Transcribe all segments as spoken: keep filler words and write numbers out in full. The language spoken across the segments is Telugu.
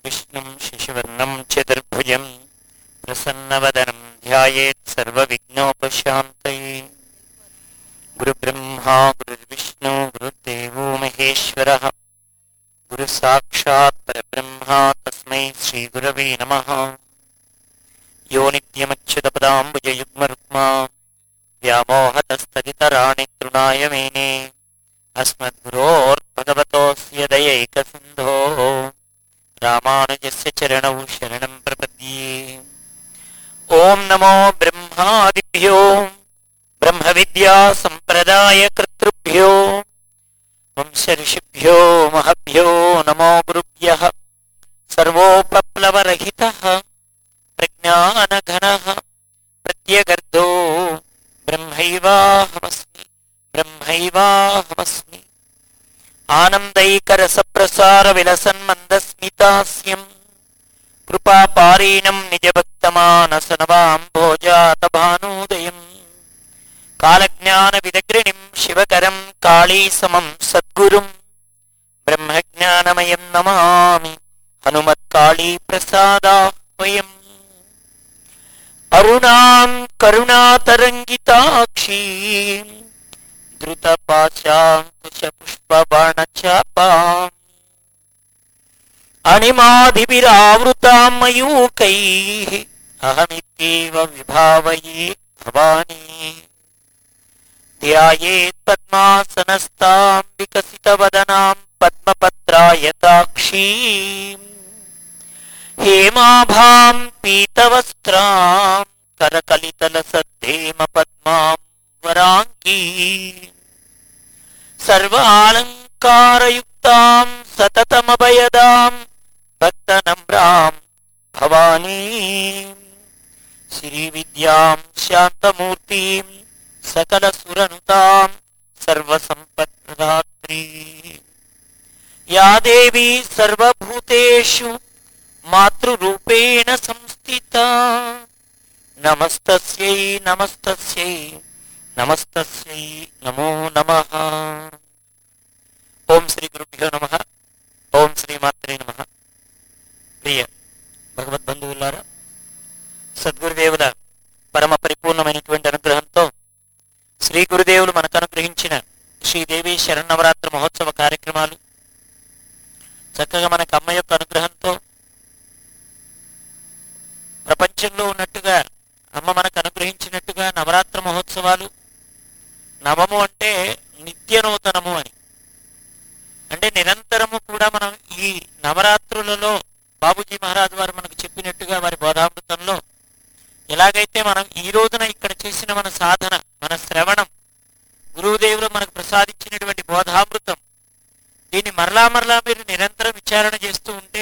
विष्णुं शशिवर्णं चतुर्भुजं प्रसन्नवदनं ध्यायेत् सर्वविघ्नोपशान्तये। गुरुब्रह्मा गुरुर्विष्णु गुरुर्देवो महेश्वरः गुरुसाक्षात् परब्रह्मा तस्मै श्रीगुरवे नमः। यो नित्यमच्युतपदाम्बुजयुग्मरुक्मा व्यामोहतस्तदितराणि तृणाय मेने अस्मद्गुरोर्भगवतोऽस्य दयैकसिन्धोः रामानुजस्य चरणौ शरणं प्रपद्ये। ओम नमो ब्रह्मादिभ्यो ब्रह्मविद्या संप्रदायकर्तृभ्यो वंशऋषिभ्यो महभ्यो नमो गुरुभ्यः। सर्वोपप्लवरहितः प्रज्ञानघनः प्रत्यगर्धो ब्रह्मैवाहमस्मि ब्रह्मैवाहमस्मि। आनन्दैकरसप्रसारविलसन्मन्दस्मितास्यं कृपापारीणं निजभक्तमानसनवाम्भोजातभानोदयं कालज्ञानविदग्रिणीं शिवकरं काळीसमं सद्गुरुं ब्रह्मज्ञानमयं नमामि हनुमत्काळीप्रसादाह्वयम्। अरुणां करुणातरङ्गिताक्षीं धृतपाशाङ्कुशपुष्पबाणचापाम् अणिमादिभिरावृतां मयूकैः अहमित्येव विभावये भवानी। ध्यायेत् पद्मासनस्तां विकसितवदनां पद्मपत्रायताक्षीं हेमाभां पीतवस्त्रां करकलितलसद्धेमपद्मां वराङ्गी सर्वालङ्कारयुक्तां सततमभयदां भक्तनम्रां भवानी। श्रीविद्यां शान्तमूर्तिं सकलसुरनुतां सर्वसम्पत्प्रदात्री या देवी सर्वभूतेषु मातृरूपेण संस्थिता नमस्तस्यै नमस्तस्यै नमस्तस्यै नमो नमः। ओम श्री गुरुभ्यो नमः। ओम శ్రీ మాత్రే నమః. ప్రియ భగవద్బంధువులారా, సద్గురుదేవుల పరమ పరిపూర్ణమైనటువంటి అనుగ్రహంతో శ్రీ గురుదేవులు మనకు అనుగ్రహించిన శ్రీదేవి శరన్నవరాత్రి మహోత్సవ కార్యక్రమాలు చక్కగా మనకు అమ్మ యొక్క అనుగ్రహంతో ప్రపంచంలో ఉన్నట్టుగా అమ్మ మనకు అనుగ్రహించినట్టుగా నవరాత్రి మహోత్సవాలు, నవము అంటే నిత్య నూతనము అని, అంటే నిరంతరము కూడా మనం ఈ నవరాత్రులలో బాబూజీ మహారాజ్ వారు మనకు చెప్పినట్టుగా వారి బోధామృతంలో ఎలాగైతే మనం ఈ రోజున ఇక్కడ చేసిన మన సాధన, మన శ్రవణం, గురువుదేవులు మనకు ప్రసాదించినటువంటి బోధామృతం, దీన్ని మరలా మరలా మీరు నిరంతరం విచారణ చేస్తూ ఉంటే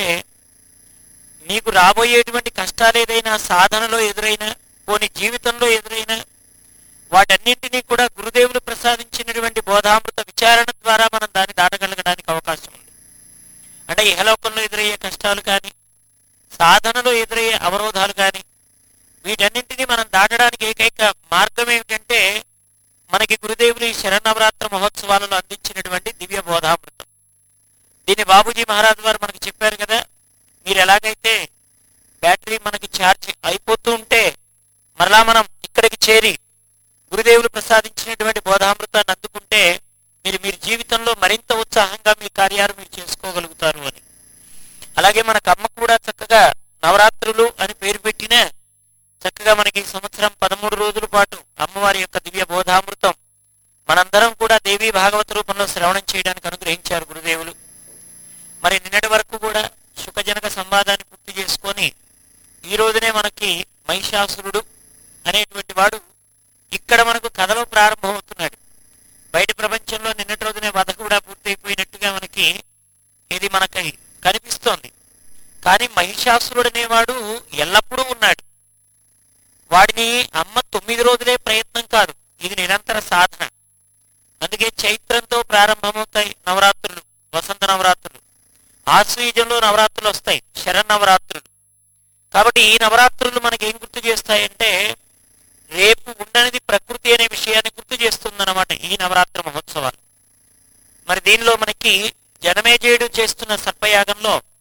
మీకు రాబోయేటువంటి కష్టాలు ఏదైనా సాధనలో ఎదురైనా, పోని జీవితంలో ఎదురైనా, వాటన్నింటినీ కూడా గురుదేవులు ప్రసాదించినటువంటి బోధామృత విచారణ ద్వారా మనం దాన్ని దాటగలగడానికి అవకాశం ఉంది. అంటే ఇహలోకంలో ఎదురయ్యే కష్టాలు కానీ, సాధనలో ఎదురయ్యే అవరోధాలు కానీ, వీటన్నింటినీ మనం దాటడానికి ఏకైక మార్గం ఏమిటంటే మనకి గురుదేవులు ఈ శరన్నవరాత్రి మహోత్సవాలలో అందించినటువంటి దివ్య బోధామృతం. దీన్ని బాబూజీ మహారాజ్ వారు మనకి చెప్పారు కదా, మీరు ఎలాగైతే బ్యాటరీ మనకి ఛార్జ్ అయిపోతూ ఉంటే మరలా మనం ఇక్కడికి చేరి గురుదేవులు ప్రసాదించినటువంటి బోధామృతాన్ని అందుకుంటే మీరు మీరు జీవితంలో మరింత ఉత్సాహంగా మీ కార్యాలు మీరు చేసుకోగలుగుతారు అని. అలాగే మనకు అమ్మ కూడా చక్కగా నవరాత్రులు అని పేరు పెట్టిన చక్కగా మనకి సంవత్సరం పదమూడు రోజుల పాటు అమ్మవారి యొక్క దివ్య బోధామృతం మనందరం కూడా దేవీ భాగవత రూపంలో శ్రవణం చేయడానికి అనుగ్రహించారు గురుదేవులు. మరి నిన్నటి వరకు కూడా శుకజనక సంవాదాన్ని పూర్తి చేసుకొని ఈ రోజునే మనకి మహిషాసురుడు అనేటువంటి వాడు ఇక్కడ మనకు కథలో ప్రారంభమవుతున్నాడు. బయట ప్రపంచంలో నిన్నటి రోజునే వధ కూడా పూర్తయిపోయినట్టుగా మనకి ఇది మనకి కనిపిస్తోంది. కానీ మహిషాసురుడు అనేవాడు ఎల్లప్పుడూ ఉన్నాడు. వాడిని అమ్మ తొమ్మిది రోజులే ప్రయత్నం కాదు, ఇది నిరంతర సాధన. అందుకే చైత్రంతో ప్రారంభమవుతాయి నవరాత్రులు, వసంత నవరాత్రులు. ఆశ్వీజంలో నవరాత్రులు వస్తాయి, శరన్నవరాత్రులు. కాబట్టి ఈ నవరాత్రులు మనకి ఏం గుర్తు చేస్తాయంటే రేపు ఉండనిది ప్రకృతి అనే విషయాన్ని గుర్తు చేస్తుందన్నమాట ఈ నవరాత్రి మహోత్సవాలు. మరి దీనిలో మనకి జనమేజయుడు చేస్తున్న సర్పయాగంలో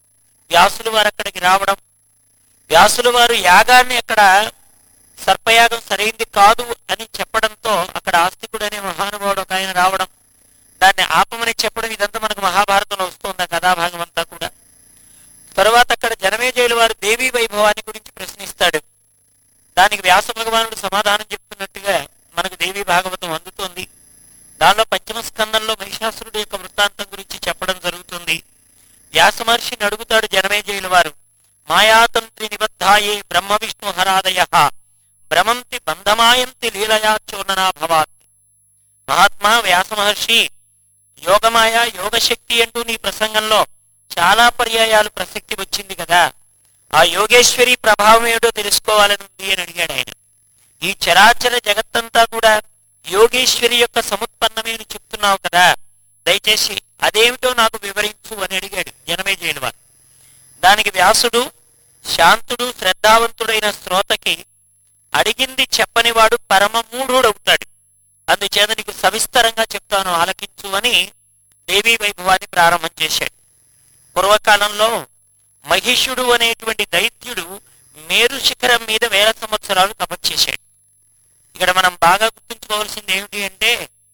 వ్యాసులు వారు అక్కడికి రావడం, వ్యాసులు వారు యాగాన్ని అక్కడ సర్పయాగం సరైంది కాదు అని చెప్పడంతో అక్కడ ఆస్తికుడు అనే మహానుభావుడు ఒక ఆయన రావడం, దాన్ని ఆపమని చెప్పడం, ఇదంతా మనకు మహాభారతంలో వస్తుంది ఆ కథాభాగం అంతా కూడా. తరువాత అక్కడ జనమేజయులు వారు దేవీ వైభవాన్ని గురించి ప్రశ్నిస్తాడు. దానికి వ్యాస భగవానుడు సమాధానం చెప్తున్నట్టుగా మనకు దేవీ భాగవతం అందుతోంది. దానిలో పంచమ స్కందంలో మహిషాసురుడు యొక్క వృత్తాంతం గురించి చెప్పడం జరుగుతుంది. వ్యాస మహర్షిని అడుగుతాడు జనమేజయుల వారు, మాయాతంత్రి నిబద్ధాయే బ్రహ్మ విష్ణు హరాదయ భ్రమంతి బంధమాయంతి లీలయా చోర్ణనా భవాత్. మహాత్మా వ్యాస మహర్షి, యోగమాయ యోగశక్తి అంటూ నీ ప్రసంగంలో చాలా పర్యాయాలు ప్రసక్తి వచ్చింది కదా, ఆ యోగేశ్వరి ప్రభావం ఏమిటో తెలుసుకోవాలని ఉంది అని అడిగాడు ఆయన. ఈ చరాచర జగత్తంతా కూడా యోగేశ్వరి యొక్క సముత్పన్నమే అని చెప్తున్నావు కదా, దయచేసి అదేమిటో నాకు వివరించు అని అడిగాడు జనమేజయుల వారు. దానికి వ్యాసుడు శాంతుడు శ్రద్ధావంతుడైన శ్రోతకి అడిగింది చెప్పనివాడు పరమ మూఢుడవుతాడు, అందుచేత నీకు సవిస్తరంగా చెప్తాను ఆలకించు అని దేవీ వైభవాన్ని ప్రారంభం చేశాడు. పూర్వకాలంలో మహిషుడు అనేటువంటి దైత్యుడు మేరు శిఖరం మీద వేల సంవత్సరాలు తపస్చేశాడు. ఇక్కడ మనం బాగా గుర్తుంచుకోవాల్సింది ఏమిటి అంటే,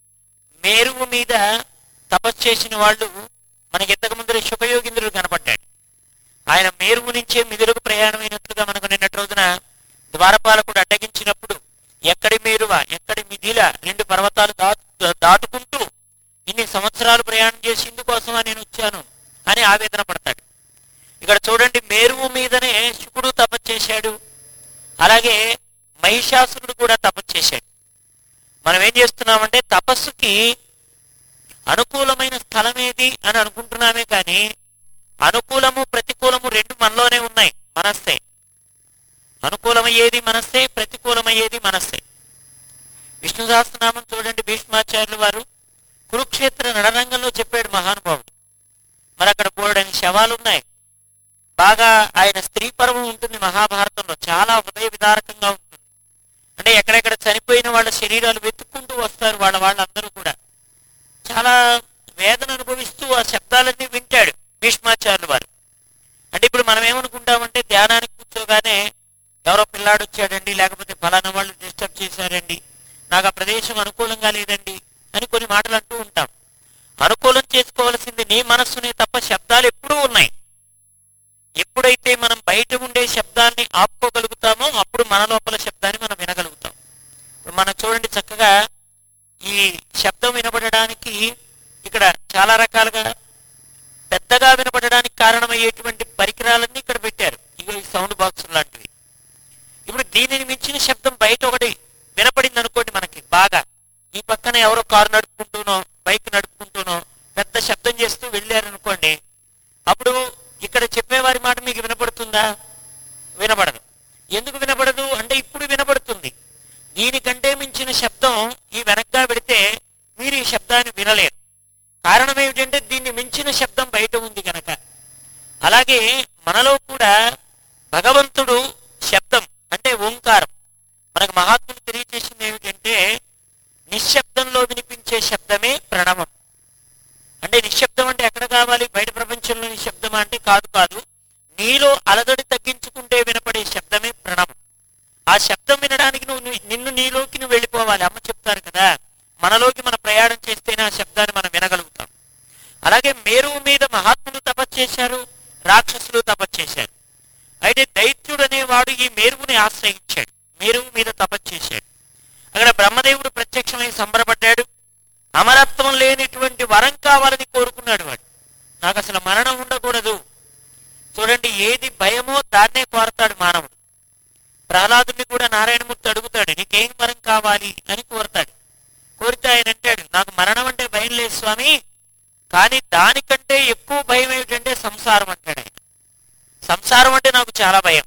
మేరువు మీద తపస్సు చేసిన వాళ్ళు మనకి ఇంతకు ముందర శుభయోగింద్రుడు కనపడ్డాడు. ఆయన మేరువు నుంచే మిదులకు ప్రయాణమైనట్లుగా మనకు నిన్నటి రోజున ద్వారపాలకుడు అడ్డగించినప్పుడు ఎక్కడి మేరువ ఎక్కడి మిథిల రెండు పర్వతాలు దాటు దాటుకుంటూ ఇన్ని సంవత్సరాలు ప్రయాణం చేసి ఇందుకోసం నేను వచ్చాను అని ఆవేదన పడతాడు. ఇక్కడ చూడండి, మేరువు మీదనే శుకుడు తపస్సు చేశాడు, అలాగే మహిషాసురుడు కూడా తపస్సు చేశాడు. మనం ఏం చేస్తున్నామంటే తపస్సుకి అనుకూలమైన స్థలం ఏది అని అనుకుంటున్నామే కానీ అనుకూలము ప్రతికూలము రెండు మనలోనే ఉన్నాయి, మనస్సే. అనుకూలమయ్యేది మనస్సే, ప్రతికూలమయ్యేది మనస్సే. విష్ణు సహస్రనామం చూడండి, భీష్మాచార్యులు వారు కురుక్షేత్ర నడరంగంలో చెప్పాడు మహానుభావుడు. మరి అక్కడ బోర్డని శవాలు ఉన్నాయి, బాగా ఆయన స్త్రీ పర్వం ఉంటుంది మహాభారతంలో, చాలా హృదయ విదారకంగా ఉంటుంది. అంటే ఎక్కడెక్కడ చనిపోయిన వాళ్ళ శరీరాలు వెతుక్కుంటూ వస్తారు వాళ్ళ వాళ్ళందరూ కూడా. చాలా వేదన అనుభవిస్తూ ఆ శబ్దాలన్నీ వింటాడు భీష్మాచార్యులు వారు. అంటే ఇప్పుడు మనం ఏమనుకుంటామంటే ధ్యానానికి కూర్చోగానే ఎవరో పిల్లాడు వచ్చాడండి, లేకపోతే ఫలానా వాళ్ళు డిస్టర్బ్ చేశారండి, నాకు ఆ ప్రదేశం అనుకూలంగా లేదండి అని కొన్ని మాటలు అంటూ ఉంటాం. అనుకూలం చేసుకోవాల్సింది నీ మనస్సునే తప్ప శబ్దాలు ఎప్పుడూ ఉన్నాయి. ఎప్పుడైతే మనం బయట ఉండే శబ్దాన్ని ఆపుకోగలుగుతామో అప్పుడు మన లోపల శబ్దాన్ని మనం వినగలుగుతాం. ఇప్పుడు మనం చూడండి, చక్కగా ఈ శబ్దం వినబడడానికి ఇక్కడ చాలా రకాలుగా పెద్దగా వినబడడానికి కారణమయ్యేటువంటి పరికరాలన్నీ ఇక్కడ పెట్టారు. ఇక ఈ సౌండ్ బాక్స్ లాంటివి. ఇప్పుడు దీనిని మించిన శబ్దం బయట ఒకటి వినపడింది అనుకోండి మనకి బాగా, ఈ పక్కన ఎవరో కారు నడుపుకుంటూనో బైక్ నడుపుకుంటూనో పెద్ద శబ్దం చేస్తూ వెళ్ళారనుకోండి, అప్పుడు ఇక్కడ చెప్పేవారి మాట మీకు వినపడుతుందా? వినపడదు. ఎందుకు వినపడదు అంటే ఇప్పుడు వినపడుతుంది. దీనికంటే మించిన శబ్దం ఈ వెనక్గా పెడితే మీరు ఈ శబ్దాన్ని వినలేరు. కారణం ఏమిటంటే దీన్ని మించిన శబ్దం బయట ఉంది కనుక. అలాగే మనలో కూడా భగవంతుడు శబ్దం అంటే ఓంకారం. మనకు మహాత్ములు తెలియజేసింది ఏమిటంటే నిశ్శబ్దంలో వినిపించే శబ్దమే ప్రణవం. అంటే నిశ్శబ్దం అంటే ఎక్కడ కావాలి? బయట ప్రపంచంలో నిశ్శబ్దం అంటే కాదు కాదు నీలో అలదడి తగ్గించుకుంటే వినపడే శబ్దమే ప్రణవం. ఆ శబ్దం వినడానికి నువ్వు నిన్ను నీలోకి నువ్వు వెళ్ళిపోవాలి. అమ్మ చెప్తారు కదా, మనలోకి మన ప్రయాణం చేస్తేనే ఆ శబ్దాన్ని మనం వినగలుగుతాం. అలాగే మేరువు మీద మహాత్ములు తపస్సు చేశారు, రాక్షసులు తపస్సు చేశారు. అయితే దైత్యుడు అనేవాడు ఈ మేరువుని ఆశ్రయించాడు, మేరువు మీద తపస్సు చేశాడు. అక్కడ బ్రహ్మదేవుడు ప్రత్యక్షమై సంబరపడ్డాడు. అమరత్వం లేనిటువంటి వరం కావాలని కోరుకున్నాడు వాడు. నాకు అసలు మరణం ఉండకూడదు. చూడండి, ఏది భయమో దాన్నే కోరతాడు మానవుడు. ప్రహ్లాదుని కూడా నారాయణమూర్తి అడుగుతాడు, నీకేం వరం కావాలి అని కోరతాడు. కోరితే ఆయన అంటాడు, నాకు మరణం అంటే భయం లేదు స్వామి, కానీ దానికంటే ఎక్కువ భయం ఏమిటంటే సంసారం అంటాడు ఆయన. సంసారం అంటే నాకు చాలా భయం.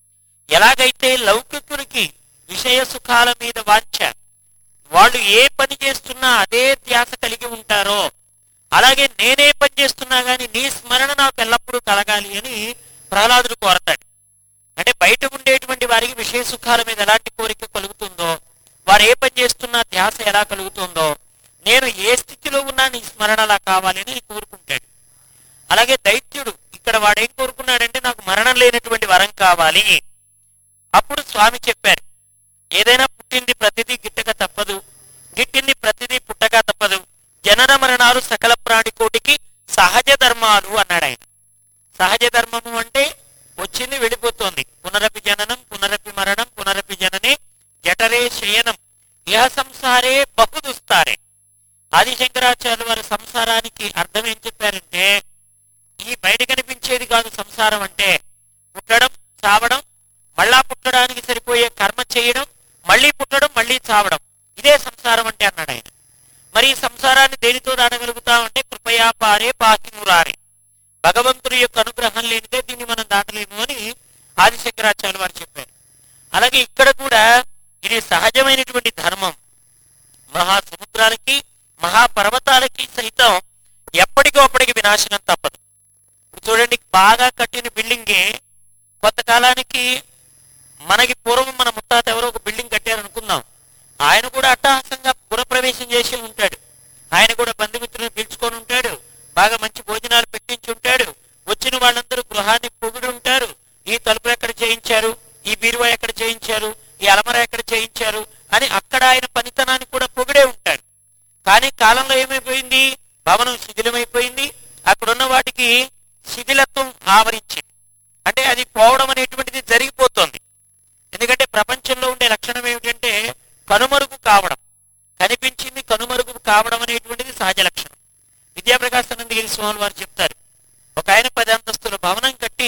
ఎలాగైతే లౌకికుడికి విషయ సుఖాల మీద వాంఛ, వాళ్ళు ఏ పని చేస్తున్నా అదే ధ్యాస కలిగి ఉంటారో, అలాగే నేనే పని చేస్తున్నా కానీ నీ స్మరణ నాకు ఎల్లప్పుడూ కలగాలి అని ప్రహ్లాదుడు కోరతాడు. అంటే బయట ఉండేటువంటి వారికి విషయ సుఖాల మీద ఎలాంటి కోరిక కలుగుతుందో, వారు ఏ పని చేస్తున్నా ధ్యాస ఎలా కలుగుతుందో, నేను ఏ స్థితిలో ఉన్నా నీ స్మరణ అలా కావాలని కోరుకుంటాడు. అలాగే దైత్యుడు ఇక్కడ వాడేం కోరుకున్నాడంటే నాకు మరణం లేనటువంటి వరం కావాలి. అప్పుడు స్వామి చెప్పారు, ఏదైనా పుట్టింది ప్రతిదీ గిట్టక తప్పదు, గిట్టింది ప్రతిదీ పుట్టక తప్పదు, జనన మరణాలు సకల ప్రాణికోటికి సహజ ధర్మాలు అన్నాడు ఆయన. సహజ ధర్మము అంటే వచ్చింది వెళ్ళిపోతుంది. పునరపి జననం పునరపి మరణం పునరపి జననే జఠరే శయనం ఇహ సంసారే బహుదుస్తారే. ఆదిశంకరాచార్యులు వారి సంసారానికి అర్థం ఏం చెప్పారంటే, ఈ బయట కనిపించేది కాదు సంసారం అంటే, పుట్టడం చావడం, మళ్ళా పుట్టడానికి సరిపోయే కర్మ చేయడం, మళ్ళీ పుట్టడం మళ్ళీ చావడం, ఇదే సంసారం అంటే అన్నాడు ఆయన. మరి ఈ సంసారాన్ని దేనితో దాటగలుగుతామంటే కృపయా పారే పాహిమురారే, భగవంతుడి యొక్క అనుగ్రహం లేనిదే దీన్ని మనం దాటలేము అని ఆదిశంకరాచార్యులు వారు చెప్పారు. అలాగే ఇక్కడ కూడా ఇది సహజమైనటువంటి ధర్మం. మహాసముద్రాలకి మహాపర్వతాలకి సైతం ఎప్పటికో అప్పటికి వినాశనం తప్పదు. చూడండి, బాగా కట్టిన బిల్డింగే కొంతకాలానికి, మనకి పూర్వం మన ముత్తాత ఎవరో ఒక బిల్డింగ్ కట్టారనుకుందాం, ఆయన కూడా అట్టహాసంగా పురప్రవేశం చేసి ఉంటాడు, ఆయన కూడా బంధుమిత్రులను పిలుచుకొని ఉంటాడు, బాగా మంచి భోజనాలు పెట్టించి ఉంటాడు, వచ్చిన వాళ్ళందరూ గృహాన్ని పొగిడి ఉంటారు, ఈ తలుపులు ఎక్కడ చేయించారు, ఈ బీరువా ఎక్కడ చేయించారు, ఈ అలమర ఎక్కడ చేయించారు అని అక్కడ ఆయన పనితనాన్ని కూడా పొగిడే ఉంటాడు. కానీ కాలంలో ఏమైపోయింది, భవనం శిథిలమైపోయింది, అక్కడున్న వాటికి శిథిలత్వం ఆవరించింది. అంటే అది పోవడం అనేటువంటిది జరిగిపోతుంది. ఎందుకంటే ప్రపంచంలో ఉండే లక్షణం ఏమిటంటే కనుమరుగు కావడం, కనిపించింది కనుమరుగు కావడం అనేటువంటిది సహజ లక్షణం. విద్యాప్రకాశానందగిరి స్వామి వారు చెప్తారు, ఒక ఆయన పది అంతస్తుల భవనం కట్టి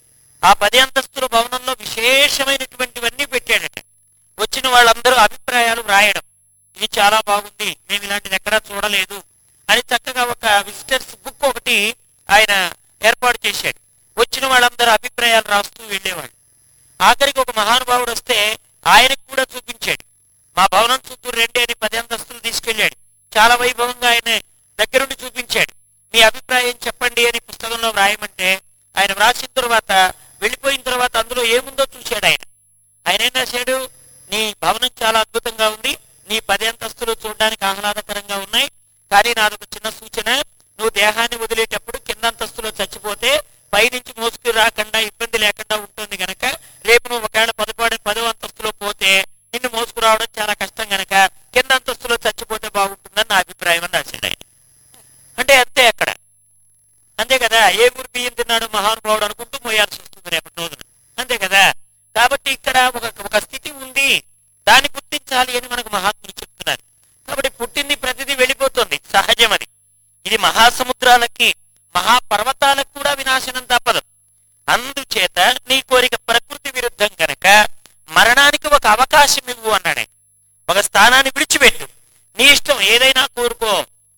ఆ పది అంతస్తుల భవనంలో విశేషమైనటువంటివన్నీ పెట్టాడట. వచ్చిన వాళ్ళందరూ అభిప్రాయాలు వ్రాయడం, ఇది చాలా బాగుంది, మేము ఇలాంటిది ఎక్కడా చూడలేదు అని చక్కగా ఒక విజిటర్స్ బుక్ ఒకటి ఆయన ఏర్పాటు చేశాడు. వచ్చిన వాళ్ళందరూ అభిప్రాయాలు రాస్తూ వెళ్ళేవాళ్ళు. ఆఖరికి ఒక మహానుభావుడు వస్తే ఆయనకు కూడా చూపించాడు, మా భవనం చుట్టూ రెండే అని పది అంతస్తులు తీసుకెళ్ళాడు. చాలా వైభవంగా ఆయన దగ్గరుండి చూపించాడు. మీ అభిప్రాయం చెప్పండి అని పుస్తకంలో వ్రాయమంటే ఆయన వ్రాసిన తర్వాత వెళ్ళిపోయిన తర్వాత అందులో ఏముందో చూశాడు ఆయన. ఆయన ఏం రాశాడు, నీ భవనం చాలా అద్భుతంగా ఉంది, నీ పది అంతస్తులు చూడడానికి ఆహ్లాదకరంగా ఉన్నాయి, కానీ నాదొక చిన్న సూచన, నువ్వు దేహాన్ని వదిలేటప్పుడు కింద అంతస్తులో చచ్చిపోతే పైనుంచి మోసుకు రాకుండా ఇబ్బంది లేకుండా ఉంటుంది గనక, రేపు నువ్వు ఒకవేళ పదపాడు పదో అంతస్తులో పోతే నిన్ను మోసుకురావడం చాలా కష్టం గనక కింద అంతస్తులో చచ్చిపోతే బాగుంటుందని నా అభిప్రాయం అని రాశాడు ఆయన. అంటే అంతే, అక్కడ అంతే కదా, ఏ ఊరు బియ్యం తిన్నాడు మహానుభావుడు అనుకుంటూ మోయాల్సి వస్తుంది రేపటి రోజున, అంతే కదా. కాబట్టి ఇక్కడ ఒక ఒక స్థితి ఉంది, దాన్ని గుర్తించాలి అని మనకు మహాత్ములు చెప్తున్నారు. కాబట్టి పుట్టింది ప్రతిదీ వెళ్ళిపోతుంది, సహజం అది. ఇది మహాసముద్రాలకి మహాపర్వతాలకు కూడా వినాశనం తప్పదు. అందుచేత నీ కోరిక ప్రకృతి విరుద్ధం కనుక మరణానికి ఒక అవకాశం ఇవ్వు అన్నాడు. ఒక స్థానాన్ని విడిచిపెట్టు, నీ ఇష్టం ఏదైనా కోరుకో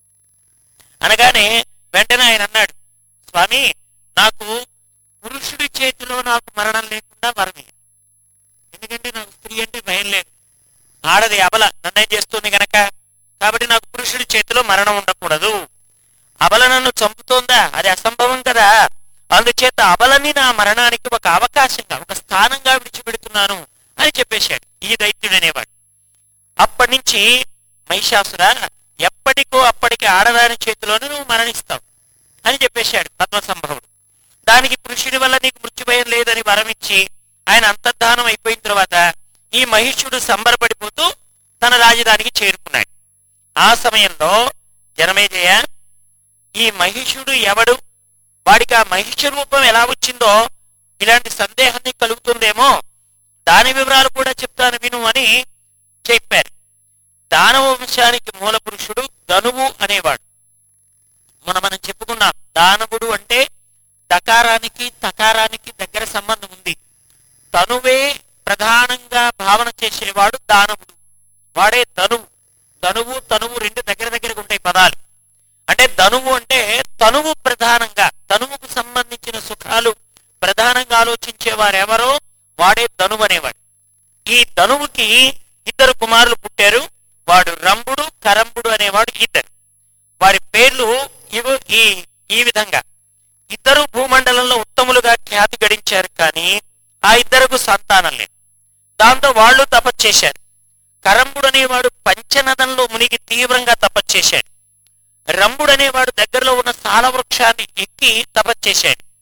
అనగానే వెంటనే ఆయన అన్నాడు, స్వామి నాకు పురుషుడి చేతిలో నాకు మరణం లేకుండా వరమే, ఎందుకంటే నాకు స్త్రీ అంటే భయం లేదు, ఆడది అబల నన్నేం చేస్తుంది గనక, కాబట్టి నాకు పురుషుడి చేతిలో మరణం ఉండకూడదు. అబల నన్ను చంపుతోందా, అది అసంభవం కదా, అందుచేత అబలని నా మరణానికి ఒక అవకాశంగా ఒక స్థానంగా విడిచిపెడుతున్నాను అని చెప్పేశాడు ఈ దైత్యుడు అనేవాడు. అప్పటి నుంచి మహిషాసుర ఎప్పటికో అప్పటికి ఆడదాని చేతిలోనే నువ్వు మరణిస్తావు అని చెప్పేశాడు పద్మసంభవుడు. దానికి పురుషుడి వల్ల నీకు మృత్యుభయం లేదని వరమిచ్చి ఆయన అంతర్ధానం అయిపోయిన తర్వాత ఈ మహిషుడు సంబరపడిపోతూ తన రాజధానికి చేరుకున్నాడు. ఆ సమయంలో జనమేజయ, ఈ మహిషుడు ఎవడు, వాడికి ఆ మహిష రూపం ఎలా వచ్చిందో ఇలాంటి సందేహాన్ని కలుగుతుందేమో, దాని వివరాలు కూడా చెప్తాను విను అని చెప్పారు. దానవ వంశానికి మూల పురుషుడు ధనువు అనేవాడు. మొన్న మనం చెప్పుకున్నాం, దానవుడు అంటే దకారానికి తకారానికి దగ్గర సంబంధం ఉంది. తనువే ప్రధానంగా భావన చేసేవాడు దానవుడు, వాడే ధనువు. ధనువు తనువు రెండు దగ్గర దగ్గరకు ఉంటాయి పదాలు. అంటే ధనువు అంటే తనువు ప్రధానంగా, తనువుకు సంబంధించిన సుఖాలు ప్రధానంగా ఆలోచించేవారు ఎవరో వాడే ధనువు అనేవాడు. ఈ ధనువుకి ఇద్దరు కుమారులు పుట్టారు. వాడు రంభుడు కరంభుడు అనేవాడు ఇద్దరు. వారి పేర్లు ఇవి ఈ ఈ విధంగా. ఇద్దరు భూమండలంలో ఉత్తములుగా ఖ్యాతి గడించారు, కానీ ఆ ఇద్దరుకు సంతానం లేదు. దాంతో వాళ్ళు తపస్చేశారు. కరంభుడు అనేవాడు పంచనదంలో మునిగి తీవ్రంగా తపస్చేశాడు. రంభుడు అనేవాడు దగ్గరలో ఉన్న సాల వృక్షాన్ని ఎక్కి తపస్చేశాడు.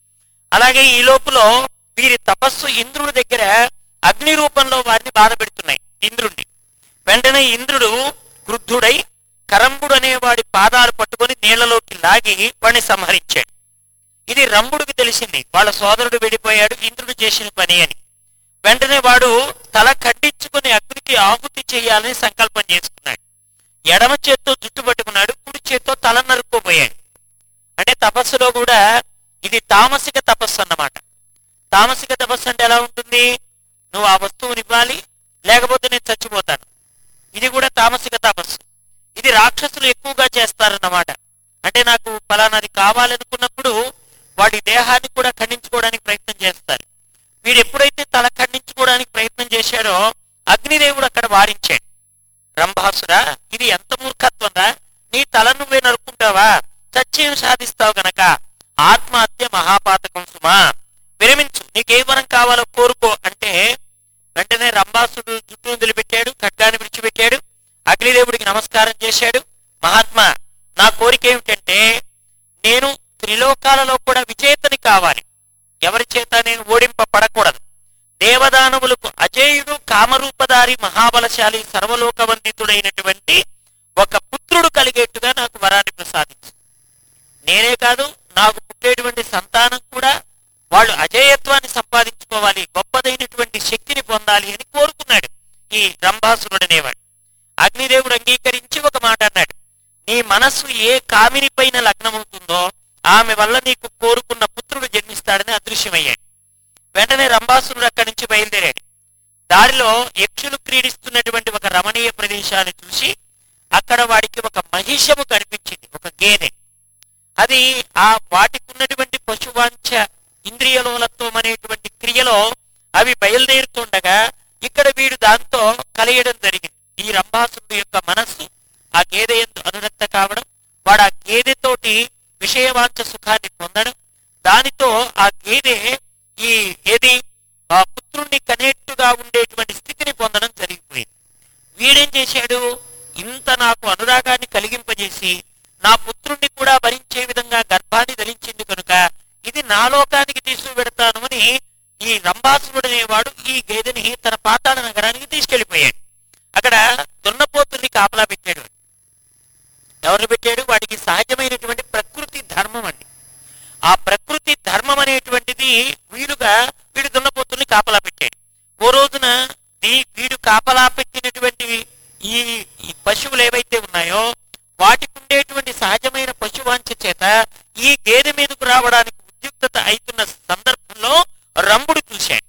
అలాగే ఈ లోపల వీరి తపస్సు ఇంద్రుడి దగ్గర అగ్ని రూపంలో వారిని బాధ పెడుతున్నాయి ఇంద్రుడిని. వెంటనే ఇంద్రుడు క్రుద్ధుడై కరంబుడు అనేవాడి పాదాలు పట్టుకొని నీళ్లలోకి లాగి వాడిని సంహరించాడు. ఇది రంభుడికి తెలిసింది, వాళ్ళ సోదరుడు వెళ్ళిపోయాడు ఇంద్రుడు చేసిన పని అని. వెంటనే వాడు తల ఖండించుకుని అగ్నికి ఆహుతి చేయాలని సంకల్పం చేసుకున్నాడు. ఎడమ చేత్తో జుట్టు పట్టుకున్నాడు, కుడి చేత్తో తల నరుక్కోపోయాడు. అంటే తపస్సులో కూడా ఇది తామసిక తపస్సు అన్నమాట. తామసిక తపస్సు అంటే ఎలా ఉంటుంది? నువ్వు ఆ వస్తువుని ఇవ్వాలి, లేకపోతే నేను చచ్చిపోతాను. ఇది కూడా తామసిక తపస్సు. ఇది రాక్షసులు ఎక్కువగా చేస్తారన్నమాట. అంటే నాకు ఫలానాది కావాలనుకున్నప్పుడు వాడి దేహాన్ని కూడా ఖండించుకోవడానికి ప్రయత్నం చేస్తారు. వీడు ఎప్పుడైతే తల ఖండించుకోవడానికి ప్రయత్నం చేశాడో అగ్నిదేవుడు అక్కడ వారించాడు. రంభాసురా, ఇది ఎంత మూర్ఖత్వం రా, నీ తల నువ్వే నరుక్కుంటావా, చచ్చేం సాధిస్తావు గనక ఆత్మహత్య మహాపాతకం సుమా, విరమించు, నీకే వరం కావాలో కోరుకో అంటే వెంటనే రంభాసుడు జుట్టును నిలబెట్టాడు, ఖడ్గాన్ని విడిచిపెట్టాడు, అగ్నిదేవుడికి నమస్కారం చేశాడు. మహాత్మా, నా కోరిక ఏమిటంటే నేను త్రిలోకాలలో కూడా విజేతని కావాలి, ఎవరి చేత నేను ఓడింపబడకూడదు. దేవదానవులకు అజేయుడు, కామరూపధారి, మహాబలశాలి, సర్వలోకవందితుడైనటువంటి ఒక పుత్రుడు కలిగేట్టుగా నాకు వరాన్ని ప్రసాదించు. నేనే కాదు, నాకు పుట్టేటువంటి సంతానం కూడా వాళ్ళు అజేయత్వాన్ని సంపాదించుకోవాలి, గొప్పదైనటువంటి శక్తిని పొందాలి అని కోరుకున్నాడు ఈ రంభాసురుడు అనేవాడు. అగ్నిదేవుడు అంగీకరించి ఒక మాట అన్నాడు, నీ మనస్సు ఏ కామిని పైన లగ్నమవుతుందో ఆమె వల్ల నీకు కోరుకున్న పుత్రుడు జన్మిస్తాడని అదృశ్యమయ్యాడు. వెంటనే రంభాసురుడు అక్కడి నుంచి బయలుదేరాడు. దారిలో యక్షులు క్రీడిస్తున్నటువంటి ఒక రమణీయ ప్రదేశాన్ని చూసి అక్కడ వాడికి ఒక మహిషము కనిపించింది, ఒక గేదె. అది ఆ వాటికి ఉన్నటువంటి పశువాంఛ ఇంద్రియలోలత్వం అనేటువంటి క్రియలో అవి బయలుదేరుతుండగా ఇక్కడ వీడు దాంతో కలియడం జరిగింది. ఈ రంభాసురుడు యొక్క మనస్సు ఆ గేదె యందు అనురక్త కావడం, వాడు ఆ గేదెతోటి విషయవాంఛ సుఖాన్ని పొందడం, దానితో ఆ గేదె ఈ ఏది ఆ పుత్రుణ్ణి కనేట్టుగా ఉండేటువంటి స్థితిని పొందడం జరిగిపోయింది. వీడేం చేశాడు, ఇంత నాకు అనురాగాన్ని కలిగింపజేసి నా పుత్రుణ్ణి కూడా భరించే విధంగా గర్భాన్ని ధరించింది కనుక ఇది నా లోకానికి తీసుకువెడతాను అని ఈ రంభాసురుడు అనేవాడు ఈ గేదెని తన పాతాళ నగరానికి తీసుకెళ్లిపోయాడు. అక్కడ దున్నపోతుల్ని కాపలా పెట్టాడు. ఎవరు పెట్టాడు? వాడికి సహజమైనటువంటి ప్రకృతి ధర్మం అండి. ఆ ప్రకృతి ధర్మం అనేటువంటిది వీలుగా వీడు దున్నపోతుల్ని కాపలా పెట్టాడు. ఓ రోజున ఈ వీడు కాపలా పెట్టినటువంటి ఈ ఈ పశువులు ఏవైతే ఉన్నాయో వాటికి ఉండేటువంటి సహజమైన పశువాంఛ చేత ఈ గేదె మీదకు రావడానికి ఉద్యుక్తత అవుతున్న సందర్భంలో రంభుడు చూశాడు.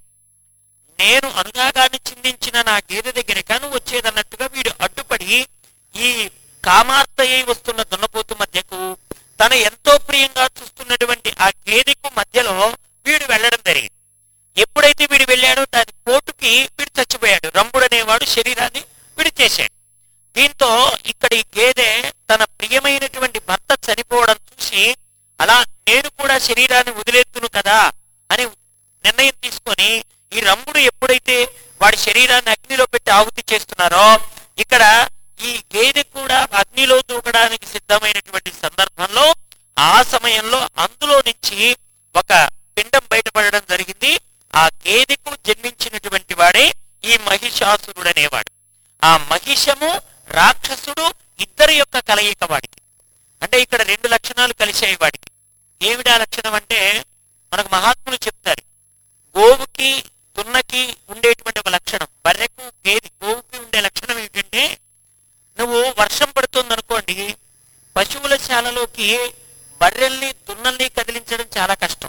నేను అనురాగాన్ని చిందించిన నా గేదె దగ్గర కాను వచ్చేదన్నట్టుగా వీడు అడ్డుపడి ఈ కామార్తయ్య వస్తున్న దున్నపోతు మధ్యకు తను ఎంతో ప్రియంగా చూస్తున్నటువంటి ఆ గేదెకు మధ్యలో వీడు వెళ్ళడం జరిగింది. ఎప్పుడైతే వీడు వెళ్ళాడో దాని పోటుకి వీడు చచ్చిపోయాడు. రంభుడు అనేవాడు శరీరాన్ని విడిచేశాడు. దీంతో ఇక్కడ ఈ గేదె తన ప్రియమైనటువంటి భర్త చనిపోవడం చూసి అలా నేను కూడా శరీరాన్ని వదిలేద్దును కదా అని నిర్ణయం తీసుకొని ఈ రంభుడు ఎప్పుడైతే వాడి శరీరాన్ని అగ్నిలో పెట్టి ఆహుతి చేస్తున్నారో ఇక్కడ ఈ గేదె కూడా అగ్నిలో దూకడానికి సిద్ధమైనటువంటి సందర్భంలో ఆ సమయంలో అందులో నుంచి ఒక పిండం బయటపడడం జరిగింది. ఆ గేదెకు జన్మించినటువంటి వాడే ఈ మహిషాసురుడు అనేవాడు. ఆ మహిషము రాక్షసుడు ఇద్దరి యొక్క కలయిక వాడికి. అంటే ఇక్కడ రెండు లక్షణాలు కలిసాయి వాడికి. ఏమిటా లక్షణం అంటే మనకు మహాత్ములు చెప్తారు, గోవుకి దున్నకి ఉండేటువంటి ఒక లక్షణం, బర్రెకు గేది గోవుకి ఉండే లక్షణం ఏంటంటే నువ్వు వర్షం పడుతుంది అనుకోండి, పశువుల శాలలోకి బర్రెల్ని దున్నల్ని కదిలించడం చాలా కష్టం.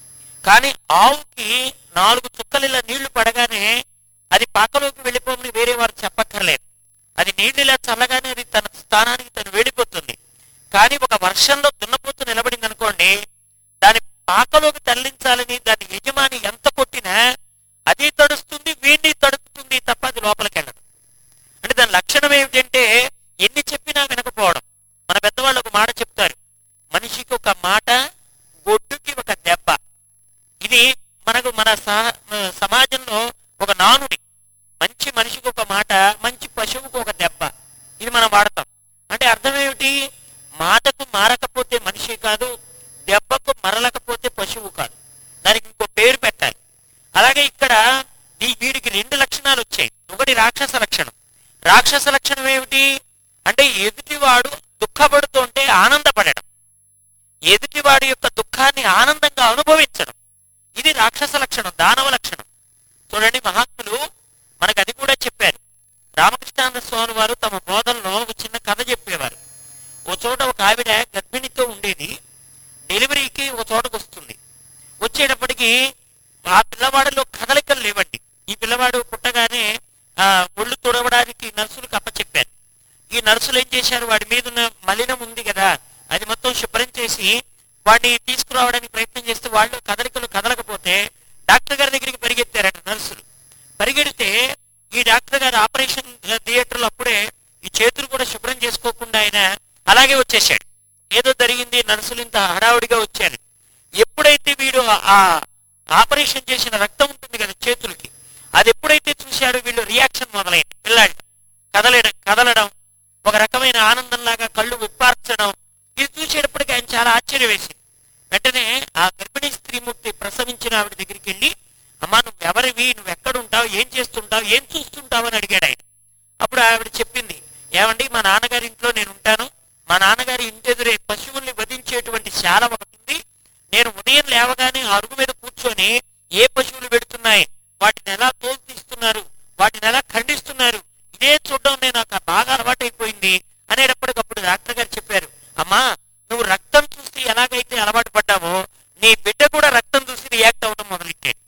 కానీ ఆవుకి నాలుగు చుక్కలిలా నీళ్లు పడగానే అది పాకలోకి వెళ్ళిపోమని వేరే వారు చెప్పక్కర్లేదు. అది నీళ్లు ఇలా చల్లగానే అది తన స్థానానికి తను వెళ్ళిపోతుంది. కానీ ఒక వర్షంలో దున్నపోతు నిలబడింది అనుకోండి, దాని పాకలోకి తరలించాలని దాని యజమాని ఎంత కొట్టినా అది తడుస్తుంది, వీడిని తడుపుతుంది తప్ప అది లోపలికి వెళ్ళదు. అంటే దాని లక్షణం ఏమిటంటే ఎన్ని చెప్పినా వినకపోవడం. మన పెద్దవాళ్ళు ఒక మాట చెప్తారు, మనిషికి ఒక మాట, గొడ్డుకి ఒక దెబ్బ. ఇది మనకు మన సమాజంలో ఒక నానుడి. మంచి మనిషికి ఒక మాట, మంచి పశువుకు ఒక దెబ్బ. ఇది మనం వాడతాం. అంటే అర్థం ఏమిటి? మాటకు మారకపోతే మనిషి కాదు, దెబ్బకు మరలకపోతే పశువు కాదు. అలాగే ఇక్కడ ఈ వీడికి రెండు లక్షణాలు వచ్చాయి. ఒకటి రాక్షస లక్షణం. రాక్షస లక్షణం ఏమిటి అంటే ఎదుటివాడు దుఃఖపడుతుంటే ఆనందపడడం, ఎదుటివాడి యొక్క దుఃఖాన్ని ఆనందంగా అనుభవించడం, ఇది రాక్షస లక్షణం, దానవ లక్షణం. చూడండి, మహాత్ములు మనకు అది కూడా చెప్పారు. రామకృష్ణానంద స్వామి వారు తమ బోధనలో ఒక చిన్న కథ చెప్పేవారు. ఓ చోట ఒక ఆవిడ గర్భిణితో ఉండేది. డెలివరీకి ఒక చోటకు వస్తుంది. వచ్చేటప్పటికి ఆ పిల్లవాడిలో కదలికలు లేవండి. ఈ పిల్లవాడు పుట్టగానే ఆ ఒళ్ళు తుడవడానికి నర్సులకు అప్పచెప్పారు. ఈ నర్సులు ఏం చేశారు, వాడి మీద ఉన్న మలినం ఉంది కదా, అది మొత్తం శుభ్రం చేసి వాడిని తీసుకురావడానికి ప్రయత్నం చేస్తే వాళ్ళు కదలికలు కదలకపోతే డాక్టర్ గారి దగ్గరికి పరిగెత్తారట నర్సులు. పరిగెడితే ఈ డాక్టర్ గారు ఆపరేషన్ థియేటర్లో అప్పుడే ఈ చేతులు కూడా శుభ్రం చేసుకోకుండా ఆయన అలాగే వచ్చేసాడు. ఏదో జరిగింది, నర్సులు ఇంత హడావుడిగా వచ్చారు. ఎప్పుడైతే వీడు ఆ ఆపరేషన్ చేసిన రక్తం ఉంటుంది కదా చేతులకి, అది ఎప్పుడైతే చూశాడో వీళ్ళు రియాక్షన్ మొదలైంది. పిల్లాడు కదలడం కదలడం ఒక రకమైన ఆనందంలాగా కళ్ళు విప్పార్చడం, ఇది చూసేటప్పటికి ఆయన చాలా ఆశ్చర్యం వేసింది. వెంటనే ఆ గర్భిణీ స్త్రీమూర్తి ప్రసవించిన ఆవిడ దగ్గరికి వెళ్ళి, అమ్మా నువ్వు ఎవరివి, నువ్వు ఎక్కడుంటావు, ఏం చేస్తుంటావు, ఏం చూస్తుంటావు అని అడిగాడు ఆయన. అప్పుడు ఆవిడ చెప్పింది, ఏమండి మా నాన్నగారి ఇంట్లో నేను ఉంటాను, మా నాన్నగారి ఇంటెదురే పశువుల్ని వధించేటువంటి శాల ఒకటి ఉంది. నేను ఉదయం లేవగానే అరుగు మీద కూర్చొని ఏ పశువులు పెడుతున్నాయి, వాటిని ఎలా తోలు తీస్తున్నారు, వాటిని ఎలా ఖండిస్తున్నారు, ఇదే చూడడం నేను నాకు బాగా అలవాటైపోయింది అనేటప్పటికప్పుడు డాక్టర్ గారు చెప్పారు, అమ్మా నువ్వు రక్తం చూసి ఎలాగైతే అలవాటు పడ్డావో నీ బిడ్డ కూడా రక్తం చూసి రియాక్ట్ అవ్వడం మొదలెట్టాడు.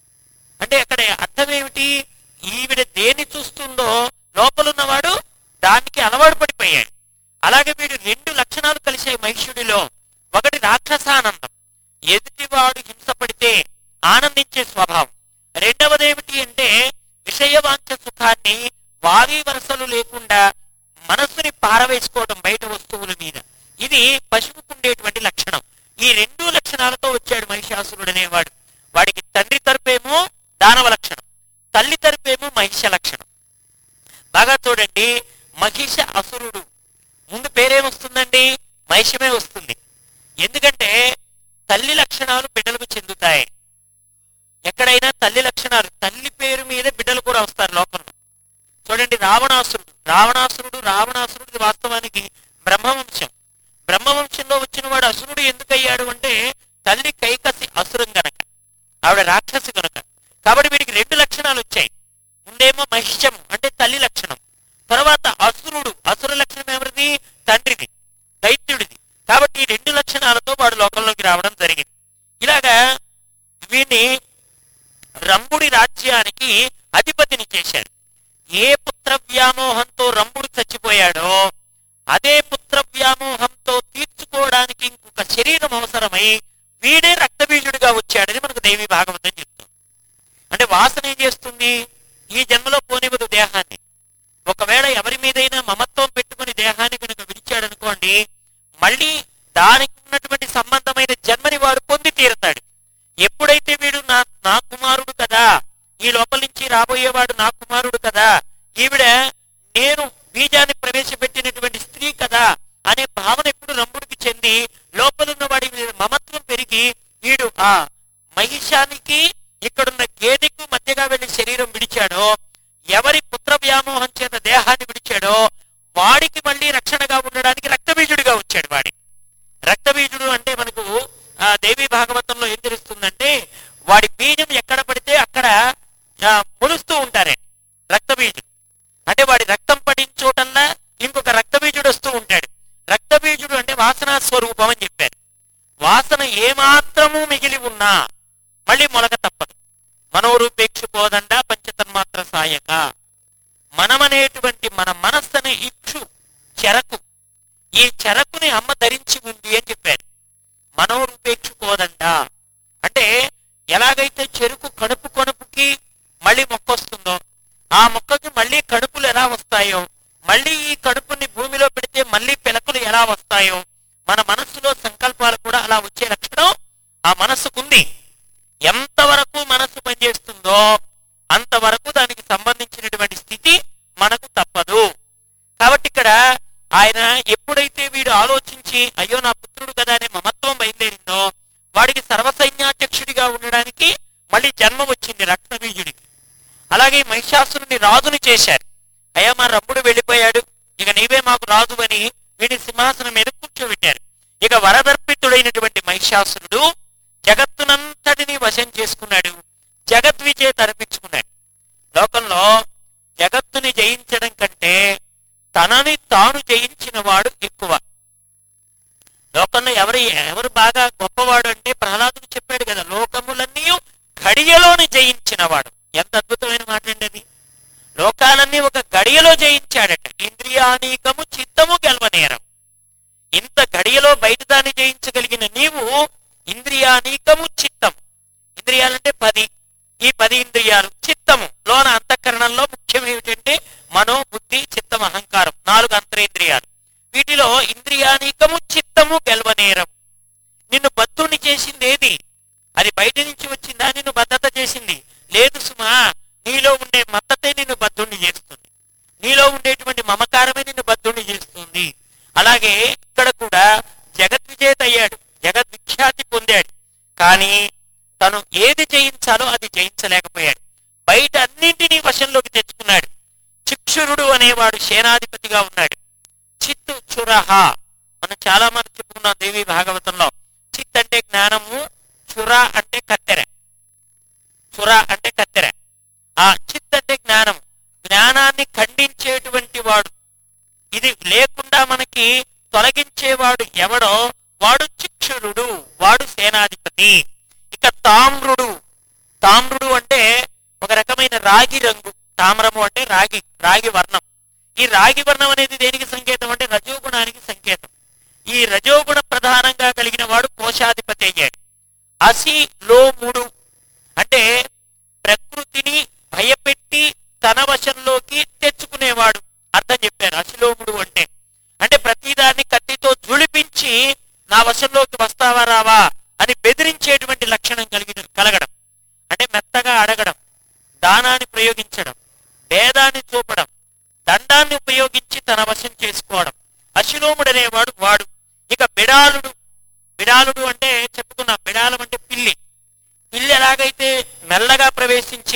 అంటే అక్కడ అర్థం ఏమిటి, ఈవిడ దేన్ని చూస్తుందో లోపలున్నవాడు దానికి అలవాటు పడిపోయాడు. అలాగే వీడు రెండు లక్షణాలు కలిసాయి మహిషుడిలో. ఒకటి రాక్షసానందం, ఎదుటివాడు హింసపడితే ఆనందించే స్వభావం. రెండవది ఏమిటి అంటే విషయవాంఛ సుఖాన్ని వారి వరసలు లేకుండా మనస్సుని పారవేసుకోవడం బయట వస్తువుల మీద, ఇది పశువుకు ఉండేటువంటి లక్షణం. ఈ రెండు లక్షణాలతో వచ్చాడు మహిషాసురుడు అనేవాడు. వాడికి తండ్రి తరపేమో దానవ లక్షణం, తల్లి తరపేమో మహిష లక్షణం. బాగా చూడండి, మహిష అసురుడు ముందు పేరేమొస్తుందండి, మహిషమే వస్తుంది. ఎందుకంటే తల్లి లక్షణాలు బిడ్డలకు చెందుతాయి. ఎక్కడైనా తల్లి లక్షణాలు, తల్లి పేరు మీద బిడ్డలు కూడా వస్తారు లోకంలో. చూడండి, రావణాసురుడు రావణాసురుడు రావణాసురుడు వాస్తవానికి బ్రహ్మవంశం. బ్రహ్మవంశంలో వచ్చిన వాడు అసురుడు ఎందుకయ్యాడు అంటే తల్లి కైకసి అసురం గనక, ఆవిడ రాక్షసి గనక. కాబట్టి వీడికి రెండు లక్షణాలు వచ్చాయి. ముందేమో మహిషం అంటే తల్లి లక్షణం, తర్వాత అసురుడు, అసుర లక్షణం ఎవరిది, తండ్రిది, దైత్యుడిది. కాబట్టి ఈ రెండు లక్షణాలతో వాడు లోకంలోకి రావడం జరిగింది. ఇలాగా వీడిని రంభుడి రాజ్యానికి అధిపతిని చేశారు. ఏ పుత్ర వ్యామోహంతో రంభుడు చచ్చిపోయాడో అదే పుత్ర వ్యామోహంతో తీర్చుకోవడానికి ఇంకొక శరీరం అవసరమై వీడే రక్తబీజుడిగా వచ్చాడని మనకు దేవి భాగవతం చెప్తుంది. అంటే వాసన ఏం చేస్తుంది, ఈ జన్మలో పోనివ్వదు దేహాన్ని. ఒకవేళ ఎవరి మీదైనా మమత్వం పెట్టుకుని దేహాన్ని కనుక విడిచాడనుకోండి, మళ్ళీ దానికి ఉన్నటువంటి సంబంధమైన జన్మని వాడు పొంది తీరుతాడు. ఎప్పుడైతే వీడు నా నా కుమారుడు కదా, ఈ లోపల నుంచి రాబోయేవాడు నా కుమారుడు కదా, ఈవిడ నేను బీజాన్ని ప్రవేశపెట్టినటువంటి స్త్రీ కదా అనే భావన ఎప్పుడు రంభుడికి చెంది లోపలున్న వాడి మీద మమత్వం పెరిగి వీడు ఆ మహిషానికి ఇక్కడున్న గేదెకు మధ్యగా వెళ్లి శరీరం విడిచాడో, ఎవరి పుత్ర వ్యామోహం చేత దేహాన్ని విడిచాడో వాడికి మళ్ళీ రక్షణగా ఉండడానికి రక్తబీజుడిగా వచ్చాడు. వాడి రక్తబీజుడు అంటే మనకు ఆ దేవి భాగవతంలో ఏం తెలుస్తుందంటే, వాడి బీజం ఎక్కడ పడితే అక్కడ మొలుస్తూ ఉంటారే రక్తబీజుడు. అంటే వాడి రక్తం పడిన చోటల్లా ఇంకొక రక్తబీజుడు వస్తూ ఉంటాడు. రక్తబీజుడు అంటే వాసనా స్వరూపం అని చెప్పారు. వాసన ఏమాత్రము మిగిలి ఉన్నా మళ్ళీ మొలక తప్పదు. మనోరూపేక్షు పోదండ పంచతన్మాత్ర సాయక, మనమనేటువంటి మన మనస్సు అనే ఇక్షు చెరకు, ఈ చెరకుని అమ్మ ధరించి ఉంది అని చెప్పారు. మనోరూపేక్షు పోదండ అంటే ఎలాగైతే చెరుకు కడుపు కడుపుకి మళ్ళీ మొక్క వస్తుందో, ఆ మొక్కకి మళ్ళీ కడుపులు ఎలా వస్తాయో, మళ్ళీ ఈ కడుపుని భూమిలో పెడితే మళ్ళీ పిలకలు ఎలా వస్తాయో, మన మనస్సులో సంకల్పాలు కూడా అలా వచ్చే లక్షణం ఆ మనస్సుకుంది. ఎంతవరకు మనస్సు పనిచేస్తుందో అంతవరకు దానికి సంబంధించినటువంటి స్థితి మనకు తప్పదు. కాబట్టి ఇక్కడ ఆయన ఎప్పుడైతే వీడు ఆలోచించి అయ్యో నా పుత్రుడు కదా అనే మమత్వం బయలుదేరిందో, వాడికి సర్వసైన్యాధ్యక్షుడిగా ఉండడానికి మళ్ళీ జన్మ వచ్చింది రక్తబీజుడికి. అలాగే మహిషాసురుని రాజుని చేశారు. అయ్యా మా రమ్ముడు వెళ్ళిపోయాడు, ఇక నీవే మాకు రాజు అని వీడి సింహాసనం మీద కూర్చోబెట్టారు. ఇక వరదర్పితుడైనటువంటి మహిషాసురుడు జగత్తునంతటిని వశం చేసుకున్నాడు, జగద్విజేత అనిపించుకున్నాడు. లోకంలో జగత్తుని జయించడం కంటే తనని తాను జయించిన వాడు ఎక్కువ. లోకంలో ఎవరు ఎవరు బాగా గొప్పవాడు అంటే ప్రహ్లాదుడు చెప్పాడు కదా, లోకములన్నీ గడియలోని జయించిన వాడు. ఎంత అద్భుతమైన మాట అండి అది. లోకాలన్నీ ఒక గడియలో జయించాడట. ఇంద్రియానీకము చిత్తము గెలవనేరం. ఇంత గడియలో బయట దాన్ని జయించగలిగిన నీవు ఇంద్రియానీకము చిత్తం, ఇంద్రియాలంటే పది, ఈ పది ఇంద్రియాలు, చిత్తము లోన అంతఃకరణంలో ముఖ్యం ఏమిటంటే మనో బుద్ధి చిత్తం అహంకారం, నాలుగు అంతరేంద్రియాలు. వీటిలో ఇంద్రియానీకము చిత్తము గెలవనేరం. నిన్ను బద్ధుని చేసింది ఏది? అది బయట నుంచి వచ్చిందా నిన్ను బద్ధత చేసింది? లేదు సుమా, నీలో ఉండే మత్తతే నిన్ను బద్ధుణ్ణి చేస్తుంది, నీలో ఉండేటువంటి మమకారమే నిన్ను బద్ధుణ్ణి చేస్తుంది. అలాగే ఇక్కడ కూడా జగద్విజేత అయ్యాడు, జగద్విఖ్యాతి పొందాడు. కానీ తను ఏది జయించాలో అది జయించలేకపోయాడు. బయట అన్నింటినీ వశంలోకి తెచ్చుకున్నాడు. చిక్షురుడు అనేవాడు సేనాధిపతిగా ఉన్నాడు. చిత్తు చురహ మనం చాలా మంది చెప్పుకున్నాం దేవి భాగవతంలో. చిత్ అంటే జ్ఞానము, చుర అంటే కత్తెర, చుర అంటే కత్తెర. ఆ చిత్ అంటే జ్ఞానం, జ్ఞానాన్ని ఖండించేటువంటి వాడు. ఇది లేకుండా మనకి తొలగించేవాడు ఎవడో వాడు చిక్షురుడు, వాడు సేనాధిపతి. ఇక తామ్రుడు, తామ్రుడు అంటే ఒక రకమైన రాగి రంగు, తామ్రము అంటే రాగి, రాగి వర్ణం. ఈ రాగి వర్ణం అనేది దేనికి సంకేతం అంటే రజోగుణానికి సంకేతం. ఈ రజోగుణ ప్రధానంగా కలిగిన వాడు కోశాధిపతి అయ్యాడు. అసి లోముడు అంటే ప్రకృతిని భయపెట్టి తన వశంలోకి తెచ్చుకునేవాడు అర్థం చెప్పారు. అసిలోముడు అంటే అంటే ప్రతిదాన్ని కత్తితో జుళిపించి నా వశంలోకి వస్తావా రావా అని బెదిరించేటువంటి లక్షణం కలిగి కలగడం. అంటే మెత్తగా అడగడం, దానాన్ని ప్రయోగించడం, భేదాన్ని చూపడం, దండాన్ని ఉపయోగించి తన వశం చేసుకోవడం. అశిలోముడు అనేవాడు వాడు. ఇక బిడాలుడు, బిడాలుడు అంటే చెప్పుకున్నాం, బిడాలం అంటే పిల్లి. పిల్లి ఎలాగైతే మెల్లగా ప్రవేశించి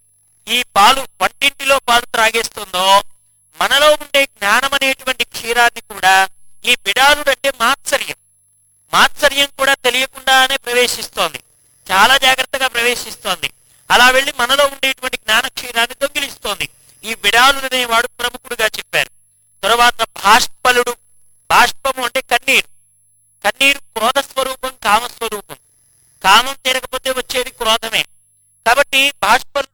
ఈ పాలు వంటింటిలో పాలు త్రాగేస్తుందో మనలో ఉండే జ్ఞానం అనేటువంటి క్షీరాన్ని కూడా ఈ బిడాలుడు అంటే మాత్సర్యం, మాత్సర్యం కూడా తెలియకుండానే ప్రవేశిస్తోంది, చాలా జాగ్రత్తగా ప్రవేశిస్తోంది. అలా వెళ్ళి మనలో ఉండేటువంటి జ్ఞాన క్షీరాన్ని దొంగిలిస్తోంది. ఈ బిడాలుడు అనేవాడు ప్రముఖుడుగా చెప్పారు. తరువాత బాష్పలుడు, బాష్పము అంటే కన్నీరు. కన్నీరు క్రోధ స్వరూపం, కామస్వరూపం. కామం తీరకపోతే వచ్చేది క్రోధమే. కాబట్టి బాష్పలుడు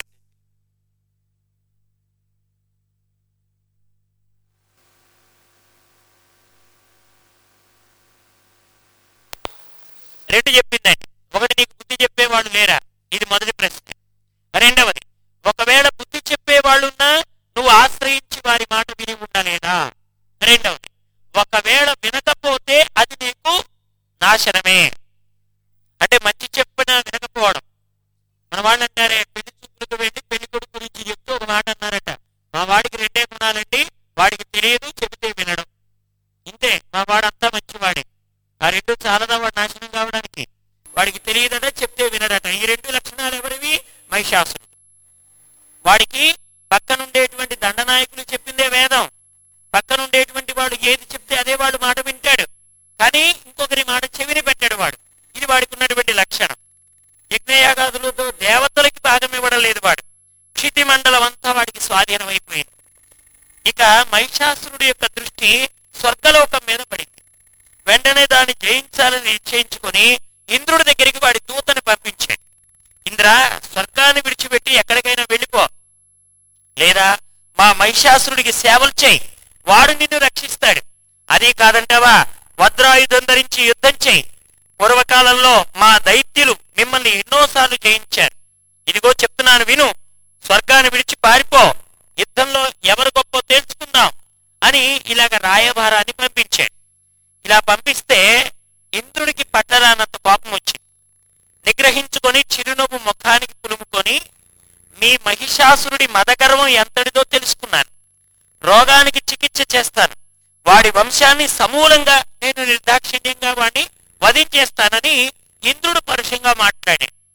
రెండు చెప్పిందండి. ఒకటి, నీకు బుద్ధి చెప్పేవాళ్ళు లేరా? ఇది మొదటి ప్రశ్న. రెండవది, ఒకవేళ బుద్ధి చెప్పేవాళ్ళున్నా నువ్వు ఆశ్రయించి వారి మాట విని ఉండలేదా? రెండవది, ఒకవేళ వినకపోతే అది నీకు నాశనమే. అంటే మంచి చెప్పిన వినకపోవడం. మన వాళ్ళు అంటారే, పెళ్లి చూపులకు వెళ్ళి పెళ్లి కొడుకు గురించి చెప్తూ ఒక మాట అన్నారట, మా వాడికి రెండే గుణాలండి, వాడికి తెలియదు, చెబితే వినడం. ఇంతే, మా వాడంతా మంచివాడే. ఆ రెండు చాలదా వాడు నాశనం కావడానికి? వాడికి తెలియదట, చెప్తే వినడట. ఈ రెండు లక్షణాలు ఎవరివి? మహిషాసురుడు. వాడికి పక్కనుండేటువంటి దండనాయకులు చెప్పిందే వేదం, పక్కనుండేటువంటి వాడు ఏది చెప్తే అదే వాడు మాట వింటాడు, కానీ ఇంకొకరి మాట చెవిని పెట్టాడు వాడు. ఇది వాడికి ఉన్నటువంటి లక్షణం. యజ్ఞయాగాదులతో దేవతలకి భాగం ఇవ్వడం లేదు వాడు. క్షితి మండలం అంతా వాడికి స్వాధీనం అయిపోయింది. ఇక మహిషాసురుడి యొక్క దృష్టి స్వర్గలోకం మీద పడింది. వెంటనే దాన్ని జయించాలని నిశ్చయించుకొని ఇంద్రుడి దగ్గరికి వాడి దూతని పంపించాడు. ఇంద్ర, స్వర్గాన్ని విడిచిపెట్టి ఎక్కడికైనా వెళ్ళిపో, లేదా మా మహిషాసురుడికి సేవలు చేయి, వాడు నిన్ను రక్షిస్తాడు. అదే కాదంటావా, వజ్రాయుధం ధరించి యుద్ధం చేయి. పూర్వకాలంలో మా దైత్యులు మిమ్మల్ని ఎన్నోసార్లు జయించారు. ఇదిగో చెప్తున్నాను విను, స్వర్గాన్ని విడిచి పారిపో, యుద్ధంలో ఎవరు గొప్ప తెలుసుకుందాం అని ఇలాగ రాయబారాన్ని పంపించాడు. ఇలా పంపిస్తే ఇంద్రుడికి పట్టరానంత కోపం వచ్చింది. నిగ్రహించుకొని చిరునవ్వు ముఖానికి పులుముకొని, మీ మహిషాసురుడి మదగర్వం ఎంతటిదో తెలుసుకున్నాను, రోగానికి చికిత్స చేస్తాను, వాడి వంశాన్ని సమూలంగా నేను నిర్దాక్షిణ్యంగా వాడిని వధించేస్తానని ఇంద్రుడు పరుషంగా మాట్లాడాడు.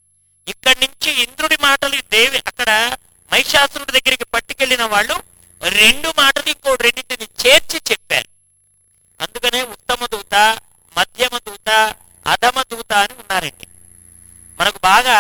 ఇక్కడి నుంచి ఇంద్రుడి మాటలు దేవి అక్కడ మహిషాసురుడి దగ్గరికి పట్టుకెళ్ళిన వాళ్ళు రెండు మాటలు ఇంకో రెండింటిని చేర్చి చెప్పారు. అందుకనే ఉత్తమ దూత, మధ్యమ దూత, అధమ దూత అని ఉన్నారండి. మనకు బాగా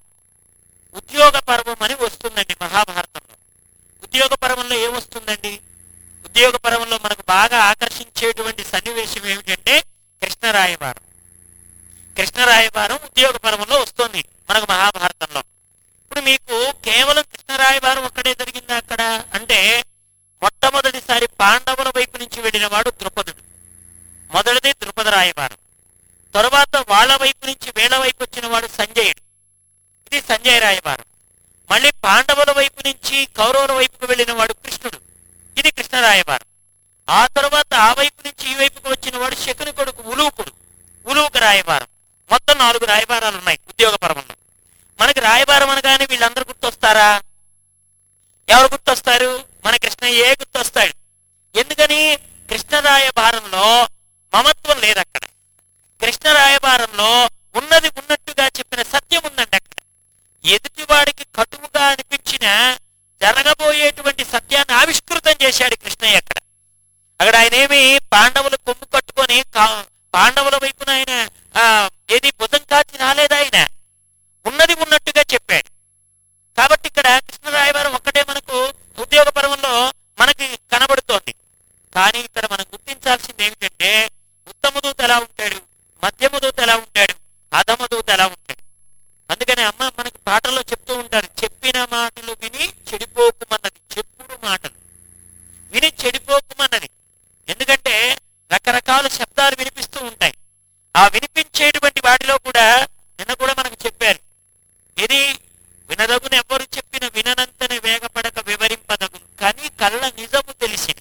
ఉద్యోగ పర్వం అని వస్తుందండి మహాభారతంలో. ఉద్యోగ పర్వంలో ఏమొస్తుందండి? ఉద్యోగ పర్వంలో మనకు బాగా ఆకర్షించేటువంటి సన్నివేశం ఏమిటంటే కృష్ణరాయబారం. కృష్ణరాయబారం ఉద్యోగ పర్వంలో వస్తుంది మనకు మహాభారతంలో. ఇప్పుడు మీకు కేవలం కృష్ణరాయబారం ఒక్కడే జరిగిందా అక్కడ అంటే, మొట్టమొదటిసారి పాండవుల వైపు నుంచి వెళ్ళిన వాడు ద్రుపదుడు. మొదటిది ద్రుపద రాయబారం. తరువాత వాళ్ళ వైపు నుంచి వీళ్ళ వైపు వచ్చిన వాడు సంజయుడు, ఇది సంజయ రాయబారం. మళ్ళీ పాండవుల వైపు నుంచి కౌరవుల వైపుకు వెళ్ళిన వాడు కృష్ణుడు, ఇది కృష్ణ రాయబారం. ఆ తరువాత ఆ వైపు నుంచి ఈ వైపుకు వచ్చిన వాడు శకుని కొడుకు ఉలూకుడు, ఉలూక రాయబారం. మొత్తం నాలుగు రాయబారాలు ఉన్నాయి ఉద్యోగ పర్వంలో. మనకి రాయబారం అనగానే వీళ్ళందరూ గుర్తొస్తారా? ఎవరు గుర్తొస్తారు? మన కృష్ణయ్యే గుర్తొస్తాడు. ఎందుకని? కృష్ణ రాయబారంలో మమత్వం లేదు. అక్కడ కృష్ణ రాయబారంలో ఉన్నది ఉన్నట్టుగా చెప్పిన సత్యం ఉందండి. అక్కడ ఎదుటివాడికి కటువుగా అనిపించిన జరగబోయేటువంటి సత్యాన్ని ఆవిష్కృతం చేశాడు కృష్ణయ్య. అక్కడ అక్కడ ఆయన ఏమి పాండవులు కొమ్ము కట్టుకొని పాండవుల వైపున ఆయన ఆ ఏది భుజం కాచి రాలేదు. ఆయన ఉన్నది ఉన్నట్టుగా చెప్పాడు. కాబట్టి ఇక్కడ కృష్ణరాయవారం ఒక్కటే మనకు ఉద్యోగ పర్వంలో మనకి కనబడుతోంది. కానీ ఇక్కడ మనం గుర్తించాల్సింది ఏమిటంటే, ఉత్తమ దూత ఎలా ఉంటాడు, మధ్యమ దూత ఎలా ఉంటాడు, అధమ దూత ఎలా ఉంటాడు. అందుకని అమ్మ మనకి పాటల్లో చెప్తూ ఉంటారు, చెప్పిన మాటలు విని చెడిపోకుమన్నది. చెప్పుడు మాటలు విని చెడిపోకుమన్నది. ఎందుకంటే రకరకాల శబ్దాలు వినిపిస్తూ ఉంటాయి. ఆ వినిపించేటువంటి వాటిలో కూడా నిన్న కూడా మనకు చెప్పారు, ఇది వినదగును ఎవరు చెప్పిన విననంతనే వేగపడక వివరింపదగును, కానీ కళ్ళ నిజము తెలిసిన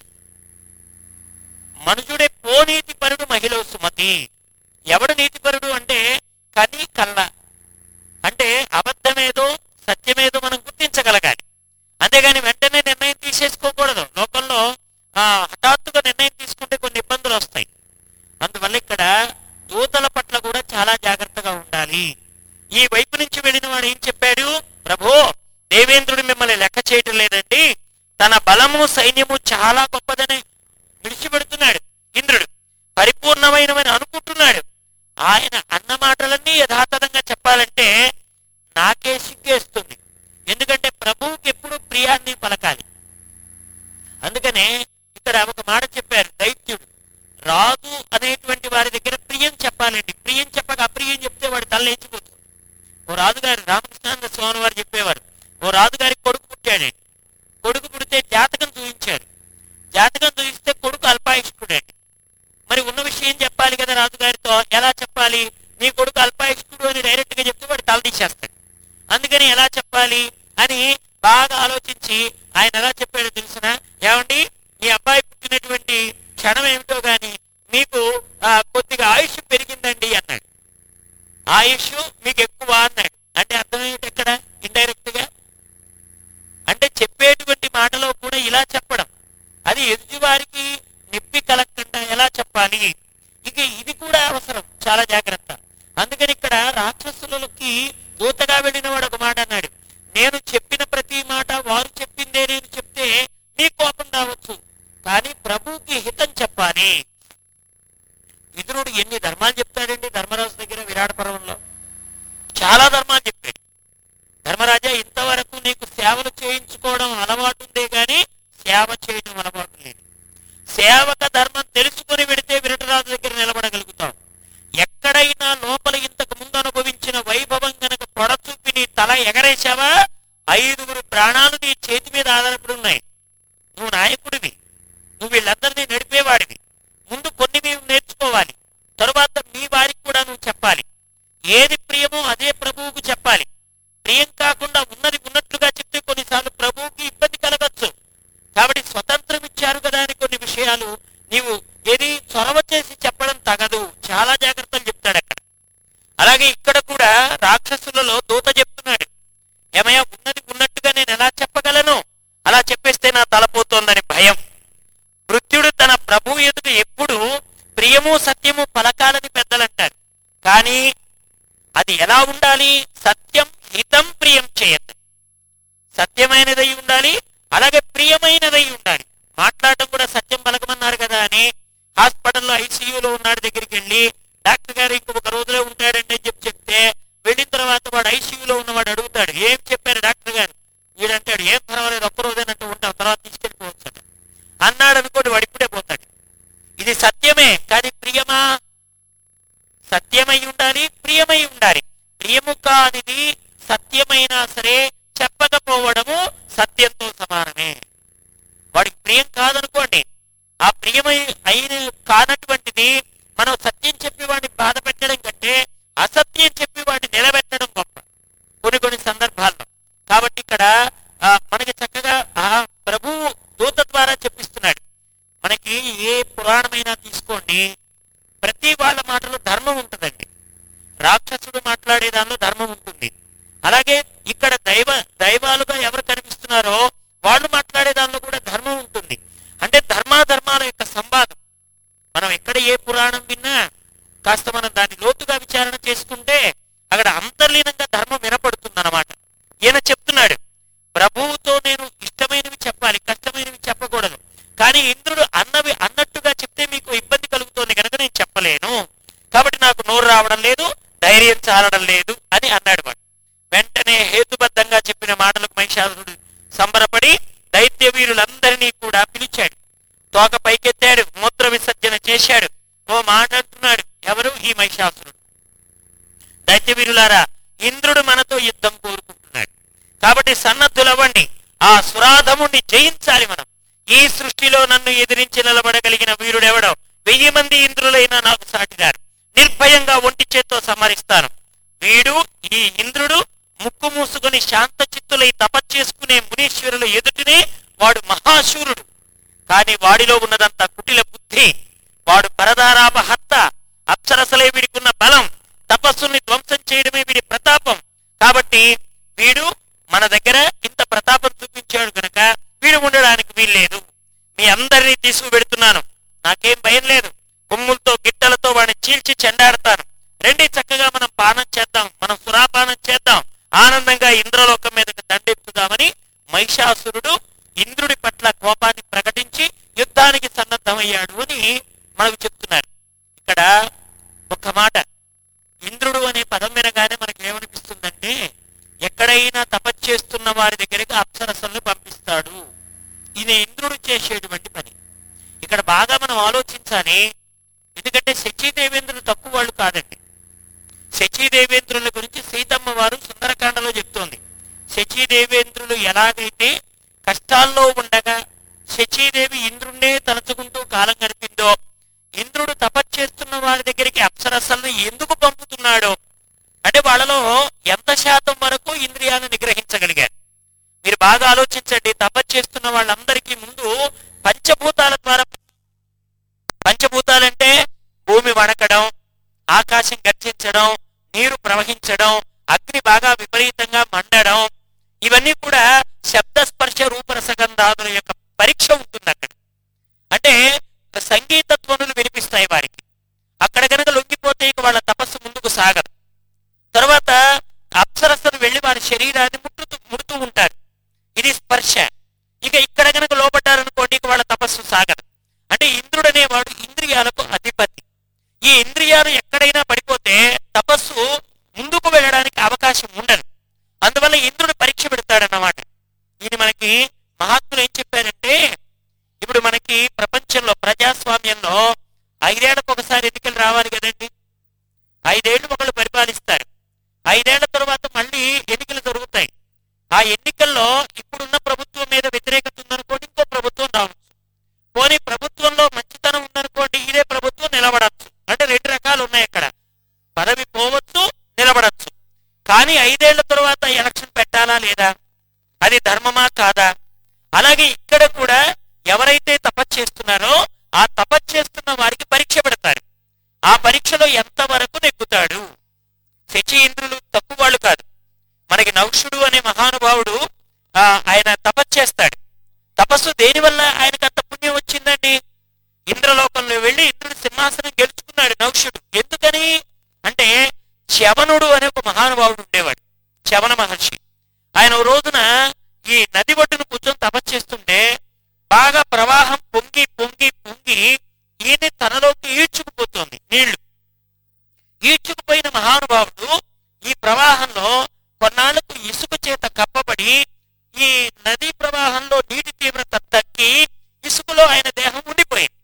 మనుషుడే పోనీతి పరుడు మహిళ సుమతి. ఎవడు నీతిపరుడు అంటే కని కళ్ళ అంటే అబద్ధమేదో సత్యమేదో మనం గుర్తించగలగాలి. అంతేగాని వెంటనే నిర్ణయం తీసేసుకోకూడదు. లోకంలో ఆ హఠాత్తుగా నిర్ణయం తీసుకుంటే కొన్ని ఇబ్బందులు వస్తాయి. అందువల్ల ఇక్కడ దూతల పట్ల కూడా చాలా జాగ్రత్తగా ఉండాలి. ఈ వైపు నుంచి వెళ్ళిన వాడు ఏం చెప్పాడు? ప్రభు, దేవేంద్రుడు మిమ్మల్ని లెక్క చేయటం లేదండి, తన బలము సైన్యము చాలా గొప్పదని విడిచిపెడుతున్నాడు. ఇంద్రుడు పరిపూర్ణమైనవని అనుకుంటున్నాడు. ఆయన అన్న మాటలన్నీ యథాతథంగా చెప్పాలంటే నాకే సిగ్గేస్తుంది. ఎందుకంటే ప్రభువుకి ఎప్పుడు ప్రియాన్ని పలకాలి. అందుకనే ఇక్కడ ఒక మాట చెప్పారు, దైత్యుడు రాజు అనేటువంటి వారి దగ్గర ప్రియం చెప్పాలండి. ప్రియం చెప్పక అప్రియం చెప్తే వాడు తల్లేచిపోతుంది. ఓ రాజుగారు రామకృష్ణానంద స్వామి వారు చెప్పేవారు, ఓ రాజుగారికి కొడుకు పుట్టాడండి. కొడుకు పుడితే జాతకం చూపించారు. జాతకం చూపిస్తే కొడుకు అల్పాయుష్కుడండి. మరి ఉన్న విషయం చెప్పాలి కదా రాజుగారితో. ఎలా చెప్పాలి? నీ కొడుకు అల్పాయుష్కుడు అని డైరెక్ట్ గా చెప్తే వాడు తల తీసేస్తాడు. అందుకని ఎలా చెప్పాలి అని బాగా ఆలోచించి ఆయన ఎలా చెప్పాడో తెలిసిన, ఏమండి మీ అబ్బాయి పుట్టినటువంటి క్షణం ఏమిటో గాని మీకు ఆ కొద్దిగా ఆయుష్ పెరిగిందండి అన్నాడు. ఆయుష్ మీకు ఎక్కువ అన్నాడు. అంటే అర్థం ఏమిటి అక్కడ? ఇండైరెక్ట్ గా అంటే చెప్పేటువంటి మాటలో కూడా ఇలా చెప్పడం, అది ఎదుటి వారికి నొప్పి కలగకుండా ఎలా చెప్పాలి. ఇక ఇది కూడా అవసరం, చాలా జాగ్రత్త. అందుకని ఇక్కడ రాక్షసులకి దూతగా వెళ్ళిన వాడు ఒక మాట అన్నాడు, నేను చెప్పిన ప్రతి మాట వారు చెప్పిందే నేను చెప్తే నీ కోపం రావచ్చు, కానీ ప్రభువుకి హితం చెప్పాలి. విదురుడు ఎన్ని ధర్మాలు చెప్తాడండి ధర్మరాజు దగ్గర విరాట పర్వంలో. చాలా ధర్మాలు చెప్పాడు. ధర్మరాజా, ఇంతవరకు నీకు సేవలు చేయించుకోవడం అలవాటు ఉందే గాని సేవ చేయడం అలవాటు లేదు. సేవక ధర్మం తెలుసుకుని వెడితే విరటరాజు దగ్గర నిలబడగలుగుతావు. ఎక్కడైనా లోపల ఇంతకు ముందు అనుభవించిన వైభవం గనక పొడచూపి నీ తల ఎగరేశావా, ఐదుగురు ప్రాణాలు నీ చేతి మీద ఆధారపడి ఉన్నాయి. నువ్వు నాయకుడివి, నువ్వు వీళ్ళందరినీ నడిపేవాడివి. ముందు కొన్ని మేము నేర్చుకోవాలి, తరువాత మీ వారికి కూడా నువ్వు చెప్పాలి. ఏది ప్రియమో అదే ప్రభువుకు చెప్పాలి. ప్రియం కాకుండా ఉన్నది ఉన్నట్లుగా చెప్తే కొన్నిసార్లు ప్రభువుకి ఇబ్బంది కలగచ్చు. కాబట్టి స్వతంత్రం ఇచ్చారు కదా అని కొన్ని విషయాలు నీవు ఏది చొరవ చేసి చెప్పడం తగదు. చాలా జాగ్రత్తలు చెప్తాడు అక్కడ. అలాగే ఇక్కడ కూడా రాక్షసులలో దూత చెప్తున్నాడు, ఏమయ్యా ఉన్నది ఉన్నట్టుగా నేను ఎలా చెప్పగలను? అలా చెప్పేస్తే నా తలపోతోందని భయం. మృత్యుడు తన ప్రభు ఎదుట ఎప్పుడు ప్రియము సత్యము పలకాలని పెద్దలంటారు. కానీ అది ఎలా ఉండాలి? సత్యం హితం ప్రియం చేయద్దు. సత్యమైనదై ఉండాలి, అలాగే ప్రియమైనదై ఉండాలి. మాట్లాడటం కూడా సత్యం పలకమన్నారు కదా అని హాస్పిటల్లో ఐసీయూలో ఉన్నాడు దగ్గరికి వెళ్ళి డాక్టర్ గారు ఇంకొక రోజులో ఉంటాడండి అని చెప్పి చెప్తే వెళ్ళిన తర్వాత వాడు ఐసీయూలో ఉన్నవాడు అడుగుతాడు, ఏం చెప్పారు డాక్టర్ గారు? వీడంటాడు, ఏం పర్వాలేదు, ఒక్క రోజేనంటూ ఉంటాం, తర్వాత తీసుకెళ్ళిపోవచ్చు అన్నాడు అనుకోండి, వాడు ఇప్పుడే పోతాడు. ఇది సత్యమే, కానీ ప్రియమా? సత్యమై ఉండాలి, ప్రియమై ఉండాలి. ప్రియము కానిది సత్యమైనా సరే చెప్పకపోవడము సత్యంతో సమానమే. వాడికి ప్రియం కాదనుకోండి, ఆ ప్రియమై అయిన కానటువంటిది మనం సత్యం చెప్పి వాడిని బాధ పెట్టడం కంటే అసత్యం చెప్పి వాడిని నిలబెట్టడం గొప్ప కొన్ని కొన్ని సందర్భాల్లో. కాబట్టి ఇక్కడ మనకి చక్కగా ఆ ప్రభువు దూత ద్వారా చెప్పిస్తున్నాడు. మనకి ఏ పురాణమైనా తీసుకోండి, ప్రతి వాళ్ళ మాటలో ధర్మం ఉంటుందండి. రాక్షసుడు మాట్లాడే దానిలో ధర్మం ఉంటుంది. అలాగే ఇక్కడ దైవ దైవాలుగా ఎవరు కనిపిస్తున్నారో వాళ్ళు మాట్లాడే దానిలో కూడా ధర్మం ఉంటుంది. అంటే ధర్మాధర్మాల యొక్క సంవాదం. మనం ఎక్కడ ఏ పురాణం విన్నా కాస్త మనం దాన్ని లోతుగా విచారణ చేసుకుంటే అక్కడ అంతర్లీనంగా ధర్మం వినపడుతుంది అన్నమాట. ఈయన చెప్తున్నాడు, ప్రభువుతో నేను ఇష్టమైనవి చెప్పాలి, కష్టమైనవి చెప్పకూడదు. కానీ ఇంద్రుడు అన్నవి అన్నట్టుగా చెప్తే మీకు ఇబ్బంది కలుగుతోంది కనుక నేను చెప్పలేను, కాబట్టి నాకు నోరు రావడం లేదు, ధైర్యం చాలడం లేదు అని అన్నాడు వాడు. వెంటనే హేతుబద్ధంగా చెప్పిన మాటలకు మహిషాసురుడు సంబరపడి దైత్య వీరులందరినీ కూడా పిలిచాడు. తోక పైకెత్తాడు, మూత్ర విసర్జన చేశాడు. ఓ మాట అంటున్నాడు, ఎవరు? ఈ మహిషాసురుడు. దైత్య వీరులారా, ఇంద్రుడు మనతో యుద్ధం కోరుకుంటున్నాడు, కాబట్టి సన్నద్ధులవ్వండి, ఆ సురాధముణ్ణి జయించాలి మనం. ఈ సృష్టిలో నన్ను ఎదిరించి నిలబడగలిగిన వీరుడెవడో వెయ్యి మంది ఇంద్రులైనా నాకు సాటిరారు. నిర్భయంగా ఒంటి చేత్తో సమరిస్తాను. వీడు ఈ ఇంద్రుడు ముక్కు మూసుకొని శాంత చిత్తులై తపస్సుకునే మునీశ్వరుల ఎదుటినే వాడు మహాశూరుడు. కానీ వాడిలో ఉన్నదంతా కుటిల బుద్ధి. వాడు పరదారాపహర్త. అప్సరసలే వీడికున్న బలం, తపస్సుల్ని ధ్వంసం చేయడమే వీడి ప్రతాపం. కాబట్టి వీడు మన దగ్గర ఇంత ప్రతాపం చూపించాడు కనుక వీడు ఉండడానికి వీల్లేదు. మీ అందరినీ తీసుకువెడుతున్నాను, నాకేం భయం లేదు. కొమ్ములతో గిట్టలతో వాడిని చీల్చి చెండాడతాను. రండి, చక్కగా మనం పానం చేద్దాం, మనం సురాపానం చేద్దాం, ఆనందంగా ఇంద్రలోకం మీదకి దండెత్తుదామని మహిషాసురుడు ఇంద్రుడి పట్ల కోపాన్ని ప్రకటించి యుద్ధానికి సన్నద్ధమయ్యాడు అని మనకు చెప్తున్నారు. ఇక్కడ ఒక్క మాట, ఇంద్రుడు అనే పదం వినగానే మనకి ఏమనిపిస్తుందంటే ఎక్కడైనా తపస్చేస్తున్న వారి దగ్గరికి అప్సరసలను పంపిస్తాడు. ఇది ఇంద్రుడు చేసేటువంటి పని. ఇక్కడ బాగా మనం ఆలోచించాలి. ఎందుకంటే శచీదేవేంద్రులు తక్కువ వాళ్ళు కాదండి. శచీదేవేంద్రుల గురించి సీతమ్మ వారు సుందరకాండలో చెప్తోంది. శచీదేవేంద్రులు ఎలాగైతే కష్టాల్లో ఉండగా శచీదేవి ఇంద్రుణ్ణే తలుచుకుంటూ కాలం గడిపిందో, ఇంద్రుడు తపస్చేస్తున్న వారి దగ్గరికి అప్సరసలను ఎందుకు పంపుతున్నాడో అంటే వాళ్ళలో ఎంత శాతం వరకు ఇంద్రియాలను నిగ్రహించగలిగారు. మీరు బాగా ఆలోచించండి. తపస్చేస్తున్న వాళ్ళందరికీ ముందు పంచభూతాల ద్వారా, పంచభూతాలంటే భూమి వణకడం, ఆకాశం గర్జించడం, నీరు ప్రవహించడం, అగ్ని బాగా విపరీతంగా మండడం, ఇవన్నీ కూడా శబ్ద స్పర్శ రూపరసగంధాదుల యొక్క పరీక్ష ఉంటుంది అక్కడ. అంటే సంగీత ధ్వనులు వినిపిస్తాయి వారికి. అక్కడ కనుక లొంగిపోతే ఇక వాళ్ళ తపస్సు ముందుకు సాగదు. తర్వాత అప్సరస్సులు వెళ్ళి వారి శరీరాన్ని ముట్టుతూ ముడుతూ ఉంటారు. ఇది స్పర్శ. ఇక ఇక్కడ కనుక లోపడ్డారనుకోండి ఇక వాళ్ళ తపస్సు సాగదు. అంటే ఇంద్రుడు అనేవాడు ఇంద్రియాలకు అధిపతి. ఈ ఇంద్రియాలు ఎక్కడైనా పడిపోతే తపస్సు ముందుకు వెళ్ళడానికి అవకాశం ఉండదు. అందువల్ల ఇంద్రుడు పరీక్ష పెడతాడన్నమాట. ఇది మనకి మహాత్ములు ఏం చెప్పారంటే, ఇప్పుడు మనకి ప్రపంచంలో ప్రజాస్వామ్యంలో ఐదేళ్లకు ఒకసారి ఎన్నికలు రావాలి కదండి. ఐదేళ్లు ఒకళ్ళు పరిపాలిస్తారు. ఐదేళ్ల తర్వాత మళ్ళీ ఎన్నికలు జరుగుతాయి. ఆ ఎన్నికల్లో ఇప్పుడున్న ప్రభుత్వం మీద వ్యతిరేకత ఉందనుకోండి, ఇంకో ప్రభుత్వం రావచ్చు. పోనీ ప్రభుత్వంలో మంచితనం ఉందనుకోండి, ఇదే ప్రభుత్వం నిలబడచ్చు. అంటే రెండు రకాలు ఉన్నాయి అక్కడ. పదవి పోవచ్చు, నిలబడచ్చు. కానీ ఐదేళ్ల తర్వాత ఎలక్షన్ పెట్టాలా లేదా, అది ధర్మమా కాదా? అలాగే ఇక్కడ కూడా ఎవరైతే తపస్సు చేస్తున్నారో ఆ తపస్సు చేస్తున్న వారికి పరీక్ష పెడతారు. ఆ పరీక్షలో ఎంతవరకు నెగ్గుతాడు. శచి ఇంద్రులు తక్కువ వాళ్ళు కాదు. మనకి నౌషుడు అనే మహానుభావుడు ఆ ఆయన తపస్సు చేస్తాడు. తపస్సు దేనివల్ల ఆయనకు అంత పుణ్యం వచ్చిందండి? ఇంద్రలోకంలో వెళ్ళి ఇంద్రుడి సింహాసనం గెలుచుకున్నాడు నౌషుడు. ఎందుకని అంటే శవనుడు అనే ఒక మహానుభావుడు ఉండేవాడు. శవన మహర్షి. ఆయన ఓ రోజున ఈ నది ఒడ్డును కూర్చొని తపస్సు చేస్తుంటే బాగా ప్రవాహం పొంగి పొంగి పొంగి ఈయన తనలోకి ఈడ్చుకుపోతుంది నీళ్లు. ఈడ్చుకుపోయిన మహానుభావుడు ఈ ప్రవాహంలో కొన్నాళ్లకు ఇసుక చేత కప్పబడి ఈ నదీ ప్రవాహంలో నీటి తీవ్రత తగ్గి ఇసుకలో ఆయన దేహం ఉండిపోయింది.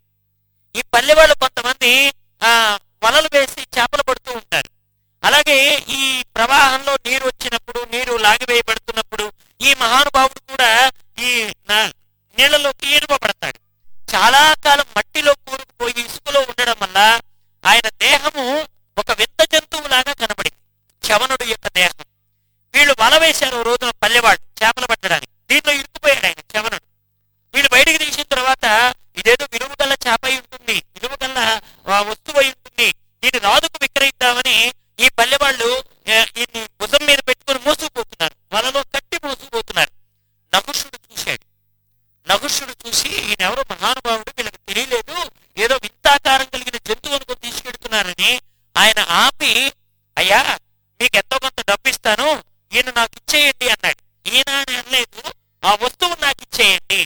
ఈ పల్లె వాళ్ళు కొంతమంది ఆ వలలు వేసి చేపలు పడుతూ ఉంటారు. అలాగే ఈ ప్రవాహంలో నీరు వచ్చినప్పుడు, నీరు లాగివేయబడుతున్నప్పుడు ఈ మహానుభావుడు కూడా ఈ నీళ్లలోకి ఈనుపబడతాడు. చాలా కాలం మట్టిలో కూరుకుపోయి ఇసుకలో ఉండడం వల్ల ఆయన దేహము ఒక వింత జంతువులాగా కనబడింది, చవనుడు యొక్క దేహం. వీళ్ళు వల వేశారు రోజున పల్లెవాళ్ళు చేపలు పట్టడానికి. దీంట్లో ఇరుక్కుపోయాడు ఆయన చవనుడు. వీళ్ళు బయటికి తీసిన తర్వాత ఇదేదో విలువ గల చేప అయి ఉంటుంది, విలువ గల వస్తువు అయి ఉంటుంది, దీన్ని రాజుకు విక్రయిద్దామని ఈ పల్లెవాళ్ళు ఈయన్ని భుజం మీద పెట్టుకుని మోసుకుపోతున్నారు, వలలో కట్టి మోసుకుపోతున్నారు. నహుషుడు చూశాడు. నహుషుడు చూసి ఈయన ఎవరో మహానుభావుడు, వీళ్ళకి తెలియలేదు, ఏదో వింతాకారం కలిగిన జంతువు అనుకుని తీసుకెడుతున్నారని ఆయన ఆపి, అయ్యా మీకు ఎంతో కొంత డబ్బు ఇస్తాను, ఈయన నాకు ఇచ్చేయండి అన్నాడు. ఈయన అని అనలేదు, ఆ వస్తువు నాకు ఇచ్చేయండి.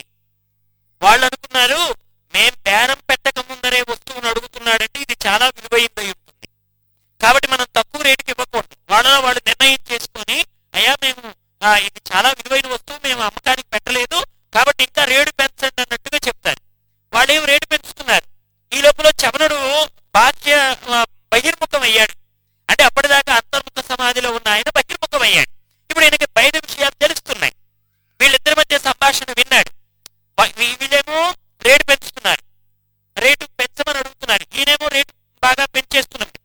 వాళ్ళు అనుకున్నారు మేం బేరం పెట్టక ముందరే వస్తువును అడుగుతున్నాడంటే ఇది చాలా విలువైందై ఉంటుంది, కాబట్టి మనం తక్కువ రేటుకి ఇవ్వకూడదు. వాళ్ళలో వాళ్ళు నిర్ణయం చేసుకొని, అయ్యా మేము ఇది చాలా విలువైన వస్తువు, మేము అమ్మకానికి పెట్టలేదు, కాబట్టి ఇంకా రేటు పెంచండి అన్నట్టుగా చెప్తారు. వాళ్ళు ఏం రేటు పెంచుతున్నారు. ఈ లోపల చవనుడు బాహ్య బహిర్ముఖం అయ్యాడు. అంటే అప్పటిదాకా అంతర్ముఖ సమాధిలో ఉన్న ఆయన బహిర్ముఖం అయ్యాడు. ఇప్పుడు ఈయనకి బయట విషయాలు తెలుస్తున్నాయి. వీళ్ళిద్దరి మధ్య సంభాషణ విన్నాడు. వీళ్ళేమో రేటు పెంచుతున్నారు, రేటు పెంచమని అడుగుతున్నారు, ఈయనేమో రేటు బాగా పెంచేస్తున్నారు.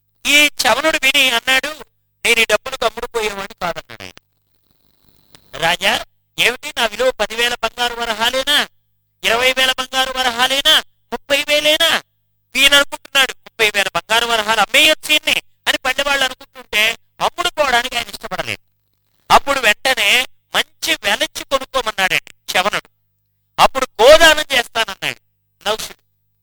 ఈ చవనుడు విని అన్నాడు, నేను ఈ డబ్బులకు అమ్ముడుపోయేవాడిని కాదన్నాడు ఆయన. రాజా ఏమిటి, నా విలువ పదివేల బంగారు వరహాలేనా, ఇరవై వేల బంగారు వరహాలేనా, ముప్పై వేలేనా? ఈయన అనుకుంటున్నాడు ముప్పై వేల బంగారు వరహాలు అమ్మేయొచ్చు ఈయన్ని అని పల్లెవాళ్ళు అనుకుంటుంటే అమ్ముడుపోవడానికి ఆయన ఇష్టపడలేదు. అప్పుడు వెంటనే మంచి వెలచ్చి కొనుక్కోమన్నాడండి చవనుడు. అప్పుడు గోదానం చేస్తానన్నాడు నహుషుడు.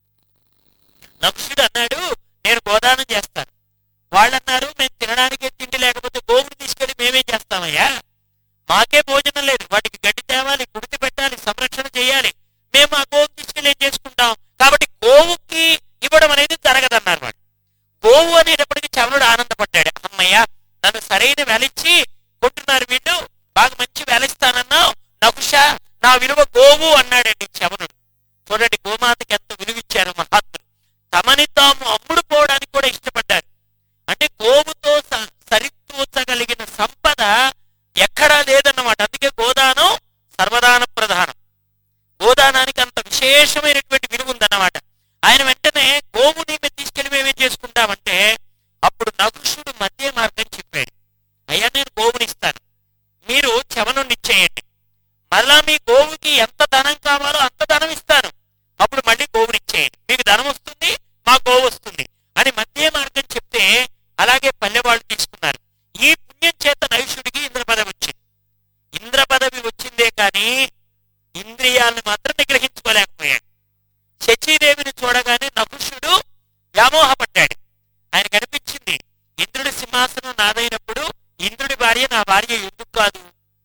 నహుషుడు అన్నాడు, నేను గోదానం చేస్తాను. వాళ్ళు అన్నారు, మేము తినడానికే తిండి లేకపోతే గోవుని తీసుకెళ్లి మేమేం చేస్తామయ్యా, మాకే భోజనం లేదు, వాటికి గడ్డి తేవాలి, కుడితి పెట్టాలి, సంరక్షణ చేయాలి, మేము ఆ గోవుని తీసుకెళ్లి ఏం చేసుకుంటాం, కాబట్టి గోవుకి ఇవ్వడం అనేది జరగదన్నారు వాడు. గోవు అనేటప్పటికి చవనుడు ఆనందపడ్డాడు. అమ్మయ్య, నన్ను సరైన వెలిచ్చి కొంటున్నారు వీళ్ళు, బాగా మంచి వెలిస్తానన్నావు నహుష, నా విలువ గోవు అన్నాడండి చవనుడు. చూడండి గోమాతకి ఎంత విలువిచ్చారు మహాత్ములు. తమని తాము అమ్ముడుపోవడానికి కూడా ఇష్టపడ్డారు. అంటే గోవుతో సరితూచగలిగిన సంపద ఎక్కడా లేదన్నమాట. అందుకే గోదానం సర్వదాన ప్రధానం. గోదానానికి అంత విశేషమైనటువంటి విలువ ఉందన్నమాట. ఆయన వెంటనే గోవుని మేము తీసుకెళ్లి మేమేం చేసుకుంటామంటే అప్పుడు నహుషుడు మధ్య మార్గం చెప్పాడు. అయ్యా నేను గోవుని ఇస్తాను, మీరు చవనుని ఇచ్చేయండి, మరలా మీ గోవుకి ఎంత ధనం కావాలో అంత ధనం ఇస్తాను, అప్పుడు మళ్ళీ గోవుని ఇచ్చేయండి, మీకు ధనం వస్తుంది, మా గోవు వస్తుంది అని మధ్య మార్గం చెప్తే అలాగే పల్లెవాళ్ళు తీసుకున్నారు. ఈ పుణ్యం చేత నహుషుడికి ఇంద్ర పదవి వచ్చింది. ఇంద్ర పదవి వచ్చిందే కానీ ఇంద్రియాలను మాత్రం నిగ్రహించుకోలేకపోయాడు. శచీదేవిని చూడగానే నహుషుడు వ్యామోహపడ్డాడు. ఆయన కనిపించింది, ఇంద్రుడి సింహాసనం నాదైనప్పుడు ఇంద్రుడి భార్య నా భార్య ఎందుకు కాదు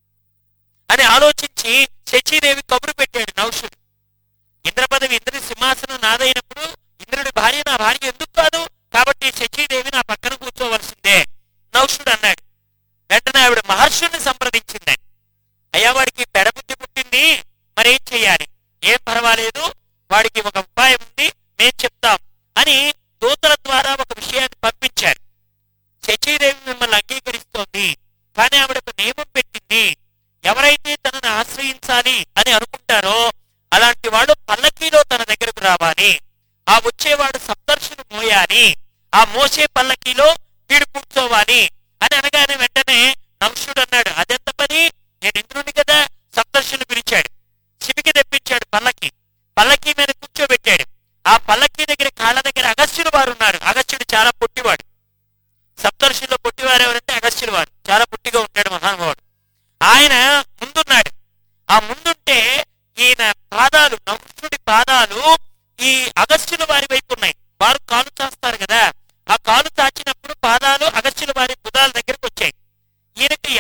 అని ఆలోచించి శచీదేవి కబురు పెట్టాడు నహుషుడు. ఇంద్ర పదవి ఇంద్రుడి సింహాసనం నాదైనప్పుడు ఇంద్రుడి భార్య నా భార్య ఎందుకు కాదు, కాబట్టి శచీదేవి నా పక్కన కూర్చోవలసిందే నహుషుడు అన్నాడు. వెంటనే ఆవిడ మహర్షుల్ని సంప్రదించిందండి. అయ్యా వాడికి పెడబుద్ధి పుట్టింది, మరేం చెయ్యాలి, ఏం పర్వాలేదు, వాడికి ఒక ఉపాయం ఉంది, మేం చెప్తాం అని దూతల ద్వారా ఒక విషయాన్ని పంపించారు. శచీదేవి మిమ్మల్ని అంగీకరిస్తోంది, కానీ ఆవిడ ఒక నియమం పెట్టింది, ఎవరైతే తనను ఆశ్రయించాలి అని అనుకుంటారో అలాంటి వాడు పల్లకీలో తన దగ్గరకు రావాలి, ఆ వచ్చేవాడు సప్తర్షులు మోయాలి, ఆ మోసే పల్లకీలో వీడు కూర్చోవాలి అని అనగానే వెంటనే నహుషుడు అన్నాడు, అదెంత పని, నేను ఇంద్రుని కదా. సప్తర్షులు పిలిచాడు, శివికి తెప్పించాడు పల్లకి, పల్లకీ మీద కూర్చోబెట్టాడు. ఆ పల్లకీ దగ్గర కాళ్ళ దగ్గర అగస్త్యుడు వారు ఉన్నారు. అగస్త్యుడు చాలా పొట్టివాడు. సప్తర్షుల్లో పొట్టివారు ఎవరంటే అగస్త్యుడు వారు, చాలా పొట్టిగా ఉంటాడు మహానుభావుడు. ఆయన ముందున్నాడు. ఆ ముందుంటే ఈయన పాదాలు, నహుషుడి పాదాలు ఈ అగస్త్యుల వారి వైపు ఉన్నాయి. వారు కాలు చాస్తారు కదా, ఆ కాలు చాచినప్పుడు పాదాలు అగస్త్యుల వారి బుధాల దగ్గరకు వచ్చాయి. ఈయనకి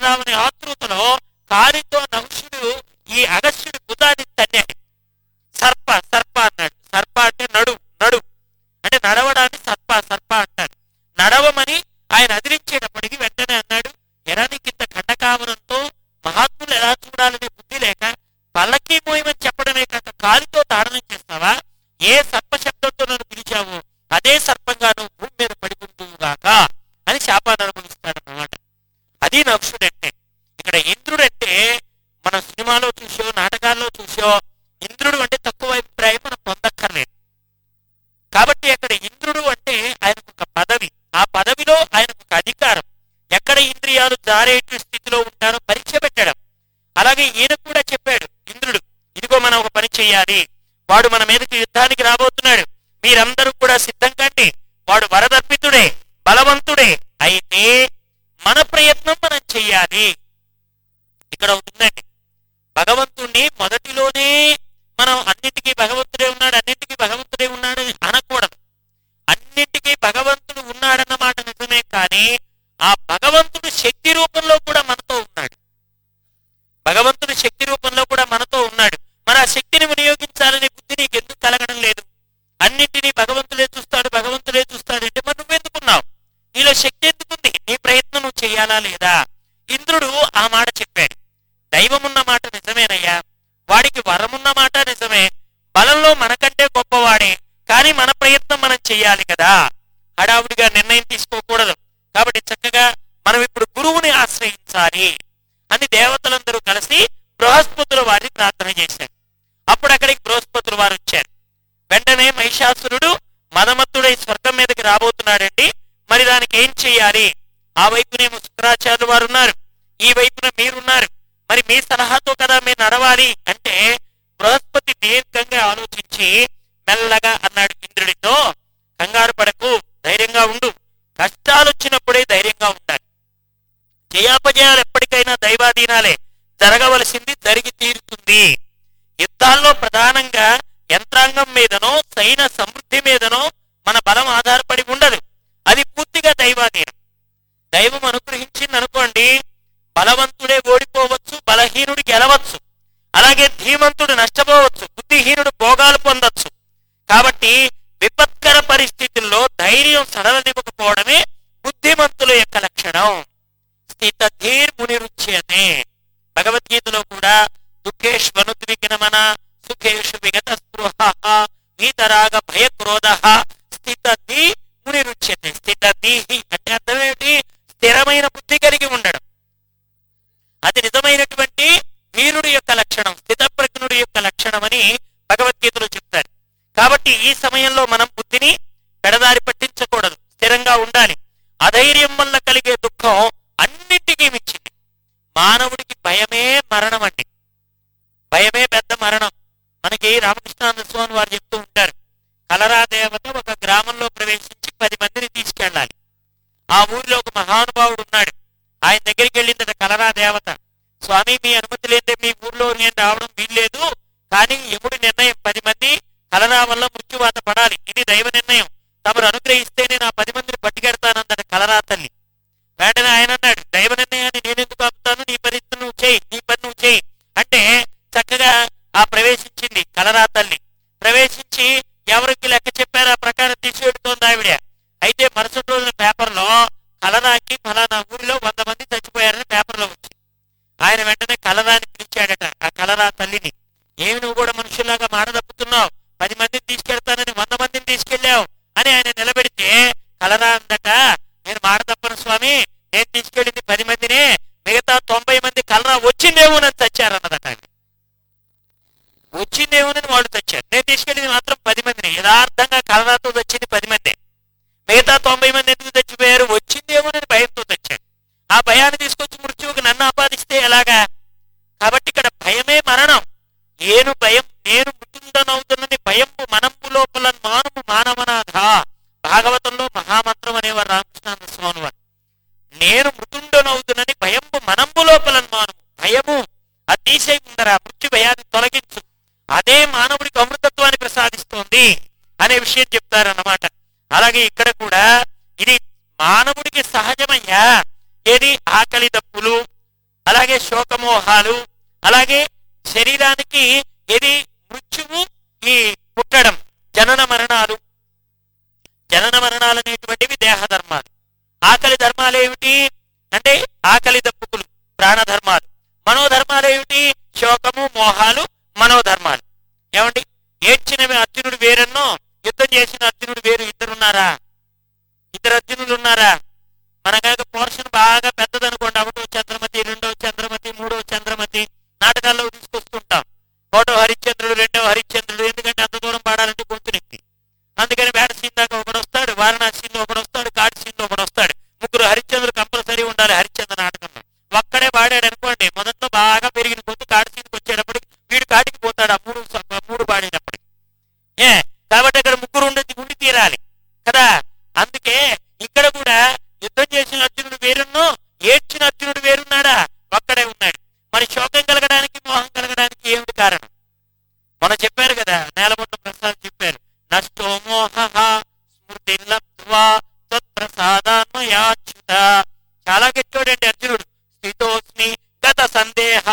పట్టుకెడదామని ఆతృతలో కాలితో నహుషుడు ఈ అగస్త్యుడి బుధాన్ని తన్నాడు. సర్ప సర్ప అన్నాడు. సర్ప అంటే నడు నడు అంటే నడవడాన్ని సర్ప సర్ప అంటారు. నడవమని ఆయన అదిరించేటప్పటికి వెంటనే అన్నాడు, ఎరా నీకింత ఖండకావరంతో మహాత్ములు ఎలా చూడాలనే బుద్ధి లేక పల్లకి మోయమని చెప్పడమే కాక కాలితో తాడనం చేస్తావా? ఏ సర్ప శబ్దంతో నన్ను పిలిచావు అదే సర్పంగా నువ్వు భూమి మీద పడిపోతుందిగాక అని శాపాన్ని అనుభవిస్తాడన్నమాట. అది నహుషుడంటే. ఇక్కడ ఇంద్రుడంటే మన సినిమాలో చూసో నాటకాల్లో చూసో ఇంద్రుడు అంటే తక్కువ అభిప్రాయం మనం పొందక్కర్లేదు. కాబట్టి అక్కడ ఇంద్రుడు అంటే ఆయనకు ఒక పదవి, ఆ పదవిలో ఆయనకు ఒక అధికారం, ఎక్కడ ఇంద్రియాలు జారేటి స్థితిలో ఉంటారో పరీక్ష పెట్టడం. అలాగే ఈయన కూడా చెప్పాడు ఇంద్రుడు, ఇదిగో మనం ఒక పని చెయ్యాలి, వాడు మన మీదకి యుద్ధానికి రాబోతున్నాడు, మీరందరూ కూడా సిద్ధం కండి, వాడు వరదర్పితుడే బలవంతుడే, అయితే మన ప్రయత్నం మనం చెయ్యాలి. ఇక్కడ ఉందండి, భగవంతుణ్ణి మొదటిలోనే మనం అన్నింటికీ భగవంతుడే ఉన్నాడు అన్నింటికీ భగవంతుడే ఉన్నాడు అని అనకూడదు. అన్నింటికీ భగవంతుడు ఉన్నాడన్నమాట నిజమే, కానీ ఆ భగవంతుడు శక్తి రూపంలో కూడా మనతో ఉన్నాడు. భగవంతుడు శక్తి రూపంలో కూడా మనతో ఉన్నాడు. మరి ఆ శక్తిని వినియోగించాలనే బుద్ధి నీకు ఎందుకు కలగడం లేదు? అన్నింటినీ భగవంతుడే చూస్తాడు భగవంతుడే చూస్తాడు అంటే మరి నువ్వెందుకున్నావు? నీలో శక్తి ఎందుకుంది? నీ ప్రయత్నం నువ్వు చేయాలా లేదా? ఇంద్రుడు ఆ మాట చెప్పాడు. దైవమున్న మాట నిజమేనయ్యా, వాడికి వరమున్న మాట నిజమే, బలంలో మనకంటే గొప్పవాడే, కానీ మన ప్రయత్నం మనం చెయ్యాలి కదా, హడావుడిగా నిర్ణయం తీసుకోకూడదు. కాబట్టి చక్కగా మనం ఇప్పుడు గురువుని ఆశ్రయించాలి అని దేవతలందరూ కలిసి బృహస్పతుల వారిని ప్రార్థన చేశారు. అప్పుడు అక్కడికి బృహస్పతుల వారు వచ్చారు. వెంటనే మహిషాసురుడు మదమత్తుడై స్వర్గం మీదకి రాబోతున్నాడండి. మరి దానికి ఏం చెయ్యాలి? ఆ వైపునేమో శుక్రాచార్యులు వారు ఉన్నారు, ఈ వైపున మీరున్నారు, మరి మీ సలహాతో కదా మీరు నడవాలి అంటే బృహస్పతి దీర్ఘంగా ఆలోచించి మెల్లగా అన్నాడు ఇంద్రుడితో, కంగారు పడకు, ధైర్యంగా ఉండు, కష్టాలు వచ్చినప్పుడే ధైర్యంగా ఉండాలి. జయాపజయాలు ఎప్పటికైనా దైవాధీనాలే, జరగవలసింది జరిగి తీరుతుంది. యుద్ధాల్లో ప్రధానంగా యంత్రాంగం మీదనో సైన సమృద్ధి మీదనో మన బలం ఆధారపడి ఉండదు, అది పూర్తిగా దైవాధీనం. దైవం అనుగ్రహించింది అనుకోండి, బలవంతుడే ఓడిపోవచ్చు, బలహీనుడు గెలవచ్చు, అలాగే ధీమంతుడు నష్టపోవచ్చు, బుద్ధిహీనుడు భోగాలు పొందొచ్చు. కాబట్టి విపత్కర పరిస్థితుల్లో ధైర్యం సడలనివ్వకపోవడమే బుద్ధిమంతుల యొక్క లక్షణం. స్థిత ధీర్ మునిరుచ్యతే. భగవద్గీతలో కూడా దుఃఖేష్వనుద్విగ్నమన సుఖేషు విగత స్పృహ వీతరాగ భయ క్రోధ స్థిత ధీ మునిరుచ్యతే. స్థిత ధీహి అంటే అర్థం ఏమిటి? స్థిరమైన బుద్ధి కలిగి ఉండడం. అది నిజమైనటువంటి వీరుడి యొక్క లక్షణం, స్థితప్రజ్ఞుడి యొక్క లక్షణం అని భగవద్గీతలో చెప్తారు. కాబట్టి ఈ సమయంలో మనం బుద్ధిని పెడదారి పట్టించకూడదు, స్థిరంగా ఉండాలి. అధైర్యం వల్ల కలిగే దుఃఖం అన్నింటికీ మించింది. మానవుడికి భయమే మరణం అండి, భయమే పెద్ద మరణం. మనకి రామకృష్ణానంద స్వామి వారు చెప్తూ ఉంటారు, కలరా దేవత ఒక గ్రామంలో ప్రవేశించి పది మందిని తీసుకెళ్ళాలి. ఆ ఊరిలో ఒక మహానుభావుడు ఉన్నాడు. ఆయన దగ్గరికి వెళ్ళిందట కలరా దేవత, స్వామి మీ అనుమతి లేదే మీ ఊర్లో నేను రావడం వీల్లేదు, కానీ యముడి నిర్ణయం పది మంది కలరా వల్ల మృత్యువాత పడాలి, ఇది దైవ నిర్ణయం, తమరు అనుగ్రహిస్తే నేను ఆ పది మందిని పట్టుకెడతానందట కలరా తల్లి. వెంటనే ఆయన అన్నాడు, దైవ నిర్ణయాన్ని నేను ఎందుకు ఆపుతాను, నీ పని నువ్వు చేయి, నీ పని నువ్వు చేయి అంటే చక్కగా ఆ ప్రవేశించింది కలరా తల్లి. ప్రవేశించి ఎవరికి లెక్క చెప్పారు ఆ ప్రకారం తీసుకెడుతోంది ఆవిడ. అయితే మరుసటి రోజున పేపర్లో కలరాకి ఫలానా ఊరిలో వంద మంది చచ్చిపోయారని పేపర్లో వచ్చింది. ఆయన వెంటనే కలరాని పిలిచాడట ఆ కలరా తల్లిని, ఏమి నువ్వు కూడా మనుషుల్లాగా మాట తప్పుతున్నావు, పది మందిని తీసుకెళ్తానని వంద మందిని తీసుకెళ్లావు అని ఆయన నిలబెడితే కలరా అందట, నేను మాట తప్పను స్వామి, నేను తీసుకెళ్ళింది పది మందినే, మిగతా తొంభై మంది కలరా వచ్చిందేమోనని చచ్చారన్నదట. వచ్చిందేమోనని వాళ్ళు చచ్చారు, నేను తీసుకెళ్ళింది మాత్రం పది మందిని. యథార్థంగా కలరాతో వచ్చింది పది మంది, మిగతా తొంభై మంది ఎందుకు చచ్చిపోయారు? వచ్చిందేమోనని భయంతో చచ్చారు. ఆ భయాన్ని తీసుకొచ్చి మృత్యువుకి నన్ను ఆపాదిస్తే ఎలాగా? కాబట్టి ఇక్కడ భయమే మరణం. నేను భయం నేను మృతుండనవుతున్నని భయంపు మనంపు లోపల మానము మానవనాథ. భాగవతంలో మహామంత్రం అనేవారు రామకృష్ణానంద స్వామి వారు. నేను మృతుండనవుతున్నని భయంపు మనంపు లోపల మానము, భయము అతిశయ ముందర మృత్యు భయాన్ని తొలగించు, అదే మానవుడికి అమృతత్వాన్ని ప్రసాదిస్తోంది అనే విషయం చెప్తారన్నమాట. అలాగే ఇక్కడ కూడా ఇది మానవుడికి సహజమయ్యా. ఏది? ఆకలి దప్పులు, అలాగే శోకమోహాలు, అలాగే శరీరానికి ఇది మృత్యువు, ఈ పుట్టడం, జనన మరణాలు. జనన మరణాలు అనేటువంటివి దేహ ధర్మాలు. ఆకలి ధర్మాలు ఏమిటి అంటే ఆకలి దప్పుకులు ప్రాణధర్మాలు. మనోధర్మాలు ఏమిటి? శోకము, మోహాలు, మనోధర్మాలు. ఏమండి, ఏడ్చినవి అర్జునుడు వేరన్నో, యుద్ధం చేసిన అర్జునుడు వేరు. ఇద్దరున్నారా? ఇద్దరు అర్జునులు ఉన్నారా? మన కనుక పోర్షన్ బాగా పెద్దదనుకోండి, ఒకటో చంద్రమతి, రెండో చంద్రమతి, మూడో చంద్రమతి నాటకాల్లో తీసుకొస్తుంటాం. ఒకటో హరిశ్చంద్రుడు, రెండో హరిశ్చంద్రుడు. ఎందుకంటే అంత దూరం పాడాలంటే గొంతు నెక్కి. అందుకని వేట సీన్ దాకా ఒకడు వస్తాడు, వారణాసి సీన్ ఒకడు వస్తాడు, కాటి సీన్ ఒకడు వస్తాడు. ముగ్గురు హరిశ్చంద్రులు కంపల్సరీ ఉండాలి హరిశ్చంద్ర నాటకంలో. ఒక్కడే పాడాడు అనుకోండి, మొదట్లో బాగా పెరిగిన కొద్ది కాటి సీన్కి వచ్చేటప్పటికి వీడు కాటికి పోతాడు. ఆ మూడు మూడు పాడినప్పటికి ఏ కాబట్టి అక్కడ ముగ్గురు ఉండి ఉండి తీరాలి కదా. అందుకే ఇక్కడ కూడా యుద్ధం చేసిన అర్జునుడు వేరున్నో, ఏడ్చిన అర్జునుడు వేరున్నాడా? ఒక్కడే ఉన్నాడు. మరి శోకం కలగడానికి, మోహం కలగడానికి ఏమిటి కారణం? మనం చెప్పారు కదా, నేలమొట్ట ప్రసాద్ చెప్పారు, నష్టో మోహ స్మృతి లబ్ధ్వా తత్ప్రసాదాన్మయాచ్యుత. చాలా గెట్టోడండి అర్జునుడు. స్థితోస్మి గత సందేహ.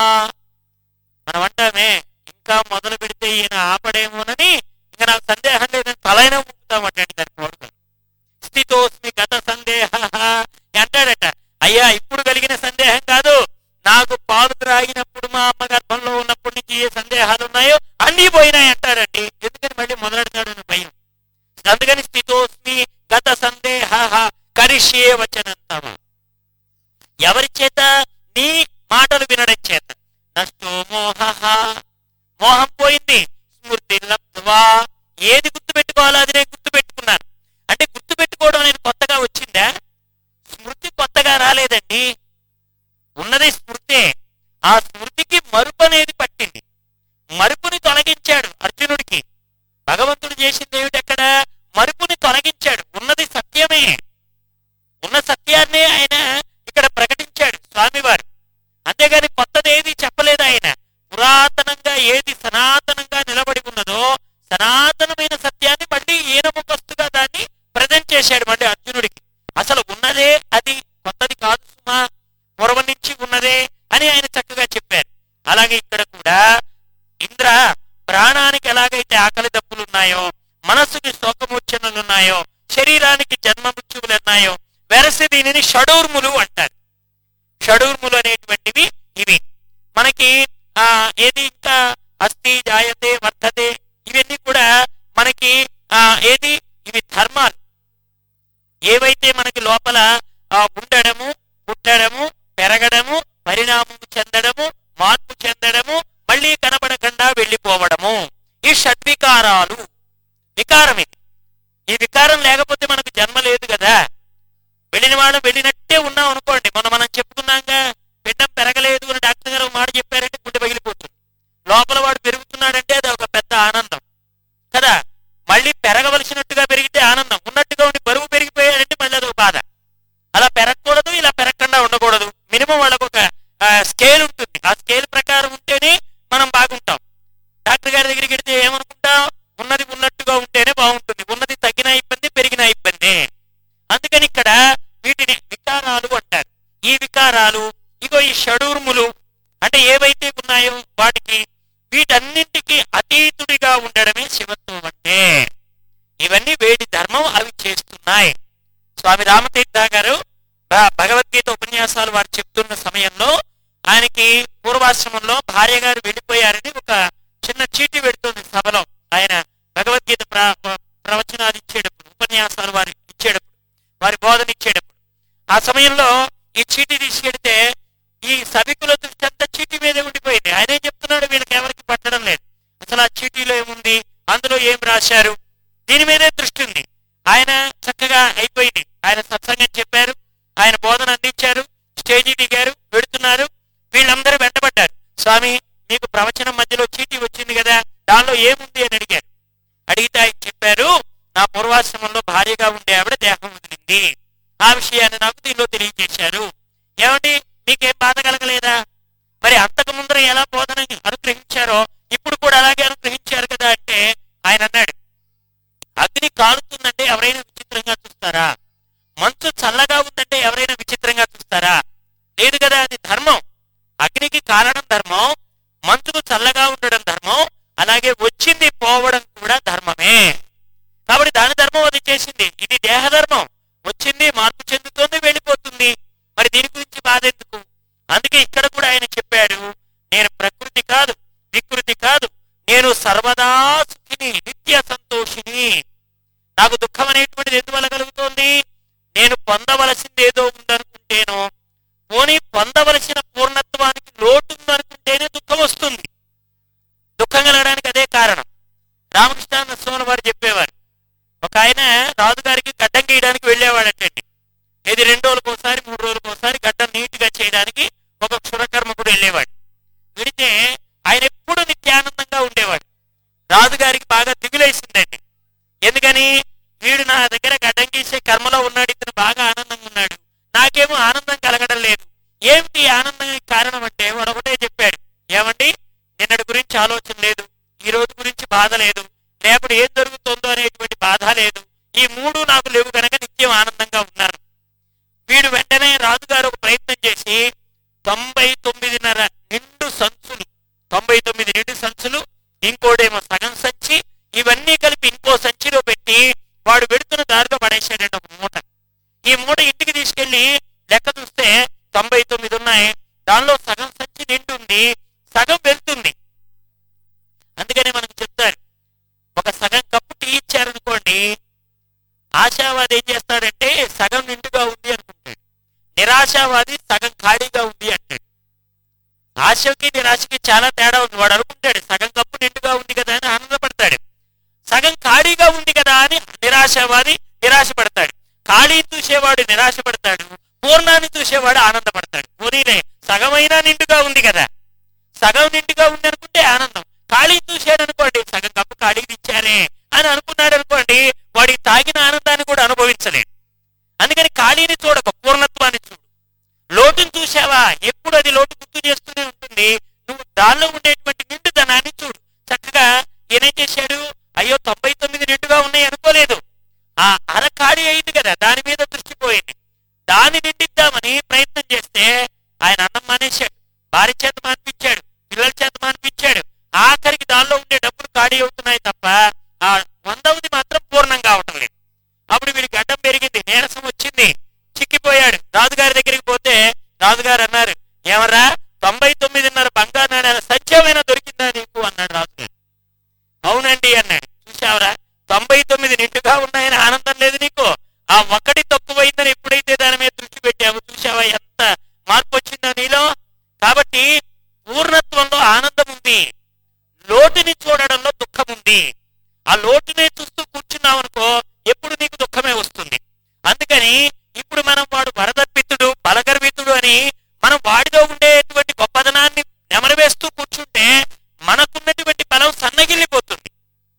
మనం అంటామే ఇంకా మొదలు పెడితే ఈయన ఆపడేమోనని, ఇంకా నాకు సందేహం లేదని తలైనా ముక్కుతామటండి దాని కోరుతాను. స్థితోస్మి గత సందేహ అంటాడట. అయ్యా, ఇప్పుడు కలిగిన సందేహం కాదు, నాకు పాలు త్రాగినప్పుడు మా అమ్మ గర్భంలో ఉన్నప్పటి నుంచి ఏ సందేహాలు ఉన్నాయో అన్నీ పోయినాయి అంటాడండి. ఎందుకని మళ్ళీ మొదలెడతాడు అని భయం. అందుకని స్థితోస్మి గత సందేహ కరిష్యే వచనంతమ. ఎవరి చేత? నీ మాటలు వినడం చేత. నష్టో మోహ, మోహం పోయింది. స్మృతి లబ్ధ్వా, ఏది గుర్తు పెట్టుకోవాలో అది నేను గుర్తు పెట్టుకున్నాను. అంటే గుర్తు పెట్టుకోవడం అనేది కొత్తగా వచ్చిందా? స్మృతి కొత్తగా రాలేదండి, ఉన్నది స్మృతే. ఆ స్మృతికి మరుపు అనేది పట్టింది. మరుపుని తొలగించాడు అర్జునుడికి. భగవంతుడు చేసింది ఏమిటి? అక్కడ మరుపుని తొలగించాడు. ఉన్నది సత్యమే, ఉన్న సత్యాన్నే ఆయన ఇక్కడ ప్రకటించాడు స్వామివారు. అంతేగాని కొత్తదేది చెప్పలేదు ఆయన. పురాతనంగా ఏది సనాతనంగా నిలబడి ఉన్నదో సనాతనమైన సత్యాన్ని మళ్ళీ ఈనముఖస్తుగా దాన్ని ప్రజెంట్ చేశాడు మళ్ళీ అర్జునుడికి. అసలు ఉన్నదే అది, కొత్తది కాదు సుమా, పూర్వం నుంచి ఉన్నదే అని ఆయన చక్కగా చెప్పారు. అలాగే ఇక్కడ కూడా ఇంద్ర, ప్రాణానికి ఎలాగైతే ఆకలి దప్పులు ఉన్నాయో, మనస్సుకి శోకమూర్ఛనలు ఉన్నాయో, శరీరానికి జన్మ మృత్యువులు ఉన్నాయో, వెరసి దీనిని షడూర్ములు అంటారు. షడూర్ములు అనేటువంటివి ఇవి మనకి. ఆ ఏది ఇంకా అస్థి, జాయతే, వర్ధతే, ఇవన్నీ కూడా మనకి ఆ ఏది ఇవి ధర్మాలు. ఏవైతే మనకి లోపల ఆ ఉండడము, పుట్టడము, పెరగడము, పరిణామం చెందడము, మార్పు చెందడము, మళ్ళీ కనబడకుండా వెళ్ళిపోవడము, ఈ షడ్వికారాలు. వికారం ఇది. ఈ వికారం లేకపోతే మనకు జన్మ లేదు కదా. వెళ్ళిన వాళ్ళు వెళ్ళినట్టే ఉన్నాం అనుకోండి. మొన్న మనం చెప్పుకున్నాగా, బిడ్డం పెరగలేదు అని డాక్టర్ గారు మాట చెప్పారంటే గుండె పగిలిపోతుంది. లోపల వాడు పెరుగుతున్నాడంటే అది ఒక పెద్ద ఆనందం కదా. మళ్ళీ పెరగవలసినట్టుగా పెరిగితే ఆనందం, ఉన్నట్టుగా ఉండి బరువు పెరిగిపోయాడంటే మళ్ళీ అదొక బాధ. అలా పెరగకూడదు, ఇలా పెరగకుండా ఉండకూడదు. మినిమం వాళ్ళకు ఒక స్కేల్ ఉంటుంది. ఆ స్కేల్ ప్రకారం ఉంటేనే మనం బాగుంటాం. డాక్టర్ గారి దగ్గరికి వెడితే ఏమనుకుంటాం? ఉన్నది ఉన్నట్టుగా ఉంటేనే బాగుంటుంది. ఉన్నది తగ్గిన ఇబ్బంది, పెరిగిన ఇబ్బంది. అందుకని ఇక్కడ వీటిని వికారాలు అంటారు. ఈ వికారాలు ఇగో ఈ షడూర్ములు అంటే ఏవైతే ఉన్నాయో వాటికి, వీటన్నింటికి అతీతుడిగా ఉండడమే శివత్వం అంటే. ఇవన్నీ వేడి ధర్మం అవి చేస్తున్నాయి. స్వామి రామతీర్థ గారు భగవద్గీత ఉపన్యాసాలు వారు చెప్తున్న సమయంలో ఆయనకి పూర్వాశ్రమంలో భార్య గారు వెళ్ళిపోయారని ఒక చిన్న చీటీ పెడుతుంది సభలో. ఆయన భగవద్గీత ప్ర ప్రవచనాలు ఇచ్చేటప్పుడు, ఉపన్యాసాలు వారు ఇచ్చేటప్పుడు, వారి బోధన ఇచ్చేటప్పుడు, ఆ సమయంలో ఈ చీటీ తీసుకెడితే ఈ సభికుల దృష్టి అంతా చీటీ మీదే ఉండిపోయింది. ఆయన ఏం చెప్తున్నాడు, వీళ్ళకి ఎవరికి పట్టడం లేదు. అసలు ఆ చీటీలో ఏముంది, అందులో ఏం రాశారు, దీని మీదే దృష్టి ఉంది. ఆయన చక్కగా అయిపోయింది. ఆయన సత్సంగం చెప్పారు, ఆయన బోధన అందించారు, స్టేజీ దిగారు, వెడుతున్నారు. వీళ్ళందరూ వెంటబడ్డారు. స్వామి, మీకు ప్రవచనం మధ్యలో చీటీ వచ్చింది కదా, దానిలో ఏముంది అని అడిగారు. అడిగితే ఆయన చెప్పారు, నా పూర్వాశ్రమంలో భార్యగా ఉండే ఆవిడ దేహం వదిలింది. ఆ విషయాన్ని నాకు దీనిలో తెలియజేశారు. ఏమండి, మీకేం బాధ కలగలేదా? మరి అంతకు ముందర ఎలా బోధన అనుగ్రహించారో ఇప్పుడు కూడా అలాగే అనుగ్రహించారు కదా అంటే ఆయన అన్నాడు, అగ్ని కాలుతుందంటే ఎవరైనా విచిత్రంగా చూస్తారా? మంచు చల్లగా ఉందంటే ఎవరైనా విచిత్రంగా చూస్తారా? లేదు కదా, అది ధర్మం. కాలడం ధర్మం, మంచుకు చల్లగా ఉండడం ధర్మం, అలాగే వచ్చింది పోవడం కూడా ధర్మమే. కాబట్టి దాని ధర్మం అది చేసింది. ఇది దేహధర్మం, వచ్చింది మార్పు చెందుతోంది వెళ్ళిపోతుంది, మరి దీని గురించి బాధ ఎందుకు? అందుకే ఇక్కడ కూడా ఆయన చెప్పాడు, నేను ప్రకృతి కాదు వికృతి కాదు, నేను సర్వదా సుఖిని నిత్య సంతోషిని. నాకు దుఃఖం అనేటువంటిది ఎందువల్ల కలుగుతోంది? నేను పొందవలసింది ఏదో ఉందనుకుంటేనో, పోనీ పొందవలసిన పూర్ణత్వానికి లోటు ఉందనుకుంటేనే దుఃఖం వస్తుంది. దుఃఖం కలగడానికి అదే కారణం. రామకృష్ణ స్వామి వారు చెప్పేవారు, ఒక ఆయన రాజుగారికి గడ్డం గీయడానికి వెళ్ళేవాడటండి. ఇది రెండు రోజులకు ఒకసారి మూడు రోజులకు ఒకసారి గడ్డం నీట్ గా చేయడానికి ఒక క్షురకర్మకుడు వెళ్ళేవాడు. విడితే ఆయన ఎప్పుడు నిత్యానందంగా ఉండేవాడు. రాజుగారికి బాగా దిగులేసిందండి. ఎందుకని? వీడు నా దగ్గర గడ్డం గీసే కర్మలో ఉన్నాడు, ఇతను బాగా ఆనందంగా ఉన్నాడు, నాకేమో ఆనందం కలగడం లేదు. ఏమిటి ఆనందం కారణం అంటే వాడు ఒకటే చెప్పాడు, ఏమండి నిన్నటి గురించి ఆలోచన లేదు, ఈ రోజు గురించి బాధ లేదు, రేపటి ఏం జరుగుతుందో అనేటువంటి బాధ లేదు, ఈ మూడు నాకు లేవు కనుక నిత్యం ఆనందంగా ఉన్నాను. వీడు వెంటనే రాజుగారు ఒక ప్రయత్నం చేసి తొంభై తొమ్మిదిన్నర నిండు సంచులు, తొంభై తొమ్మిది నిండు సంచులు, ఇంకోటేమో సగం సంచి, ఇవన్నీ కలిపి ఇంకో సంచిలో పెట్టి వాడు వెడుతున్న దారిలో పడేసాడండి ఒక మూట. ఈ మూట ఇంటికి తీసుకెళ్లి లెక్క చూస్తే తొంభై తొమ్మిది ఉన్నాయి, దానిలో సగం సంచి నిండుంది, సగం వెళ్తుంది. అందుకని మనకు చెప్తారు, ఒక సగం కప్పు టీ ఇచ్చారనుకోండి, ఆశావాది ఏం చేస్తాడంటే సగం నిండుగా ఉంది అనుకుంటాడు, నిరాశావాది సగం ఖాళీగా ఉంది అంటాడు. ఆశకి నిరాశకి చాలా తేడా ఉంది. వాడు అనుకుంటాడు సగం కప్పు నిండుగా ఉంది కదా అని ఆనందపడతాడు, సగం ఖాళీగా ఉంది కదా అని నిరాశవాది నిరాశపడతాడు. ఖాళీ చూసేవాడు నిరాశపడతాడు, పూర్ణాన్ని చూసేవాడు ఆనందపడతాడు. పోనీలే సగమైనా నిండుగా ఉంది కదా, సగం నిండుగా ఉంది అనుకుంటే ఆనందం. ఖాళీ చూశాడు అనుకోండి, సగం కప్పు ఖాళీకి ఇచ్చారే అని అనుకున్నాడు అనుకోండి, వాడి తాగిన ఆనందాన్ని కూడా అనుభవించలేడు. అందుకని ఖాళీని చూడక పూర్ణత్వాన్ని చూడు. లోటును చూసావా, ఎప్పుడు అది లోటు గుర్తు చేస్తూనే ఉంటుంది. నువ్వు దానిలో ఉండేటువంటి నిండుదనాన్ని చూడు. చక్కగా ఈయనేం చేశాడు, అయ్యో తొంభై తొమ్మిది నిండుగా ఉన్నాయి అనుకోలేదు, ఆ అర ఖాళీ అయింది కదా దాని మీద దృష్టి పోయింది. దాన్ని నిండిద్దామని ప్రయత్నం చేస్తే ఆయన అన్నం మానేశాడు, భార్య చేత మానిపించాడు, పిల్లల చేత మానిపించాడు. ఆఖరికి దానిలో ఉండే డబ్బులు ఖాళీ అవుతున్నాయి తప్ప ఆ వందవది మాత్రం పూర్ణం కావటం లేదు. అప్పుడు వీడికి అడ్డం పెరిగింది, నీరసం వచ్చింది, చిక్కిపోయాడు. రాజుగారి దగ్గరికి పోతే రాజుగారు అన్నారు, ఏమరా తొంభై తొమ్మిదిన్నర బంగారు నాణ్యాల సత్యమైనా దొరికిందా నీకు అన్నాడు రాజుగారు. అవునండి అన్నాడు. చూసావరా, తొంభై తొమ్మిది నిండుగా ఉన్నాయని ఆనందం లేదు నీకు, ఆ ఒకటి తక్కువైందని ఎప్పుడైతే దాని మీద దృష్టి పెట్టావు చూసావా ఎంత మార్పు వచ్చిందో నీలో. కాబట్టి పూర్ణత్వంలో ఆనందం ఉంది, లోటుని చూడడంలో దుఃఖం ఉంది. ఆ లోటునే చూస్తూ కూర్చున్నావు అనుకో, ఎప్పుడు నీకు దుఃఖమే వస్తుంది. అందుకని ఇప్పుడు మనం వాడు వరదర్పితుడు బలగర్వితుడు అని మనం వాడిలో ఉండేటువంటి గొప్పదనాన్ని నెమరవేస్తూ కూర్చుంటే మనకున్నటువంటి బలం సన్నగిల్లిపోతుంది.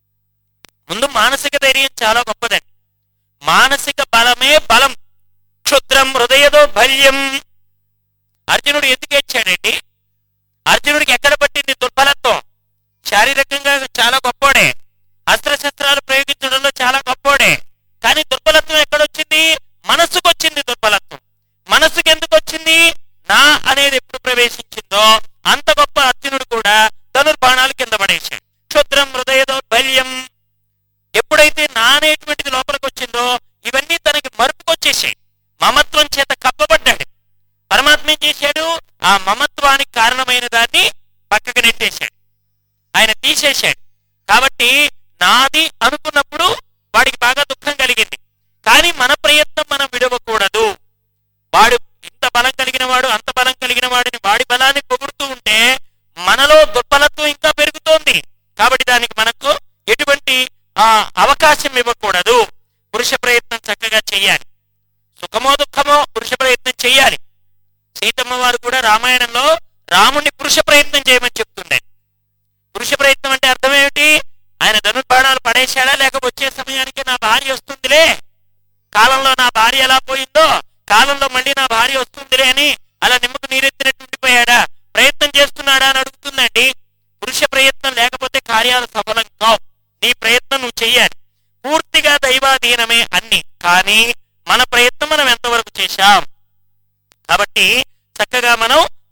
ముందు మానసిక ధైర్యం చాలా గొప్పదండి. మానసిక బలమే బలం. క్షుద్రం హృదయదో బల్యం. అర్జునుడు ఎందుకు ఏడ్చాడండి? అర్జునుడికి ఎక్కడ పట్టింది దుర్బలత్వం? శారీరకంగా చాలా గొప్పోడే, అస్త్రశస్త్రాలు ప్రయోగించడంలో చాలా గొప్పోడే, కానీ దుర్బలత్వం ఎక్కడొచ్చింది? మనస్సుకు వచ్చింది దుర్బలత్వం. మనస్సుకి ఎందుకు వచ్చింది? నా అనేది ఎప్పుడు ప్రవేశించిందో అంత గొప్ప అర్జునుడు కూడా ధనుర్బాణాలు కింద పడేశాడు. క్షుద్రం హృదయ దౌర్బల్యం. ఎప్పుడైతే నా అనేటువంటిది లోపలికి వచ్చిందో ఇవన్నీ తనకి మరుపుకొచ్చేసాయి. మమత్వం చేత కప్పబడ్డాడు. పరమాత్మ ఏం చేశాడు? ఆ మమత్వానికి కారణమైన దాన్ని పక్కకు నెట్టేశాడు, ఆయన తీసేశాడు. కాబట్టి నాది అనుకున్నప్పుడు వాడికి బాగా దుఃఖం కలిగింది. కానీ మన ప్రయత్నం మనం విడవకూడదు. వాడు ఇంత బలం కలిగిన వాడు అంత బలం కలిగిన వాడిని వాడి బలాన్ని పొగుడుతూ ఉంటే మనలో దుర్బలత్వం ఇంకా పెరుగుతోంది. కాబట్టి దానికి మనకు ఎటువంటి ఆ అవకాశం ఇవ్వకూడదు. పురుష ప్రయత్నం చక్కగా చెయ్యాలి. సుఖమో దుఃఖమో పురుష ప్రయత్నం చెయ్యాలి. సీతమ్మ వారు కూడా రామాయణంలో రాముణ్ణి పురుష ప్రయత్నం చేయమని చెప్తుండే. పురుష ప్రయత్నం అంటే అర్థం ఏమిటి? ఆయన ధనుర్బాణాలు పడేశాడా, లేక వచ్చే సమయానికి నా భార్య వస్తుందిలే, కాలంలో నా భార్య ఎలా పోయిందో కాలంలో మళ్ళీ నా భార్య వస్తుందిలే అని అలా నిమ్మకు నీరెత్తినట్టు ఉండిపోయాడా? ప్రయత్నం చేస్తున్నాడా అని అడుగుతుందండి. పురుష ప్రయత్నం లేకపోతే కార్యాలు సఫలం కావు. నీ ప్రయత్నం నువ్వు చెయ్యాలి. పూర్తిగా దైవాధీనమే అన్ని, కానీ మన ప్రయత్నం మనం ఎంతవరకు చేశాం. కాబట్టి చక్కగా మనం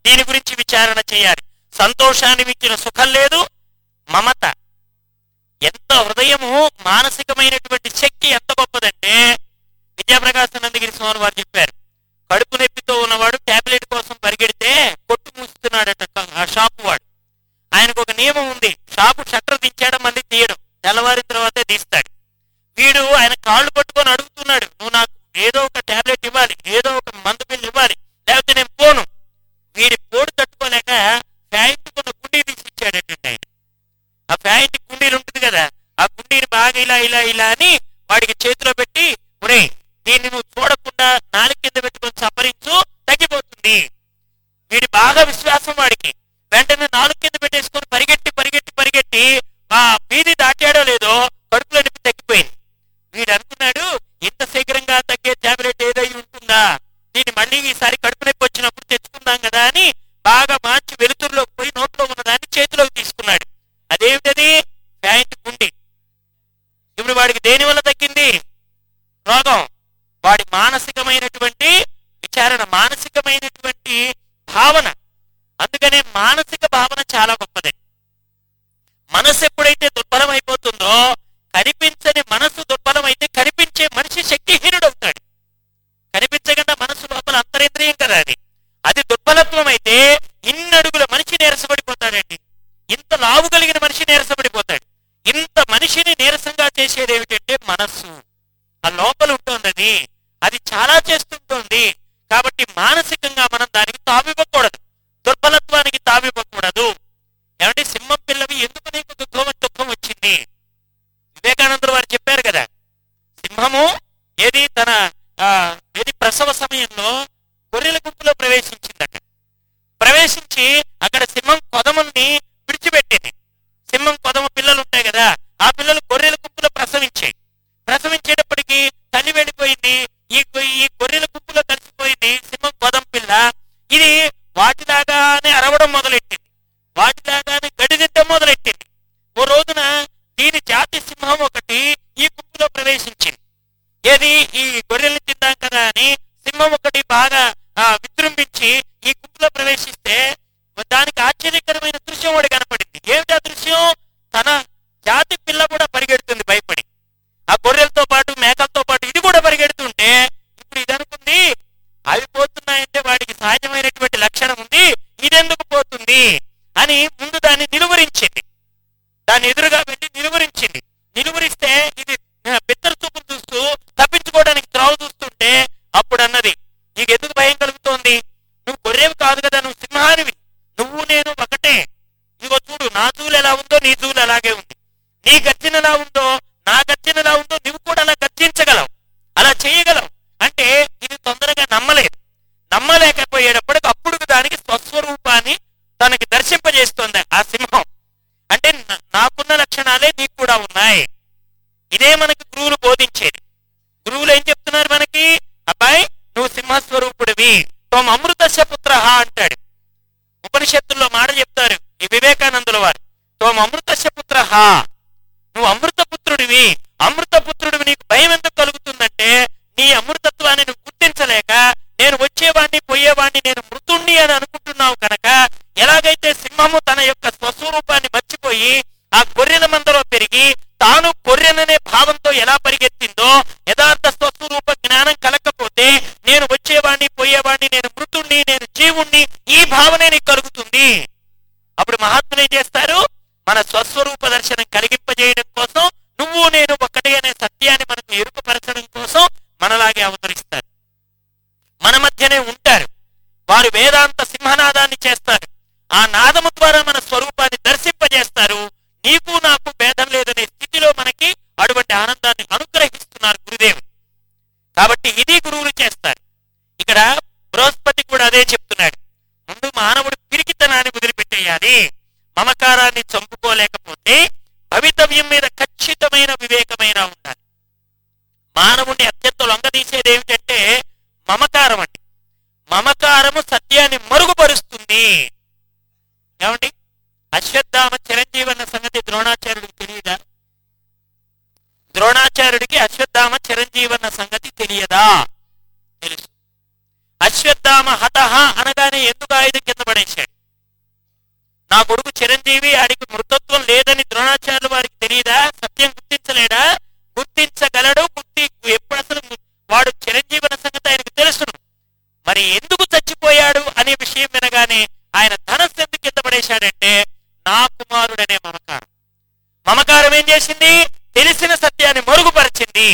దీని గురించి విచారణ చేయాలి. సంతోషాన్ని మించిన సుఖం లేదు. మమత ఎంత హృదయము, మానసికమైనటువంటి శక్తి ఎంత గొప్పదంటే విద్యాప్రకాశానందగిరి స్వామి వారు చెప్పారు, కడుపు నొప్పితో ఉన్నవాడు టాబ్లెట్ కోసం పరిగెడితే కొట్టు మూస్తున్నాడట ఆ షాపు వాడు. ఆయనకు ఒక నియమం ఉంది, షాపు షట్టర్ దించడం మళ్ళీ తీయడం, తెల్లవారిన తర్వాతే తీస్తాడు. వీడు ఆయన కాళ్ళు పట్టుకొని అడుగుతున్నాడు, నువ్వు నాకు ఏదో ఒక టాబ్లెట్ ఇవ్వాలి, ఏదో ఒక మందు బిల్లు ఇవ్వాలి, లేకపోతే నేను పోను. వీడి పోటు తట్టుకోలేక ఫ్యాంట్ కొన్న గుండీ తీసి ఇచ్చాడటండి ఆయన. ఆ ఫ్యాంట్ గుండీలు ఉంటుంది కదా, ఆ గుండీని బాగా ఇలా ఇలా ఇలా అని వాడికి చేతిలో పెట్టి, ఒరే దీన్ని నువ్వు చూడకుండా నాలుగు కింద పెట్టుకొని సపరించు, తగ్గిపోతుంది. వీడి బాగా విశ్వాసం వాడికి. వెంటనే నాలుగు కింద పెట్టేసుకొని పరిగెట్టి పరిగెట్టి పరిగెట్టి ఆ వీధి దాటాడో లేదో కడుపులో నొప్పి తగ్గిపోయింది. వీడు అనుకున్నాడు, ఇంత శీఘ్రంగా తగ్గే టాబ్లెట్ ఏదై ఉంటుందా, దీన్ని మళ్ళీ ఈసారి కడుపు నొప్పి వచ్చినప్పుడు తెచ్చుకుందాం కదా అని బాగా మార్చి వెలుతురులోకి పోయి నోట్లో ఉన్నదాన్ని చేతిలోకి తీసుకున్నాడు. అదేమిటది? ప్యాంట్ గుండి. ఇప్పుడు వాడికి దేని వల్ల తగ్గింది రోగం? వాడి మానసికమైనటువంటి విచారణ, మానసికమైనటువంటి భావన. అందుకనే మానసిక భావన చాలా గొప్పది. మనసు ఎప్పుడైతే దుర్బలం అయిపోతుందో, కనిపించని మనసు దుర్బలం అయితే కనిపించే మనిషి శక్తిహీనుడు అవుతాడు. కనిపించకుండా మనసు లోపల అంతరేంద్రియం కదా అది, అది దుర్బలత్వం అయితే ఇన్నడుగుల మనిషి నీరసపడిపోతాడండి. ఇంత లావు కలిగిన మనిషి నీరసపడిపోతాడు. ఇంత మనిషిని నీరసంగా చేసేది ఏమిటంటే మనస్సు. ఆ లోపల ఉంటుంది అది, అది చాలా చేస్తుంటుంది. కాబట్టి మానసికంగా మనం దానికి తావివ్వకూడదు, దుర్బలత్వానికి తావివ్వకూడదు. ఏమంటే సింహం పిల్లవి ఎందుకు నీకు దుఃఖం దుఃఖం వచ్చింది? వివేకానందుడు వారు చెప్పారు కదా, సింహము ఏది తన ఆ ఏది ప్రసవ సమయంలో గొర్రెల గుంపులో ప్రవేశించిందట. ప్రవేశించి అక్కడ సింహం కొదముల్ని విడిచిపెట్టింది. సింహం కొదమ పిల్లలు ఉంటాయి కదా, ఆ పిల్లలు గొర్రెల గుంపులో ప్రసవించాయి. ప్రసవించేటప్పటికి తల్లి వెళ్ళిపోయింది, ఈ ఈ గొర్రెల గుంపులో కలిసిపోయింది సింహం కొదం పిల్ల. ఇది వాటిలాగానే అరవడం మొదలెట్టింది, వాటిలాగానే గడిదిద్దం మొదలెట్టింది. ఓ రోజున దీని జాతి సింహం ఒకటి ఈ గుంపులో ప్రవేశించింది. ఏది ఈ గొర్రెల్ని తిందాం కదా అని సింహం ఒకటి బాగా విజృంభించి ఈ గుంపులో ప్రవేశిస్తే దానికి ఆశ్చర్యకరమైన దృశ్యం వాడు కనపడింది. ఏమిటా దృశ్యం? తన జాతి పిల్ల కూడా పరిగెడుతుంది భయపడి. ఆ గొర్రెలతో పాటు మేకలతో పాటు ఇది కూడా పరిగెడుతుంటే ఇప్పుడు ఇది అనుకుంది, అవి పోతున్నాయంటే వాడికి సహజమైనటువంటి లక్షణం ఉంది, ఇదెందుకు పోతుంది అని ముందు దాన్ని నిలువరించింది. దాన్ని ఎదురుగా పెట్టి నిలువరించింది. నిలువరిస్తే ఇది బిత్తర చూపులు చూస్తూ తప్పించుకోవడానికి త్రోవ చూస్తుంటే అప్పుడు అన్నది, నీకు ఎందుకు భయం కలుగుతోంది? నువ్వు గొర్రెవి కాదు కదా, నువ్వు సింహానివి, నువ్వు నేను ఒకటే. ఇగో చూడు, నా జూలు ఎలా ఉందో నీ జూలు అలాగే ఉంది, నీ గర్జన ఎలా ఉందో నా గర్జన ఎలా ఉందో నువ్వు కూడా అలా గర్జించగలవు, అలా చేయగలవు. అంటే ఇది తొందరగా నమ్మలేదు. నమ్మలేకపోయేటప్పటికి అప్పుడు దానికి స్వస్వరూపాన్ని తనకి దర్శింపజేస్తోంది ఆ సింహం. అంటే నాకున్న లక్షణాలే నీకు కూడా ఉన్నాయి. ఇదే మనకి గురువులు బోధించేది. గురువులు ఏం చెప్తున్నారు మనకి? అబ్బాయి నువ్వు సింహస్వరూపుడివి, తోమ అమృతస్య పుత్ర అంటాడు. ఉపనిషత్తుల్లో మాట చెప్తారు ఈ వివేకానందుల వారు, తోమ అమృతస్య పుత్ర, నువ్వు అమృత పుత్రుడివి. అమృత పుత్రుడివి నీకు భయం ఎందుకు కలుగుతుందంటే నీ అమృతత్వాన్ని నువ్వు గుర్తించలేక నేను వచ్చేవాడిని పోయేవాడిని నేను మృతుణ్ణి అని అనుకుంటున్నావు కనుక, ఎలాగైతే సింహము తన యొక్క స్వస్వరూపాన్ని మర్చిపోయి ఆ గొర్రెల మందలో పెరిగి తాను గొర్రెననే భావంతో ఎలా పరిగెత్తిందో, యథార్థ స్వస్వరూప జ్ఞానం కలగకపోతే నేను వచ్చేవాడిని పోయేవాడిని నేను మృతుణ్ణి నేను జీవుణ్ణి ఈ భావనే నీకు కలుగుతుంది. అప్పుడు మహాత్ములు ఏం చేస్తారు? మన స్వస్వరూప దర్శనం కలిగింపజేయడం కోసం, నువ్వు నేను ఒక్కటే అనే సత్యాన్ని మనకు ఎరుకపరచడం కోసం మనలాగే అవతరిస్తారు, మన మధ్యనే ఉంటారు. వారు వేదాంత సింహనాదాన్ని చేస్తారు. ఆ నాదము ద్వారా మన స్వరూపాన్ని దర్శింపజేస్తారు. నీకు నాకు భేదం లేదనే స్థితిలో మనకి అటువంటి ఆనందాన్ని అనుగ్రహిస్తున్నారు గురుదేవుడు. కాబట్టి ఇది గురువులు చేస్తారు. ఇక్కడ బృహస్పతి కూడా అదే చెప్తున్నాడు. ముందు మానవుడు పిరికితనాన్ని వదిలిపెట్టేయాలి, మమకారాన్ని చంపుకోలేకపోతే భవితవ్యం మీద ఖచ్చితమైన వివేకమైన ఉండాలి. మానవుడిని అత్యంత లొంగదీసేది ఏమిటంటే మమకారం అండి. మమకారము సత్యాన్ని మరుగుపరుస్తుంది. ఏమండి, అశ్వత్థామ చిరంజీవన్న సంగతి ద్రోణాచార్యుడికి తెలియదా? ద్రోణాచార్యుడికి అశ్వత్థామ చిరంజీవన్న సంగతి తెలియదా? తెలుసు. అశ్వత్థామ హతః అనగానే ఎందుకు ఆయుధం కింద పడేశాడు? నా కొడుకు చిరంజీవి, ఆడికి మృతత్వం లేదని ద్రోణాచార్యులు వారికి తెలియదా? సత్యం గుర్తించలేడా? గుర్తించగలడు. గుర్తి ఎప్పుడు అసలు వాడు చిరంజీవి అన్న సంగతి ఆయనకు తెలుసును. మరి ఎందుకు చచ్చిపోయాడు అనే విషయం వినగానే ఆయన ధనస్సు ఎందుకు కింద పడేశాడంటే నా కుమారుడనే మమకారం. మమకారం ఏం చేసింది? తెలిసిన సత్యాన్ని మరుగుపరిచింది.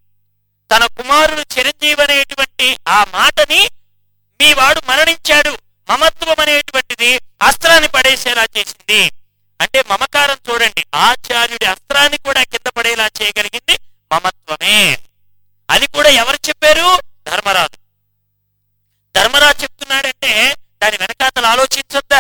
తన కుమారుడు చిరంజీవి అనేటువంటి ఆ మాటని మీ వాడు మరణించాడు, మమత్వం అనేటువంటిది అస్త్రాన్ని పడేసేలా చేసింది. అంటే మమకారం చూడండి, ఆచార్యుడి అస్త్రాన్ని కూడా కింద పడేలా చేయగలిగింది మమత్వమే. అది కూడా ఎవరు చెప్పారు? ధర్మరాజు. ధర్మరాజు చెప్తున్నాడంటే దాని వెనకాతలు ఆలోచించొద్దా?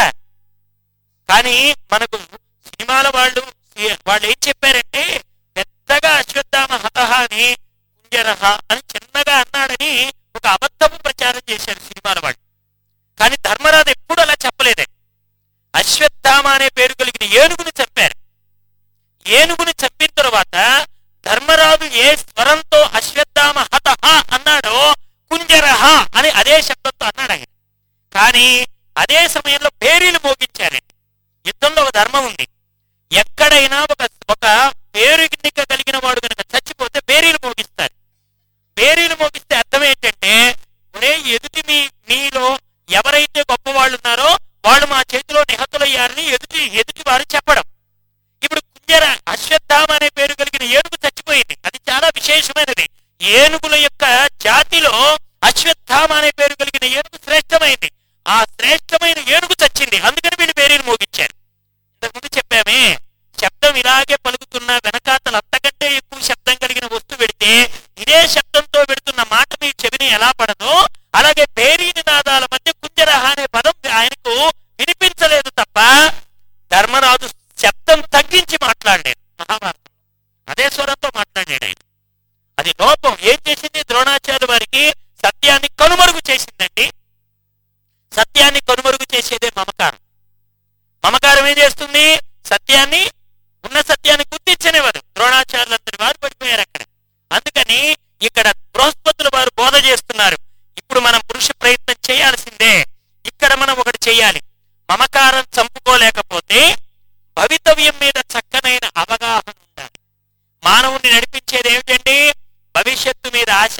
కానీ మనకు సినిమాల వాళ్ళు వాళ్ళు ఏం చెప్పారంటే పెద్దగా అశ్వత్థామ హతః అని కుంజరహ అని చిన్నగా అన్నాడని ఒక అబద్ధపు ప్రచారం చేశారు సినిమాల వాళ్ళు. కానీ ధర్మరాజు ఎప్పుడు అలా చెప్పలేదే. అశ్వత్థామ అనే పేరు కలిగిన ఏనుగుని చంపారు. ఏనుగుని చంపిన తర్వాత ధర్మరాజు ఏ స్వరంతో అశ్వత్థామ హతః అన్నాడో కుంజరహ అని అదే శబ్దంతో అన్నాడు ఆయన. కానీ అదే సమయంలో పేరీలు మోగించారండి. యుద్ధంలో ఒక ధర్మం ఉంది. ఎక్కడైనా ఒక ఒక పేరునిక కలిగిన వాడు కనుక చచ్చిపోతే పేరీలు మోగిస్తారు. పేరీలు మోగిస్తే అర్థం ఏంటంటే ఒరే ఎదుటి మీ మీలో ఎవరైతే గొప్ప వాళ్ళు ఉన్నారో వాళ్ళు మా చేతిలో నిహతులయ్యారని ఎదుటి ఎదుటి వారు చెప్పడం. ఇప్పుడు కుంజర అశ్వత్థామ అనే పేరు కలిగిన ఏనుగు చచ్చిపోయింది. అది చాలా విశేషమైనది. ఏనుగుల యొక్క జాతిలో అశ్వత్థామ అనే పేరు కలిగిన ఏనుగు శ్రేష్టమైంది. ఆ శ్రేష్టమైన ఏనుగు చచ్చింది, అందుకని వీళ్ళు పేరీలు మోగించారు. ఇంతకుముందు చెప్పామే, శబ్దం ఇలాగే పలుకుతున్న వెనకాతలు అంతకంటే ఎక్కువ శబ్దం కలిగిన వస్తువు పెడితే ఇదే శబ్దంతో పెడుతున్న మాట మీ చెవిని ఎలా పడదో అలాగే పేరీ నినాదాల మధ్య కుంజరహ అనే పదం ఆయనకు వినిపించలేదు తప్ప ధర్మరాజు శబ్దం తగ్గించి మాట్లాడలేదు. మహాభారతంలో అదే స్వరంతో మాట్లాడాడు ఆయన. అది లోపం. ఏం చేసింది? ద్రోణాచార్యుల వారికి సత్యాన్ని కనుమరుగు చేసిందండి. సత్యాన్ని కనుమరుగు చేసేదే మమకారం. మమకారం ఏం చేస్తుంది? సత్యాన్ని, ఉన్న సత్యాన్ని గుర్తించనివ్వదు. ద్రోణాచార్యులందరి వారు పడిపోయారు అక్కడ. అందుకని ఇక్కడ బృహస్పతుల వారు బోధ చేస్తున్నారు. ఇప్పుడు మనం పురుష ప్రయత్నం చేయాల్సిందే. ఇక్కడ మనం ఒకటి చేయాలి. మమకారం చంపుకోలేకపోతే భవితవ్యం మీద చక్కనైన అవగాహన ఉండాలి. మానవుణ్ణి నడిపించేది ఏమిటండి? భవిష్యత్తు మీద ఆశ.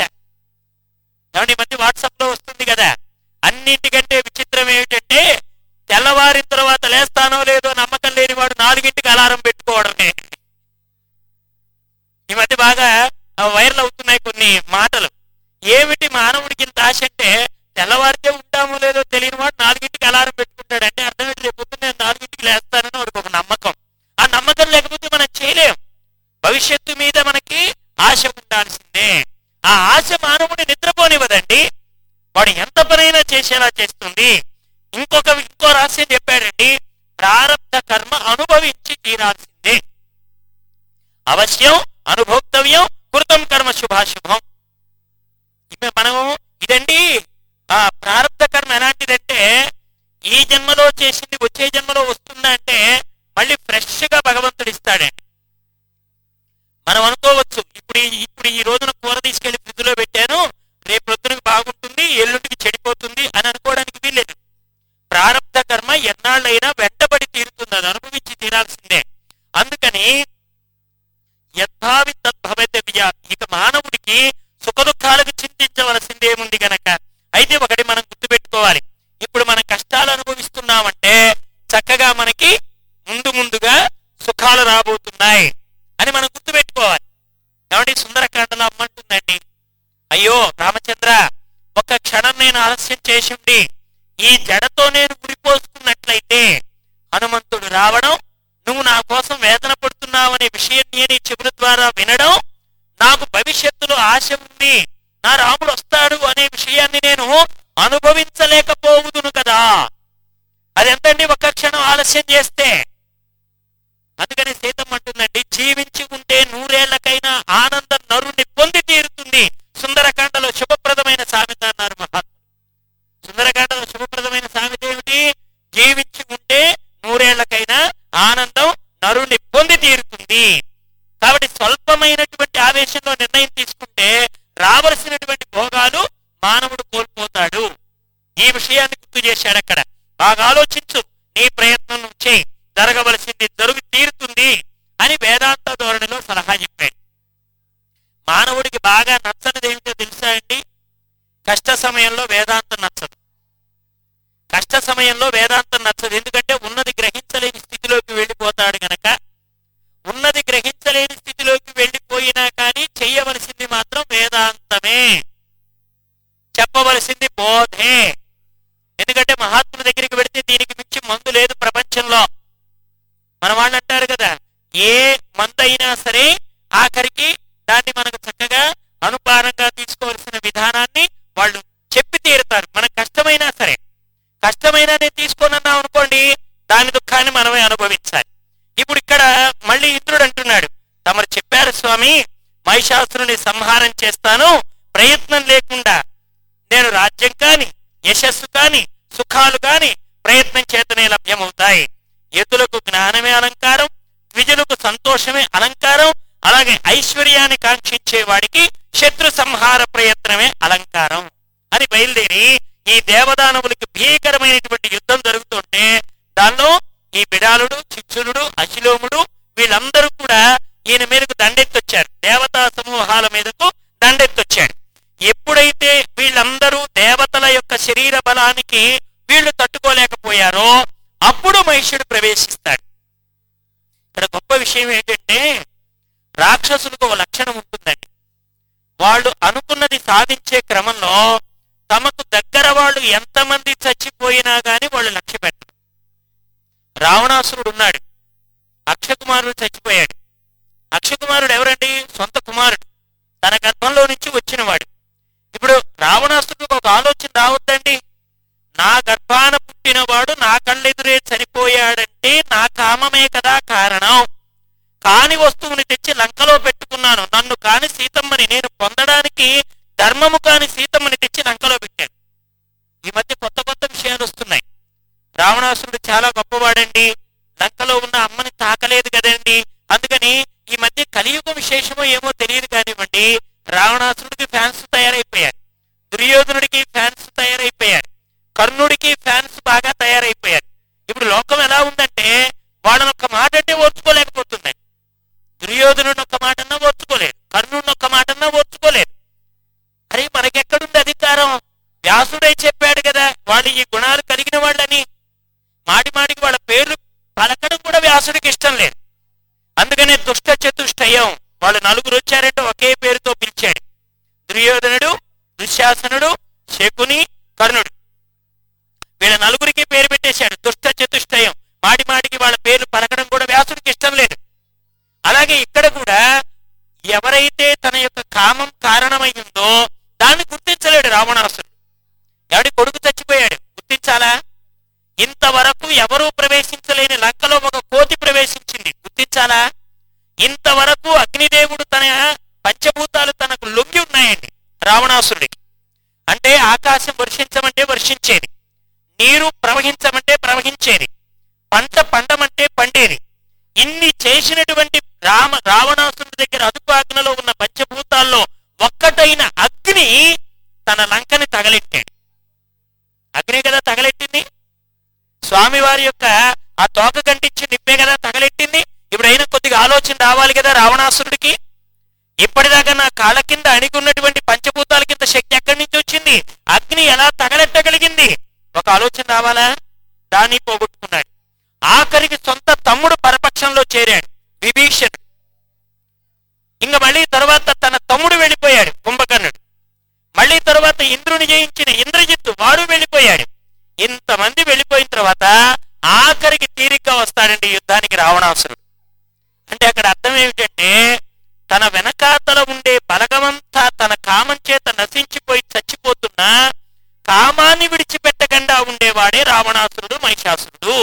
ఏమండి, ఈ మధ్య వాట్సాప్ లో వస్తుంది కదా, అన్నింటికంటే విచిత్రం ఏమిటంటే తెల్లవారిన తర్వాత లేస్తానో లేదో నమ్మకం లేని వాడు నాలుగింటికి అలారం పెట్టుకోవడమే. ఈ మధ్య బాగా వైరల్ అవుతున్నాయి కొన్ని మాటలు. ఏమిటి మానవుడికి ఇంత ఆశ అంటే తెల్లవారితే ఉంటామో లేదో తెలియని వాడు నాలుగింటికి అలారం పెట్టుకుంటాడు. అంటే అర్థం ఏంటి? రేపు పొద్దున్న నేను నాలుగింటికి లేస్తానని వాడికి ఒక నమ్మకం. ఆ నమ్మకం లేకపోతే మనం చేయలేం. భవిష్యత్తు మీద మనకి ఆశ ఉండాల్సిందే. ఆ ఆశ మానవుడిని నిద్రపోనివ్వదండి. వాడు ఎంత పనైనా చేసేలా చేస్తుంది. ఇంకొక ఇంకో రహస్యం చెప్పాడండి, ప్రారబ్ధ కర్మ అనుభవించి తీరాల్సిందే. అవశ్యం అనుభోక్తవ్యం కృతం కర్మ శుభాశుభం. ఇప్పుడు మనము ఇదండి ఆ ప్రారబ్ధ కర్మ ఎలాంటిదంటే ఈ జన్మలో చేసింది వచ్చే జన్మలో వస్తుందా అంటే మళ్ళీ ఫ్రెష్ గా భగవంతుడు ఇస్తాడండి. మనం అనుకోవచ్చు ఇప్పుడు ఇప్పుడు ఈ రోజున కూర తీసుకెళ్లి ఫ్రిడ్జ్ లో పెట్టాను, రేపు పొద్దునకి బాగుంటుంది, ఎల్లుంటికి చెడిపోతుంది అని అనుకోవడానికి వీల్లేదు. ప్రారబ్ధ కర్మ ఎన్నాళ్ళైనా వెంటబడి తీరుతుంది, అది అనుభవించి తీరాల్సిందే. అందుకని యద్భావి తద్భవతవ్య. ఇక మానవుడికి సుఖ దుఃఖాలకు చింతించవలసిందేముంది గనక. అయితే ఒకటి మనం గుర్తుపెట్టుకోవాలి, ఇప్పుడు మనం కష్టాలు అనుభవిస్తున్నామంటే చక్కగా మనకి ముందు ముందుగా సుఖాలు రాబోతున్నాయి అని మనం గుర్తుపెట్టుకోవాలి. ఏమంటే సుందరకాండలో అమ్మంటుందండి, అయ్యో రామచంద్ర, ఒక క్షణం నేను ఆలస్యం చేసిండి ఈ జడతో నేను గురిపోసుకున్నట్లయితే హనుమంతుడు రావడం, నువ్వు నా కోసం వేదన పడుతున్నావనే విషయం నేను చెవుల ద్వారా వినడం, నాకు భవిష్యత్తులో ఆశ ఉంది, నా రాముడు వస్తాడు అనే విషయాన్ని నేను అనుభవించలేకపోవుదును కదా. అదెంతండి ఒక్క క్షణం ఆలస్యం చేస్తే. అందుకని సీతమ్మ అంటుందండి, జీవించి ఉంటే నూరేళ్లకైనా ఆనందం నరుణ్ణి పొంది తీరుతుంది. సుందరకాండలో శుభప్రదమైన సామెత అన్నారు మహాత్ములు. సుందరకాండలో శుభప్రదమైన సామెత ఏమిటి? జీవించి ఉంటే నూరేళ్లకైనా ఆనందం నరుణ్ణి పొంది తీరుతుంది. కాబట్టి స్వల్పమైనటువంటి ఆవేశంలో నిర్ణయం తీసుకుంటే రావలసినటువంటి భోగాలు మానవుడు కోల్పోతాడు. ఈ విషయాన్ని గుర్తు చేశాడు అక్కడ. బాగా ఆలోచించు, నీ ప్రయత్నం నువ్వు చేయి, జరగవలసింది జరుగు తీరుతుంది అని వేదాంత ధోరణిలో సలహా చెప్పాడు. మానవుడికి బాగా నచ్చనిది ఏమిటో తెలుసా అండి? కష్ట సమయంలో వేదాంతం నచ్చదు. కష్ట సమయంలో వేదాంతం నచ్చదు. ఎందుకంటే ఉన్నది గ్రహించలేని స్థితిలోకి వెళ్ళిపోతాడు గనక. ఉన్నది గ్రహించలేని స్థితిలోకి వెళ్ళిపోయినా కానీ చెయ్యవలసింది మాత్రం వేదాంతమే, చెప్పవలసింది బోధే. ఎందుకంటే మహాత్ముల దగ్గరికి వెళితే దీనికి మించి మందు లేదు ప్రపంచంలో. మన వాళ్ళు అంటారు కదా, ఏ మందు అయినా సరే ఆఖరికి దాన్ని మనకు చక్కగా అనుపానంగా తీసుకోవాల్సిన విధానాన్ని వాళ్ళు చెప్పి తీరుతారు. మనకు కష్టమైనా సరే, కష్టమైనా నేను తీసుకోనన్నాం అనుకోండి, దాని దుఃఖాన్ని మనమే అనుభవించాలి. ఇప్పుడు ఇక్కడ మళ్ళీ ఇంద్రుడు అంటున్నాడు, తమరు చెప్పారు స్వామి, మహిషాసురుని సంహారం చేస్తాను, ప్రయత్నం లేకుండా నేను రాజ్యం కాని యశస్సు కాని సుఖాలు కాని ప్రయత్నం చేతనే లభ్యమవుతాయి. యతులకు జ్ఞానమే అలంకారం, ద్విజులకు సంతోషమే అలంకారం, అలాగే ఐశ్వర్యాన్ని కాంక్షించే వాడికి శత్రు సంహార ప్రయత్నమే అలంకారం అని బయలుదేరి ఈ దేవదానవులకి భీకరమైనటువంటి యుద్ధం జరుగుతుంటే దానిలో ఈ బిడాలుడు, చిచ్చులుడు, అశిలోముడు వీళ్ళందరూ కూడా ఈయన మీదకు దండెత్తొచ్చారు. దేవతా సమూహాల మీదకు దండెత్తొచ్చాడు. ఎప్పుడైతే వీళ్ళందరూ దేవతల యొక్క శరీర బలానికి వీళ్ళు తట్టుకోలేకపోయారో అప్పుడు మహిషుడు ప్రవేశిస్తాడు. ఇక్కడ గొప్ప విషయం ఏంటంటే, రాక్షసులకు ఒక లక్షణం ఉంటుందండి. వాళ్ళు అనుకున్నది సాధించే క్రమంలో తమకు దగ్గర వాళ్ళు ఎంతమంది చచ్చిపోయినా గాని వాళ్ళు లక్ష్య పెట్టరు. రావణాసురుడు ఉన్నాడు, అక్షకుమారుడు చచ్చిపోయాడు. అక్షకుమారుడు ఎవరండి? సొంత కుమారుడు, తన గర్భంలో నుంచి వచ్చినవాడు. ఇప్పుడు రావణాసురుడికి ఒక ఆలోచన రావద్దండి, నా గర్భాన పుట్టినవాడు నా కళ్ళెదురే చనిపోయాడంటే నా కామమే కదా కారణం. కాని వస్తువుని తెచ్చి లంకలో పెట్టుకున్నాను, నన్ను కాని సీతమ్మని నేను పొందడానికి ధర్మము కాని సీతమ్మని తెచ్చి లంకలో పెట్టాను. ఈ మధ్య కొత్త కొత్త విషయాలు వస్తున్నాయి. రావణాసురుడు చాలా గొప్పవాడండి, లంకలో ఉన్న అమ్మని తాకలేదు కదండి, అందుకని ఈ మధ్య కలియుగ విశేషమో ఏమో తెలియదు కానివ్వండి, రావణాసురుడికి ఫ్యాన్స్ తయారైపోయారు, దుర్యోధనుడికి ఫ్యాన్స్ తయారైపోయారు, కర్ణుడికి ఫ్యాన్స్ బాగా తయారైపోయారు. ఇప్పుడు లోకం ఎలా ఉందంటే వాళ్ళని ఒక్క మాట అంటే ఓర్చుకోలేకపోతుంది. దుర్యోధనుడు ఒక్క మాటన్నా ఓర్చుకోలేదు, కర్ణుడిని ఒక్క మాటన్నా ఓర్చుకోలేదు. అరే మనకెక్కడుంది అధికారం? వ్యాసుడై చెప్పాడు కదా వాళ్ళు ఈ గుణాలు కలిగిన వాళ్ళని. మాటి మాటికి వాళ్ళ పేర్లు పలకడం కూడా వ్యాసుడికి ఇష్టం లేదు. అందుకనే దుష్ట చతుష్టయం, వాళ్ళు నలుగురు వచ్చారంటే ఒకే పేరుతో పిలిచాడు. దుర్యోధనుడు, దుశ్శాసనుడు, శకుని, కర్ణుడు, వీళ్ళ నలుగురికి పేరు పెట్టేశాడు దుష్ట చతుష్టయం. మాటి మాటికి వాళ్ళ పేర్లు పలకడం కూడా వ్యాసుడికి ఇష్టం లేదు. అలాగే ఇక్కడ కూడా ఎవరైతే తన యొక్క కామం కారణమైందో దాన్ని గుర్తించలేడు రావణాసురుడు. ఎవడి కొడుకు చచ్చిపోయాడు, గుర్తించాలా? ఇంతవరకు ఎవరూ ప్రవేశించలేని లంకలో ఒక కోతి ప్రవేశించింది, గుర్తించాలా? ఇంతవరకు అగ్నిదేవుడు తన పంచభూతాలు తనకు లొంగి ఉన్నాయండి రావణాసురుడికి. అంటే ఆకాశం వర్షించమంటే వర్షించేది, నీరు ప్రవహించమంటే ప్రవహించేది, పంట పండమంటే పండేది. ఇన్ని చేసినటువంటి రామ రావణాసురుడి దగ్గర అదుపాగ్నిలో ఉన్న పంచభూతాల్లో ఒక్కటైన అగ్ని తన లంకని తగలెట్టాడు. అగ్ని కదా తగలెట్టింది, స్వామివారి యొక్క ఆ తోక గంటించి నిప్పే కదా తగలెట్టింది. ఇప్పుడైనా కొద్దిగా ఆలోచన రావాలి కదా రావణాసురుడికి. ఇప్పటిదాకా నా కాళ్ళ కింద అణిగున్నటువంటి పంచభూతాల కింద శక్తి ఎక్కడి నుంచి వచ్చింది, అగ్ని ఎలా తగలెట్టగలిగింది, ఒక ఆలోచన రావాలా? దాన్ని పోగొట్టుకున్నాడు. ఆఖరికి సొంత తమ్ముడు పరపక్షంలో చేరాడు విభీషణుడు. ఇంక మళ్ళీ తర్వాత తన తమ్ముడు వెళ్ళిపోయాడు కుంభకర్ణుడు. మళ్ళీ తర్వాత ఇంద్రుని జయించిన ఇంద్రజిత్తు వాడు వెళ్ళిపోయాడు. ఇంతమంది వెళ్ళిపోయిన తర్వాత ఆఖరికి తీరిక వస్తాడండి యుద్ధానికి రావణాసురుడు. అంటే అక్కడ అర్థం ఏమిటంటే తన వెనకాతల ఉండే బలగమంతా తన కామం చేత నశించిపోయి చచ్చిపోతున్నా కామాన్ని విడిచిపెట్టకుండా ఉండేవాడే రావణాసురుడు, మహిషాసురుడు.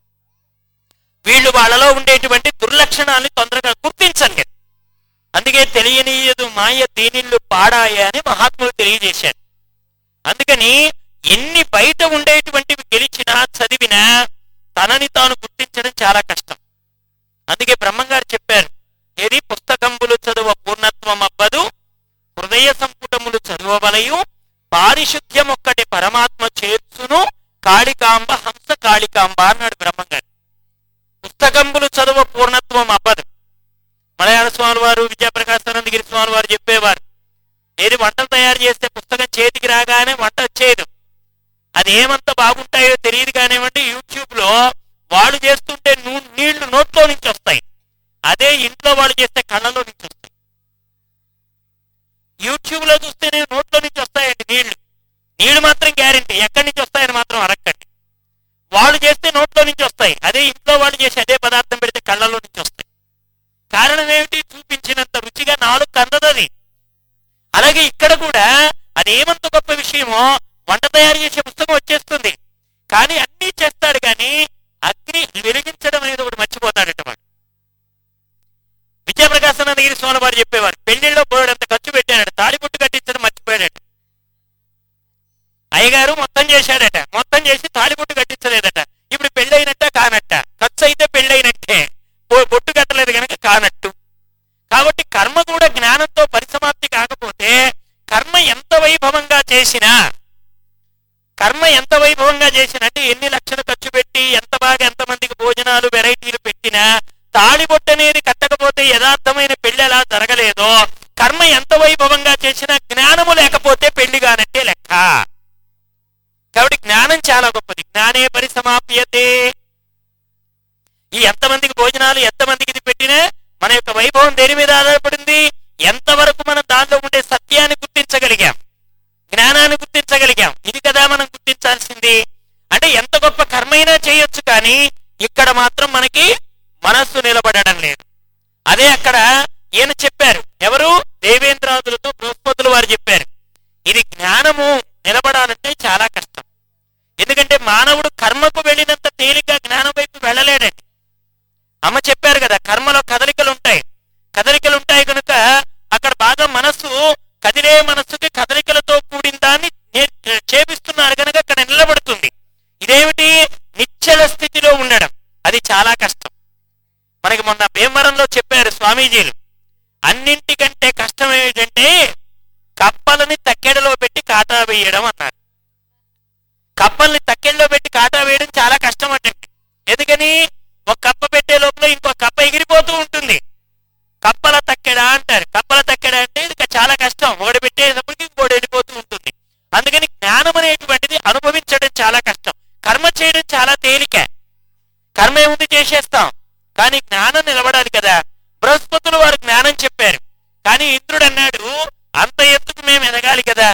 వీళ్ళు వాళ్ళలో ఉండేటువంటి దుర్లక్షణాన్ని తొందరగా గుర్తించలేదు. అందుకే తెలియనీయదు మాయ దీనిల్లు పాడాయ అని మహాత్ములు తెలియజేశారు. అందుకని ఎన్ని బయట ఉండేటువంటివి గెలిచినా చదివినా తనని తాను గుర్తించడం చాలా కష్టం. అందుకే బ్రహ్మంగారు చెప్పారు, ఏది పుస్తకంబులు చదువ పూర్ణత్వం అబ్బదు, హృదయ సంపుటములు చదువవలయు, పారిశుద్ధ్యం ఒక్కటి పరమాత్మ చేర్చును కాళికాంబ హంస కాళికాంబ అన్నాడు బ్రహ్మంగారు. పుస్తకంబులు చదువు పూర్ణత్వం అవ్వదు. మలయాళ స్వామి వారు, విద్యాప్రకాశానందగిరి స్వామి వారు చెప్పేవారు, ఏది వంటలు తయారు చేస్తే పుస్తకం చేతికి రాగానే వంట వచ్చేది. అది ఏమంత బాగుంటాయో తెలియదు కానివ్వండి, యూట్యూబ్ లో వాళ్ళు చేస్తుంటే నీళ్లు నోట్లో నుంచి వస్తాయి, అదే ఇంట్లో వాళ్ళు చేస్తే కళ్ళలో నుంచి వస్తాయి. యూట్యూబ్ లో చూస్తే నేను నోట్లో నుంచి వస్తాయండి నీళ్లు, నీళ్లు మాత్రం గ్యారెంటీ, ఎక్కడి నుంచి వస్తాయని మాత్రం అడగండి. వాళ్ళు చేస్తే నోట్లో నుంచి వస్తాయి, అదే ఇంట్లో వాళ్ళు చేసి అదే పదార్థం పెడితే కళ్ళలో నుంచి వస్తాయి. కారణం ఏమిటి? చూపించినంత రుచిగా నాలుగు కందదది. అలాగే ఇక్కడ కూడా అదేమంత గొప్ప విషయమో, వంట తయారు చేసే పుస్తకం వచ్చేస్తుంది, కానీ అన్నీ చేస్తాడు, కానీ అగ్ని వెలిగించడం అనేది ఒకటి మర్చిపోతాడట వాడు. విద్యాప్రకాశానందగిరి స్వామి వారు చెప్పేవారు, పెళ్లిళ్ళలో పోయాడంత ఖర్చు పెట్టాడట, తాళిబొట్టు కట్టించడం మర్చిపోయాడట. అయ్యగారు మొత్తం చేశాడట, మొత్తం చేసి తాళిబొట్టు కట్టించలేదట. ఇప్పుడు పెళ్ళైనట్ట కానట్ట, ఖర్చు అయితే పెళ్ళైనట్టే, బొట్టు కట్టలేదు కనుక కానట్టు. కాబట్టి కర్మ కూడా జ్ఞానంతో పరిసమాప్తి కాకపోతే, కర్మ ఎంత వైభవంగా చేసినా కర్మ ఎంత వైభవంగా చేసినట్టు ఎన్ని లక్షలు ఖర్చు పెట్టి ఎంత బాగా ఎంతమందికి భోజనాలు వెరైటీలు పెట్టినా తాళిబొట్టు అనేది కట్టకపోతే యథార్థమైన పెళ్లి ఎలా జరగలేదో, కర్మ ఎంత వైభవంగా చేసినా జ్ఞానము లేకపోతే పెళ్లి కానట్టే లెక్క. కాబట్టి జ్ఞానం చాలా గొప్పది. జ్ఞానే పరిసమాప్యతే. ఈ ఎంతమందికి భోజనాలు ఎంతమందికి ఇది పెట్టినా మన యొక్క వైభవం దేని మీద ఆధారపడింది? ఎంతవరకు మనం దానిలో ఉండే సత్యాన్ని గుర్తించగలిగాం, జ్ఞానాన్ని గుర్తించగలిగాం. ఇది కదా మనం గుర్తించాల్సింది. అంటే ఎంత గొప్ప కర్మైనా చేయొచ్చు, కానీ ఇక్కడ మాత్రం మనకి మనస్సు నిలబడడం లేదు. అదే అక్కడ ఈయన చెప్పారు, ఎవరు? దేవేంద్రాదులతో బృహస్పతులు వారు చెప్పారు, ఇది జ్ఞానము నిలబడాలంటే చాలా కష్టం. ఎందుకంటే మానవుడు కర్మకు వెళ్ళినంత తేలిక జ్ఞానం వైపు వెళ్ళలేడండి. అమ్మ చెప్పారు కదా, కర్మలో కదలికలు ఉంటాయి, కదలికలు ఉంటాయి కనుక అక్కడ బాగా మనస్సు కదిలే మనస్సుకి కదలికలతో కూడిన దాన్ని చేపిస్తున్నారు కనుక అక్కడ నిలబడుతుంది. ఇదేమిటి? నిశ్చల స్థితిలో ఉండడం, అది చాలా కష్టం. మనకి మొన్న భీమవరంలో చెప్పారు స్వామీజీలు, అన్నింటికంటే కష్టం ఏమిటంటే కప్పలని తక్కెడలో పెట్టి కాటా వేయడం అన్నారు. కప్పల్ని తక్కెడలో పెట్టి కాటా వేయడం చాలా కష్టం అంటండి. ఎందుకని? ఒక కప్ప పెట్టే లోపల ఇంకో కప్ప ఎగిరిపోతూ ఉంటుంది. కప్పల తక్కెడ అంటారు. కప్పల తక్కెడ అంటే ఇది చాలా కష్టం, ఒకటి పెట్టేటప్పటికి ఇంకోటి వెళ్ళిపోతూ ఉంటుంది. అందుకని జ్ఞానం అనేటువంటిది అనుభవించడం చాలా కష్టం. కర్మ చేయడం చాలా తేలిక, కర్మ ఏముంది చేసేస్తాం, కానీ జ్ఞానం నిలబడాలి కదా. బృహస్పతులు వారు జ్ఞానం చెప్పారు, కానీ ఇంద్రుడు అన్నాడు అంత ఎత్తుకు మేము ఎదగాలి కదా,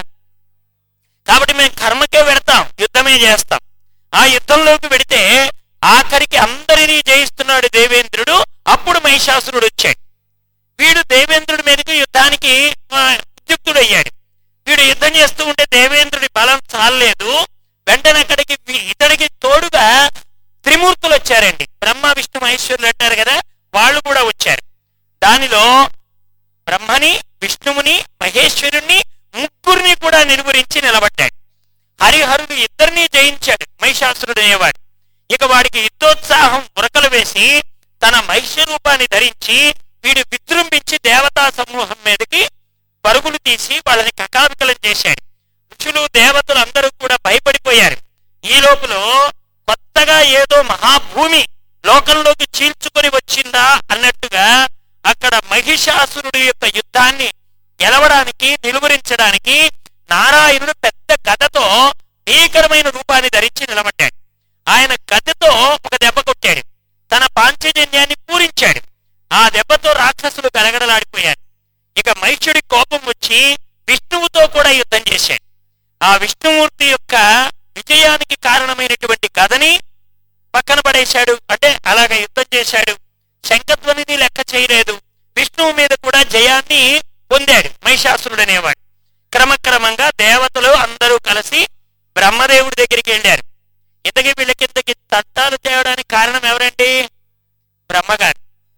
కాబట్టి మేము కర్మకే వెడతాం, యుద్ధమే చేస్తాం. ఆ యుద్ధంలోకి వెడితే ఆఖరికి అందరినీ జయిస్తున్నాడు దేవేంద్రుడు. అప్పుడు మహిషాసురుడు వచ్చాడు. వీడు దేవేంద్రుడి మీదకి యుద్ధానికి ఉద్యుక్తుడయ్యాడు. వీడు యుద్ధం చేస్తూ ఉంటే దేవేంద్రుడి బలం చాలలేదు. వెంటనే అక్కడికి ఇతడికి తోడుగా త్రిమూర్తులు వచ్చారండి. బ్రహ్మ విష్ణు మహేశ్వరులు అంటారు కదా, వాళ్ళు కూడా వచ్చారు. దానిలో బ్రహ్మని, విష్ణువుని, మహేశ్వరుణ్ణి ముగ్గురిని కూడా నిర్వరించి నిలబడ్డాడు. హరిహరుడు ఇద్దరినీ జయించాడు మహిషాసురుడు అనేవాడు. ఇక వాడికి యుద్ధోత్సాహం ఉరకలు వేసి తన మహిష రూపాన్ని ధరించి వీడు విజృంభించి దేవతా సమూహం మీదకి పరుగులు తీసి వాళ్ళని కకావికలం చేశాడు. ఋషులు దేవతలు అందరూ కూడా భయపడిపోయారు. ఈ లోపల కొత్తగా ఏదో మహాభూమి లోకంలోకి చీల్చుకొని వచ్చిందా అన్నట్టుగా అక్కడ మహిషాసురుడి యొక్క యుద్ధాన్ని గెలవడానికి, నిలువరించడానికి నారాయణుడు పెద్ద గదతో భీకరమైన రూపాన్ని ధరించి నిలబడ్డాడు. ఆయన గదతో ఒక దెబ్బ కొట్టాడు, తన పాంచజన్యాన్ని పూరించాడు. ఆ దెబ్బతో రాక్షసులు గడగడలాడిపోయారు. ఇక మహిషుడి కోపం వచ్చి విష్ణువుతో కూడా యుద్ధం చేశాడు. ఆ విష్ణుమూర్తి యొక్క విజయానికి కారణమైనటువంటి గదని పక్కన పడేశాడు. అంటే అలాగ యుద్ధం చేశాడు. శంఖధ్వనిని లెక్క చేయలేదు. విష్ణువు మీద కూడా జయాన్ని పొందాడు మహిషాసురుడు అనేవాడు. క్రమక్రమంగా దేవతలు అందరూ కలిసి బ్రహ్మదేవుడి దగ్గరికి వెళ్ళారు. ఇంతకీ వీళ్ళకింతకి తట్టాలు తేవడానికి కారణం ఎవరండి? బ్రహ్మగారు.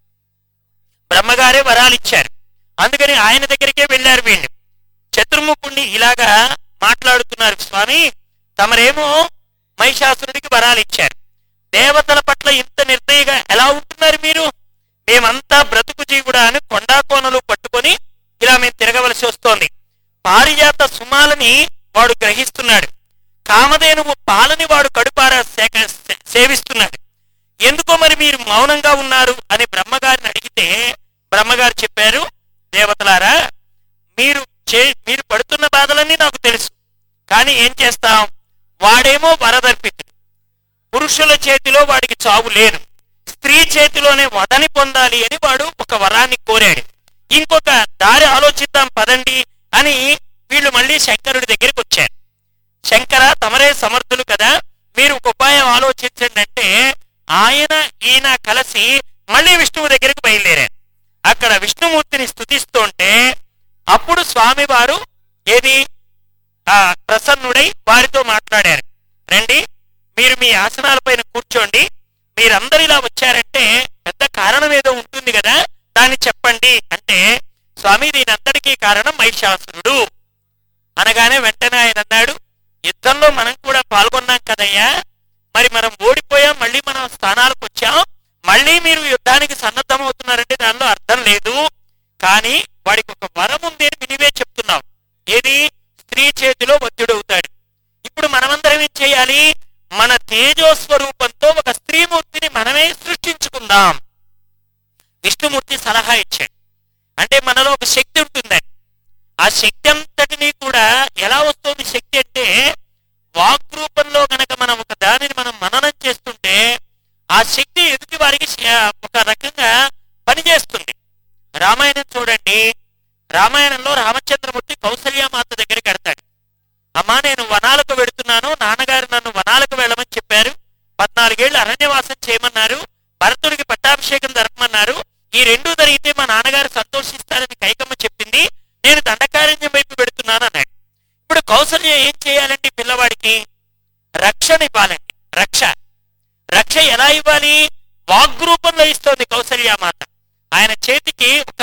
బ్రహ్మగారే వరాలు ఇచ్చారు. అందుకని ఆయన దగ్గరికే వెళ్ళారు వీళ్ళు. చతుర్ముఖుణ్ణి ఇలాగా మాట్లాడుతున్నారు, స్వామి తమరేమో మహిషాసురుడికి వరాలు ఇచ్చారు, దేవతల పట్ల ఇంత నిర్దయగా ఎలా ఉంటున్నారు మీరు? మేమంతా బ్రతుకు జీవుడా అని కొండా కోనలు పట్టుకొని ఇలా మేము తిరగవలసి వస్తోంది. పారిజాత సుమాలని వాడు గ్రహిస్తున్నాడు. కామధేనువు పాలని వాడు కడుపారా సేక సేవిస్తున్నాడు. ఎందుకో మరి మీరు మౌనంగా ఉన్నారు అని బ్రహ్మగారిని అడిగితే బ్రహ్మగారు చెప్పారు, దేవతలారా, మీరు చే మీరు పడుతున్న బాధలన్నీ నాకు తెలుసు. కానీ ఏం చేస్తాం, వాడేమో వరదర్పితుడు, పురుషుల చేతిలో వాడికి చావు లేదు, స్త్రీ చేతిలోనే వదని పొందాలి అని వాడు ఒక వరాన్ని కోరాడు. ఇంకొక దారి ఆలోచిద్దాం పదండి అని వీళ్ళు మళ్ళీ శంకరుడి దగ్గరికి వచ్చారు. శంకర, తమరే సమర్థులు కదా, మీరు ఒక ఉపాయం ఆలోచించండి అంటే ఆయన ఈయన కలిసి మళ్ళీ విష్ణువు దగ్గరికి బయలుదేరారు. అక్కడ విష్ణుమూర్తిని స్తుతిస్తుంటే అప్పుడు స్వామివారు ఏది ఆ ప్రసన్నుడై వారితో మాట్లాడారు. రండి, మీరు మీ ఆసనాలపైన కూర్చోండి, మీరందరు ఇలా వచ్చారంటే పెద్ద కారణం ఏదో ఉంటుంది కదా, దాన్ని చెప్పండి అంటే, స్వామి దీనంతటికీ కారణం మహిషాసురుడు అనగానే వెంటనే ఆయన అన్నాడు, యుద్ధంలో మనం కూడా పాల్గొన్నాం కదయ్యా, మరి మనం ఓడిపోయాం, మళ్ళీ మనం స్థానాలకు వచ్చాం, మళ్ళీ మీరు యుద్ధానికి సన్నద్ధం అవుతున్నారంటే దానిలో అర్థం లేదు. కానీ వాడికి ఒక వరం ఉంది అని వినివే చెప్తున్నాం, ఏది స్త్రీ చేతిలో వద్యుడవుతాడు. ఇప్పుడు మనమందరం ఏం చేయాలి, మన తేజోస్వరూపంతో ఒక స్త్రీమూర్తిని మనమే సృష్టించుకుందాం. విష్ణుమూర్తి సలహా ఇచ్చాడు. అంటే మనలో ఒక శక్తి ఉంటుందని, ఆ శక్తి అంతటినీ కూడా ఎలా వస్తుంది శక్తి అంటే, వాక్రూపంలో గనక మనం ఒక దానిని మనం మననం చేస్తుంటే ఆ శక్తి ఎదుటి వారికి ఒక రకంగా పనిచేస్తుంది. రామాయణం చూడండి, రామాయణంలో రామచంద్రమూర్తి కౌసల్యామాత దగ్గరికి వెడతాడు. అమ్మా, నేను వనాలకు వెడుతున్నాను, నాన్నగారు నన్ను వనాలకు వెళ్ళమని చెప్పారు, పద్నాలుగేళ్లు అరణ్యవాసం చేయమన్నారు, భరతుడికి పట్టాభిషేకం జరపమన్నారు, ఈ రెండూ జరిగితే మా నాన్నగారు సంతోషిస్తారని కైకమ్మ చెప్పింది, నేను దండకారణ్యం వైపు పెడుతున్నాను అన్నాడు. ఇప్పుడు కౌసల్య ఏం చేయాలండి, పిల్లవాడికి రక్షణ ఇవ్వాలండి. రక్ష రక్ష ఎలా ఇవ్వాలి, వాగ్రూపంలో ఇస్తోంది కౌసల్యామాత. ఆయన చేతికి ఒక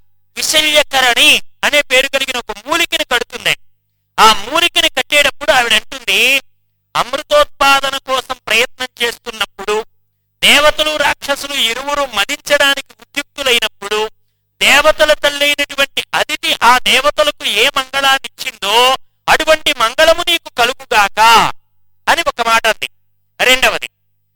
విశల్యకరణి అనే పేరు కలిగిన ఒక మూలికని కడుతుందండి. ఆ మూలికని కట్టేటప్పుడు ఆవిడ అంటుంది, అమృతోత్పాదన కోసం ప్రయత్నం చేస్తున్నప్పుడు, దేవతలు రాక్షసులు ఇరువురు మదించడానికి ఉద్యుక్తులైనప్పుడు, దేవతల తల్లైనటువంటి అదితి ఆ దేవతలకు ఏ మంగళాన్ని ఇచ్చిందో అటువంటి మంగళము నీకు కలుగుగాక అని ఒక మాట అంది. రెండవది,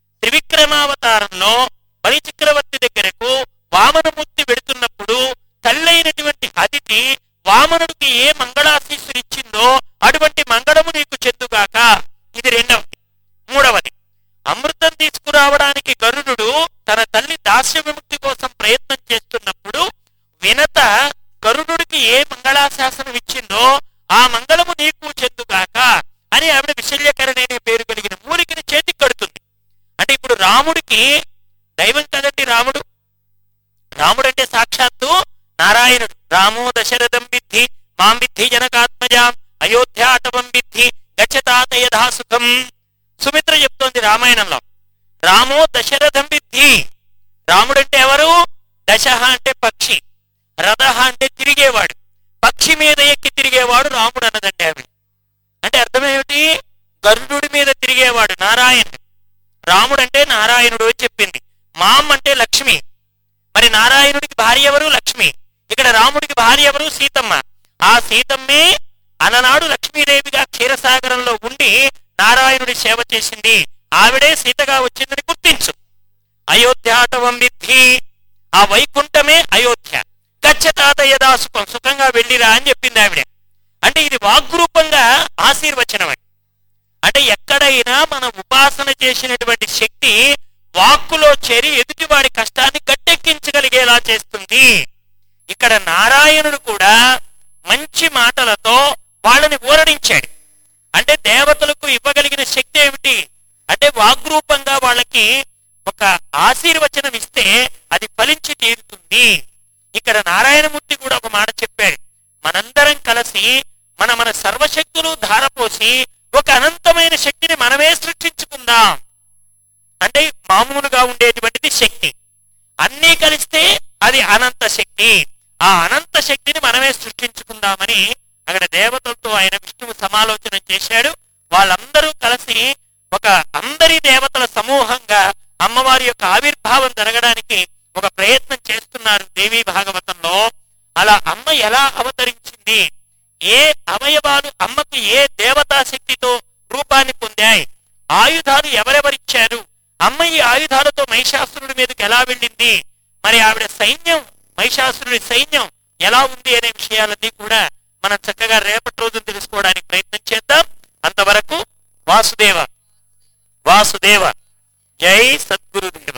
త్రివిక్రమావతారంలో బలిచక్రవర్తి దగ్గరకు వామనమూర్తి వెడుతున్నప్పుడు తల్లైనటువంటి అదితి వామనుడికి ఏ మంగళాశీస్సులు ఇచ్చిందో అటువంటి మంగళము నీకు చెందుగాక, ఇది రెండవది. మూడవది, అమృతం తీసుకురావడానికి గరుడు తన తల్లి దాస్య విముక్తి కోసం ప్రయత్నం చేస్తున్నప్పుడు వినత గరుడుకి ఏ మంగళాశాసనం ఇచ్చిందో ఆ మంగళము నీకు చెందుగాక అని ఆవిడ విశల్యకరణి అనే పేరు కలిగిన మూలికని చేతికి కడుతుంది. అంటే ఇప్పుడు రాముడికి దైవం కదండి రాముడు, రాముడు అంటే సాక్షాత్తు నారాయణుడు. రామో దశరథం విద్ధి మాం విద్ధి జనకాత్మజాం అయోధ్యాటవం విద్ధి గచ్చతాత యథా సుఖం. సుమిత్ర చెప్తోంది రామాయణంలో, రామో దశరథం విద్ధి. రాముడంటే ఎవరు, దశ అంటే పక్షి, రథ అంటే తిరిగేవాడు, పక్షి మీద ఎక్కి తిరిగేవాడు రాముడు అన్నదండి ఆవిడ. అంటే అర్థమేమిటి, గరుడుడి మీద తిరిగేవాడు నారాయణుడు, రాముడు అంటే నారాయణుడు అని చెప్పింది. మాం అంటే లక్ష్మి, మరి నారాయణుడికి భార్య ఎవరు, లక్ష్మి. ఇక్కడ రాముడికి భార్య ఎవరు, సీతమ్మ. ఆ సీతమ్మే అలనాడు లక్ష్మీదేవిగా క్షీరసాగరంలో ఉండి నారాయణుడి సేవ చేసింది, ఆవిడే సీతగా వచ్చిందని గుర్తించు. అయోధ్యాటవం విద్ధి, ఆ వైకుంఠమే అయోధ్య. గచ్చతాత యథా సుఖం, సుఖంగా వెళ్ళిరా అని చెప్పింది ఆవిడ. అంటే ఇది వాగ్రూపంగా ఆశీర్వచనం అండి. అంటే ఎక్కడైనా మనం ఉపాసన చేసినటువంటి శక్తి వాక్కులో చేరి ఎదుటివాడి కష్టాన్ని గట్టెక్కించగలిగేలా చేస్తుంది. ఇక్కడ నారాయణుడు కూడా మంచి మాటలతో వాళ్ళని ఊరడించాడు. అంటే దేవతలకు ఇవ్వగలిగిన శక్తి ఏమిటి అంటే వాగ్రూపంగా వాళ్ళకి ఒక ఆశీర్వచనం ఇస్తే అది ఫలించి తీరుతుంది. ఇక్కడ నారాయణమూర్తి కూడా ఒక మాట చెప్పాడు, మనందరం కలిసి మన మన సర్వశక్తులు ధారపోసి ఒక అనంతమైన శక్తిని మనమే సృష్టించుకుందాం. అంటే మామూలుగా ఉండేటువంటిది శక్తి, అన్నీ కలిస్తే అది అనంత శక్తి. ఆ అనంత శక్తిని మనమే సృష్టించుకుందామని అక్కడ దేవతలతో ఆయన విష్ణువు సమాలోచన చేశాడు. వాళ్ళందరూ కలిసి ఒక అందరి దేవతల సమూహంగా అమ్మవారి యొక్క ఆవిర్భావం జరగడానికి ఒక ప్రయత్నం చేస్తున్నారు దేవీ భాగవతంలో. అలా అమ్మ ఎలా అవతరించింది, ఏ అవయవాలు అమ్మకు ఏ దేవతా శక్తితో రూపాన్ని పొందాయి, ఆయుధాలు ఎవరెవరిచ్చారు, అమ్మ ఈ ఆయుధాలతో మహిషాసురుడి మీదకి ఎలా వెళ్ళింది, మరి ఆవిడ సైన్యం మహిషాసురుడి సైన్యం ఎలా ఉంది అనే విషయాలన్నీ కూడా మనం చక్కగా రేపటి రోజున తెలుసుకోవడానికి ప్రయత్నం చేద్దాం. అంతవరకు వాసుదేవ వాసుదేవ జై సద్గురుదేవ.